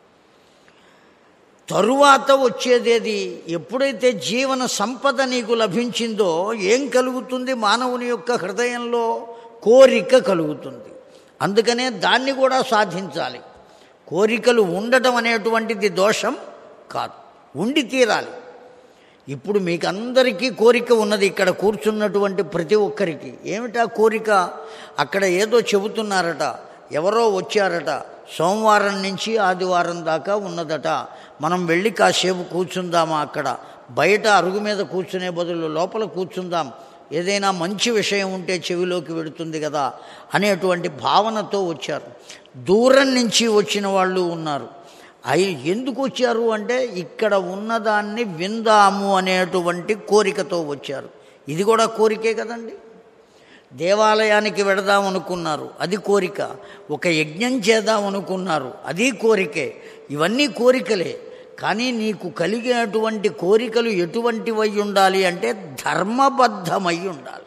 తరువాత వచ్చేదేది? ఎప్పుడైతే జీవన సంపద నీకు లభించిందో ఏం కలుగుతుంది? మానవుని యొక్క హృదయంలో కోరిక కలుగుతుంది. అందుకనే దాన్ని కూడా సాధించాలి. కోరికలు ఉండటం అనేటువంటిది దోషం కాదు, ఉండి తీరాలి. ఇప్పుడు మీకు అందరికీ కోరిక ఉన్నది, ఇక్కడ కూర్చున్నటువంటి ప్రతి ఒక్కరికి. ఏమిటా కోరిక? అక్కడ ఏదో చెబుతున్నారట, ఎవరో వచ్చారట, సోమవారం నుంచి ఆదివారం దాకా ఉన్నదట, మనం వెళ్ళి కాసేపు కూర్చుందామా? అక్కడ బయట అరుగు మీద కూర్చునే బదులు లోపల కూర్చుందాం, ఏదైనా మంచి విషయం ఉంటే చెవిలోకి వెడుతుంది కదా అనేటువంటి భావనతో వచ్చారు. దూరం నుంచి వచ్చిన వాళ్ళు ఉన్నారు. ఎందుకు వచ్చారు అంటే ఇక్కడ ఉన్నదాన్ని విందాము అనేటువంటి కోరికతో వచ్చారు. ఇది కూడా కోరికే కదండి. దేవాలయానికి వెడదాం అనుకున్నారు, అది కోరిక. ఒక యజ్ఞం చేద్దాం అనుకున్నారు, అది కోరికే. ఇవన్నీ కోరికలే. కానీ నీకు కలిగేటువంటి కోరికలు ఎటువంటివై ఉండాలి అంటే ధర్మబద్ధమై ఉండాలి.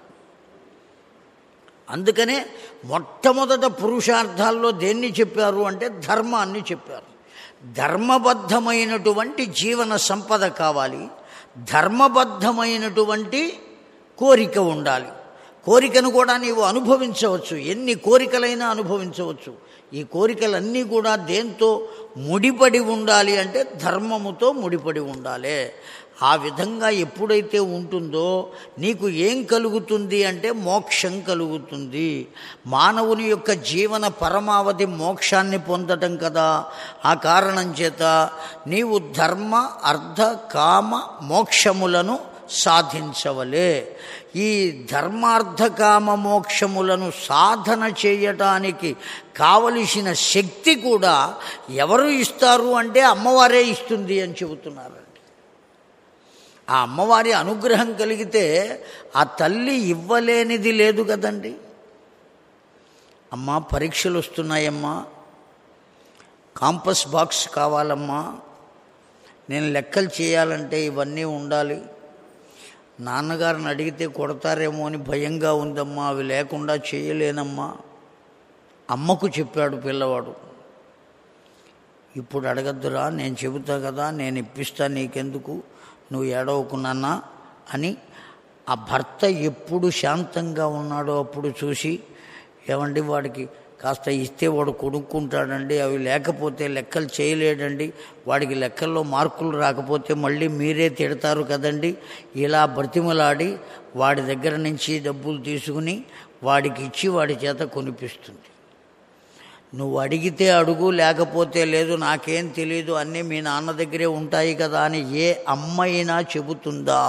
అందుకనే మొట్టమొదట పురుషార్థాల్లో దేన్ని చెప్పారు అంటే ధర్మాన్ని చెప్పారు. ధర్మబద్ధమైనటువంటి జీవన సంపద కావాలి, ధర్మబద్ధమైనటువంటి కోరిక ఉండాలి. కోరికను కూడా నీవు అనుభవించవచ్చు, ఎన్ని కోరికలైనా అనుభవించవచ్చు. ఈ కోరికలన్నీ కూడా దేంతో ముడిపడి ఉండాలి అంటే ధర్మముతో ముడిపడి ఉండాలి. ఆ విధంగా ఎప్పుడైతే ఉంటుందో నీకు ఏం కలుగుతుంది అంటే మోక్షం కలుగుతుంది. మానవుని యొక్క జీవన పరమావధి మోక్షాన్ని పొందటం కదా. ఆ కారణం చేత నీవు ధర్మ అర్థ కామ మోక్షములను సాధించవలే. ఈ ధర్మార్థ కామ మోక్షములను సాధన చేయటానికి కావలసిన శక్తి కూడా ఎవరు ఇస్తారు అంటే అమ్మవారే ఇస్తుంది అని చెబుతున్నారండి. ఆ అమ్మవారి అనుగ్రహం కలిగితే ఆ తల్లి ఇవ్వలేనిది లేదు కదండి. అమ్మా పరీక్షలు వస్తున్నాయమ్మా, కాంపస్ బాక్స్ కావాలమ్మా, నేను లెక్కలు చేయాలంటే ఇవన్నీ ఉండాలి, నాన్నగారిని అడిగితే కొడతారేమో అని భయంగా ఉందమ్మా, అవి లేకుండా చేయలేనమ్మా. అమ్మకు చెప్పాడు పిల్లవాడు. ఇప్పుడు అడగద్దురా, నేను చెబుతా కదా, నేను ఇప్పిస్తా, నీకెందుకు, నువ్వు ఏడవకున్నానా అని ఆ భర్త ఎప్పుడు శాంతంగా ఉన్నాడో అప్పుడు చూసి, ఏమండి వాడికి కాస్త ఇస్తే వాడు కొనుక్కుంటాడండి, అవి లేకపోతే లెక్కలు చేయలేడండి, వాడికి లెక్కల్లో మార్కులు రాకపోతే మళ్ళీ మీరే తిడతారు కదండి, ఇలా బ్రతిమలాడి వాడి దగ్గర నుంచి డబ్బులు తీసుకుని వాడికి ఇచ్చి వాడి చేత కొనిపిస్తుంది. నువ్వు అడిగితే అడుగు, లేకపోతే లేదు, నాకేం తెలీదు, అన్నీ మీ నాన్న దగ్గరే ఉంటాయి కదా అని ఏ అమ్మైనా చెబుతుందా?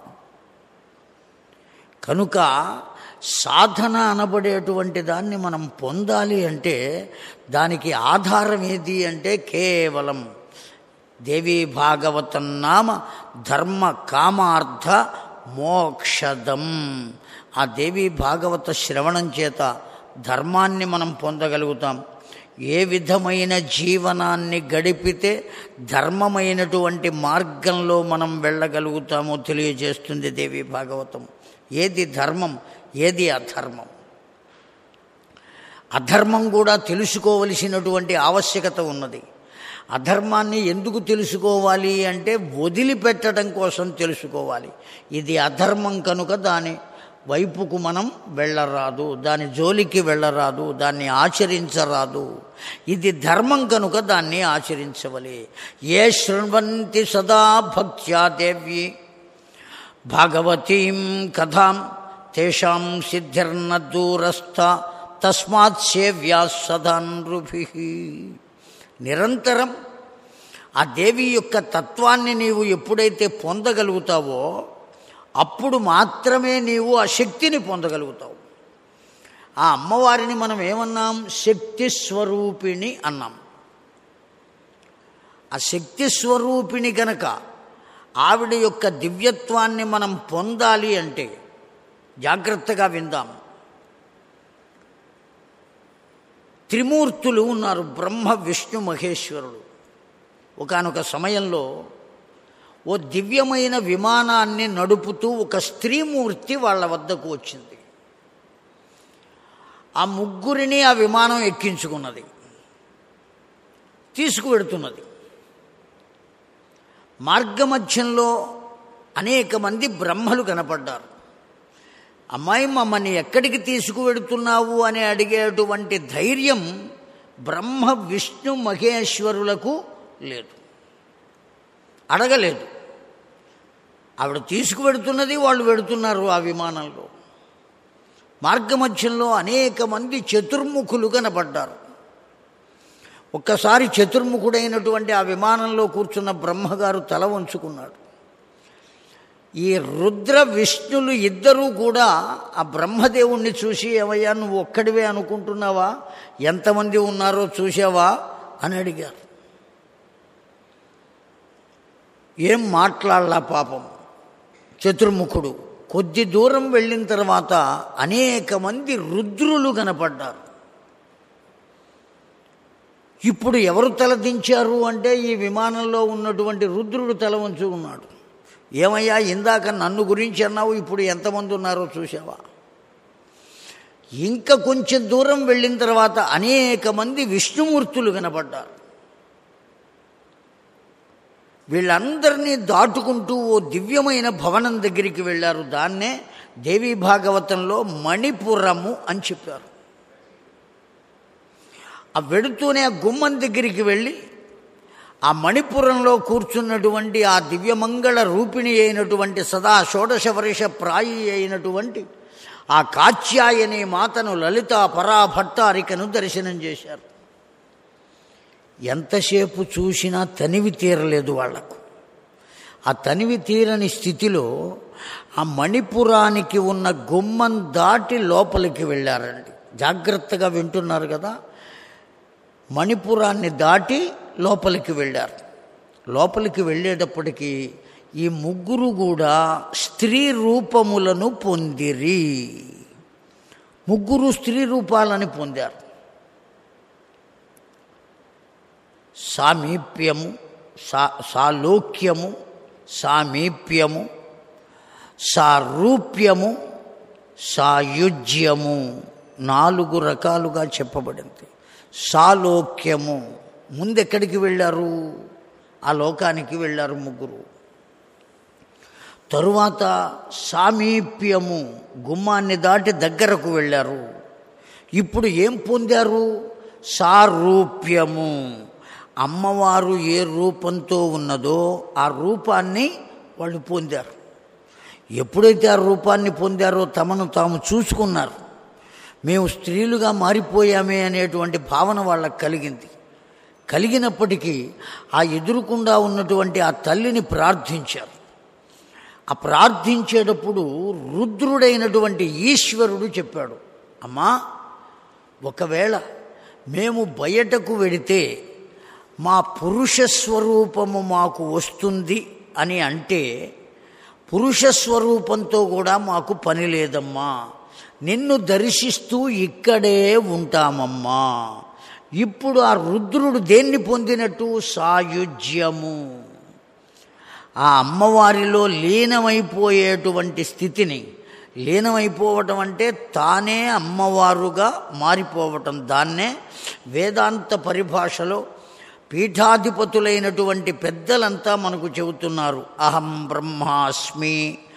కనుక సాధన అనబడేటువంటి దాన్ని మనం పొందాలి అంటే దానికి ఆధారం ఏది అంటే కేవలం దేవీ భాగవతం నామ ధర్మ కామార్థ మోక్షదం. ఆ దేవీ భాగవత శ్రవణం చేత ధర్మాన్ని మనం పొందగలుగుతాం. ఏ విధమైన జీవనాన్ని గడిపితే ధర్మమైనటువంటి మార్గంలో మనం వెళ్ళగలుగుతామో తెలియజేస్తుంది దేవీ భాగవతం. ఏది ధర్మం, ఏది అధర్మం. అధర్మం కూడా తెలుసుకోవలసినటువంటి ఆవశ్యకత ఉన్నది. అధర్మాన్ని ఎందుకు తెలుసుకోవాలి అంటే వదిలిపెట్టడం కోసం తెలుసుకోవాలి. ఇది అధర్మం కనుక దాని వైపుకు మనం వెళ్ళరాదు, దాని జోలికి వెళ్ళరాదు, దాన్ని ఆచరించరాదు. ఇది ధర్మం కనుక దాన్ని ఆచరించవలే. ఏ శృణ్వంతి సదా భక్త్యా దేవి భాగవతీం కథాం తేషాం సిద్ధిర్న దూరస్థ తస్మాత్ సేవ్యా సదా నృభిః. నిరంతరం ఆ దేవి యొక్క తత్వాన్ని నీవు ఎప్పుడైతే పొందగలుగుతావో అప్పుడు మాత్రమే నీవు ఆ శక్తిని పొందగలుగుతావు. ఆ అమ్మవారిని మనం ఏమన్నాం? శక్తి స్వరూపిణి అన్నాం. ఆ శక్తి స్వరూపిణి గనక ఆవిడ యొక్క దివ్యత్వాన్ని మనం పొందాలి అంటే జాగ్రత్తగా విందాం. త్రిమూర్తులు ఉన్నారు, బ్రహ్మ విష్ణు మహేశ్వరుడు. ఒకానొక సమయంలో ఓ దివ్యమైన విమానాన్ని నడుపుతూ ఒక స్త్రీమూర్తి వాళ్ళ వద్దకు వచ్చింది. ఆ ముగ్గురిని ఆ విమానం ఎక్కించుకున్నది, తీసుకువెడుతున్నది. మార్గమధ్యంలో అనేక మంది బ్రహ్మలు కనపడ్డారు. అమ్మాయి, మమ్మల్ని ఎక్కడికి తీసుకువెడుతున్నావు అని అడిగేటువంటి ధైర్యం బ్రహ్మ విష్ణు మహేశ్వరులకు లేదు, అడగలేదు. ఆవిడ తీసుకువెడుతున్నది, వాళ్ళు వెడుతున్నారు ఆ విమానంలో. మార్గమధ్యంలో అనేక మంది చతుర్ముఖులు కనపడ్డారు. ఒక్కసారి చతుర్ముఖుడైనటువంటి ఆ విమానంలో కూర్చున్న బ్రహ్మగారు తల వంచుకున్నాడు. ఈ రుద్ర విష్ణులు ఇద్దరూ కూడా ఆ బ్రహ్మదేవుణ్ణి చూసి, ఏమయ్యా నువ్వు ఒక్కడివే అనుకుంటున్నావా, ఎంతమంది ఉన్నారో చూసావా అని అడిగారు. ఏం మాట్లాడలా పాపం చతుర్ముఖుడు. కొద్ది దూరం వెళ్ళిన తర్వాత అనేక మంది రుద్రులు కనపడ్డారు. ఇప్పుడు ఎవరు తలదించారు అంటే ఈ విమానంలో ఉన్నటువంటి రుద్రుడు తల వంచుకున్నాడు. ఏమయ్యా, ఇందాక నన్ను గురించి అన్నావు, ఇప్పుడు ఎంతమంది ఉన్నారో చూసావా? ఇంకా కొంచెం దూరం వెళ్ళిన తర్వాత అనేక మంది విష్ణుమూర్తులు కనపడ్డారు. వీళ్ళందరినీ దాటుకుంటూ ఓ దివ్యమైన భవనం దగ్గరికి వెళ్ళారు. దాన్నే దేవీ భాగవతంలో మణిపురము అని చెప్పారు. ఆ వెడుతూనే ఆ గుమ్మం దగ్గరికి వెళ్ళి ఆ మణిపురంలో కూర్చున్నటువంటి ఆ దివ్యమంగళ రూపిణి అయినటువంటి సదా షోడశ వర్ష ప్రాయి అయినటువంటి ఆ కాత్యాయని మాతను లలిత పరాభట్టారికను దర్శనం చేశారు. ఎంతసేపు చూసినా తనివి తీరలేదు వాళ్లకు. ఆ తనివి తీరని స్థితిలో ఆ మణిపురానికి ఉన్న గుమ్మం దాటి లోపలికి వెళ్ళారండి. జాగ్రత్తగా వింటున్నారు కదా. మణిపురాన్ని దాటి లోపలికి వెళ్ళారు. లోపలికి వెళ్ళేటప్పటికీ ఈ ముగ్గురు కూడా స్త్రీ రూపములను పొందిరి. ముగ్గురు స్త్రీ రూపాలని పొందారు. సామీప్యము, సాలోక్యము, సామీప్యము, సారూప్యము, సాయుజ్యము 4 రకాలుగా చెప్పబడింది. సాలోక్యము ముందెక్కడికి వెళ్ళారు? ఆ లోకానికి వెళ్ళారు ముగ్గురు. తరువాత సామీప్యము గుమ్మాన్ని దాటి దగ్గరకు వెళ్ళారు. ఇప్పుడు ఏం పొందారు? సారూప్యము, అమ్మవారు ఏ రూపంతో ఉన్నదో ఆ రూపాన్ని వాళ్ళు పొందారు. ఎప్పుడైతే ఆ రూపాన్ని పొందారో తమను తాము చూసుకున్నారు. మేము స్త్రీలుగా మారిపోయామే అనేటువంటి భావన వాళ్ళకు కలిగింది. కలిగినప్పటికీ ఆ ఎదురుకుండా ఉన్నటువంటి ఆ తల్లిని ప్రార్థించారు. ఆ ప్రార్థించేటప్పుడు రుద్రుడైనటువంటి ఈశ్వరుడు చెప్పాడు, అమ్మా, ఒకవేళ మేము బయటకు వెడితే మా పురుష స్వరూపము మాకు వస్తుంది అని అంటే పురుష స్వరూపంతో కూడా మాకు పని లేదమ్మా, నిన్ను దర్శిస్తూ ఇక్కడే ఉంటామమ్మా. ఇప్పుడు ఆ రుద్రుడు దేన్ని పొందినట్టు? సాయుజ్యము, ఆ అమ్మవారిలో లీనమైపోయేటువంటి స్థితిని. లీనమైపోవటం అంటే తానే అమ్మవారుగా మారిపోవటం. దాన్నే వేదాంత పరిభాషలో పీఠాధిపతులైనటువంటి పెద్దలంతా మనకు చెబుతున్నారు. అహం బ్రహ్మాస్మి,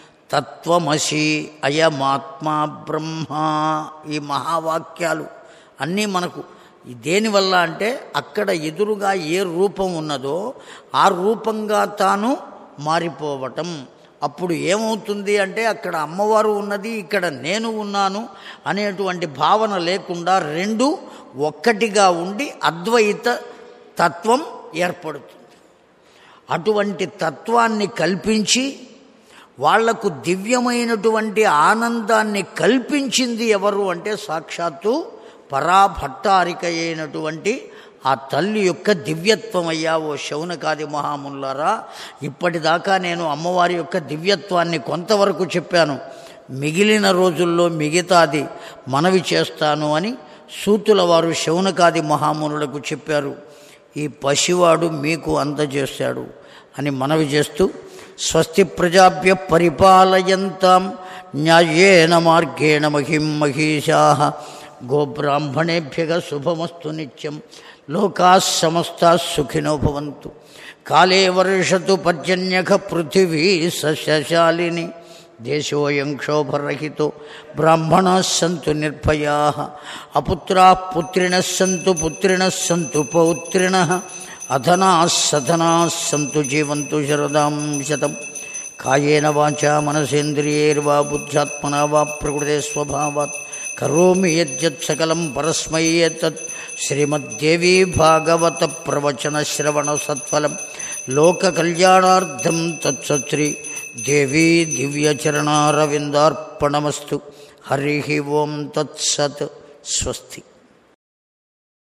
తత్వమసి, అయమాత్మా బ్రహ్మ. ఈ మహావాక్యాలు అన్నీ మనకు దేనివల్ల అంటే అక్కడ ఎదురుగా ఏ రూపం ఉన్నదో ఆ రూపంగా తాను మారిపోవటం. అప్పుడు ఏమవుతుంది అంటే అక్కడ అమ్మవారు ఉన్నది, ఇక్కడ నేను ఉన్నాను అనేటువంటి భావన లేకుండా రెండు ఒక్కటిగా ఉండి అద్వైత తత్వం ఏర్పడుతుంది. అటువంటి తత్వాన్ని కల్పించి వాళ్లకు దివ్యమైనటువంటి ఆనందాన్ని కల్పించింది ఎవరు అంటే సాక్షాత్తు పరాభట్టారిక అయినటువంటి ఆ తల్లి యొక్క దివ్యత్వమయ్యా. ఓ శౌనకాది మహామునులారా, ఇప్పటిదాకా నేను అమ్మవారి యొక్క దివ్యత్వాన్ని కొంతవరకు చెప్పాను. మిగిలిన రోజుల్లో మిగతాది మనవి చేస్తాను అని సూతుల వారు శౌనకాది మహామునులకు చెప్పారు. ఈ పసివాడు మీకు అందజేశాడు అని మనవి చేస్తూ, స్వస్తి ప్రజాభ్య పరిపాలయంతాం న్యాయేన మార్గేణ మహిం మహిషాః గోబ్రాహ్మణేభ్యః శుభమస్తు నిత్యం. లోకాః సమస్తాః సుఖినో భవంతు. కాలే వర్షతు పర్జన్యః పృథివీ సస్యశాలిని. దేశోయం క్షోభరహితో బ్రాహ్మణాః సంతు నిర్భయాః. అపుత్రాః పుత్రిణః సంతు పుత్రిణః సంతు పౌత్రిణః. అధనాః సధనాః సంతు జీవంతు శరదాం శతం. కాయేన వాచా మనసేంద్రియైర్వా బుద్ధ్యాత్మనా వా ప్రకృతే స్వభావాత్ కరోమి యద్యత్ సకలం పరస్మై యతత్ శ్రీమద్దేవీ భాగవత ప్రవచన శ్రవణ సత్ఫలం లోక కళ్యాణార్థం తత్సత్శ్రీ దేవీ దివ్యచరణారవిందార్పణమస్తు. హరి ఓం తత్సత్. స్వస్తి.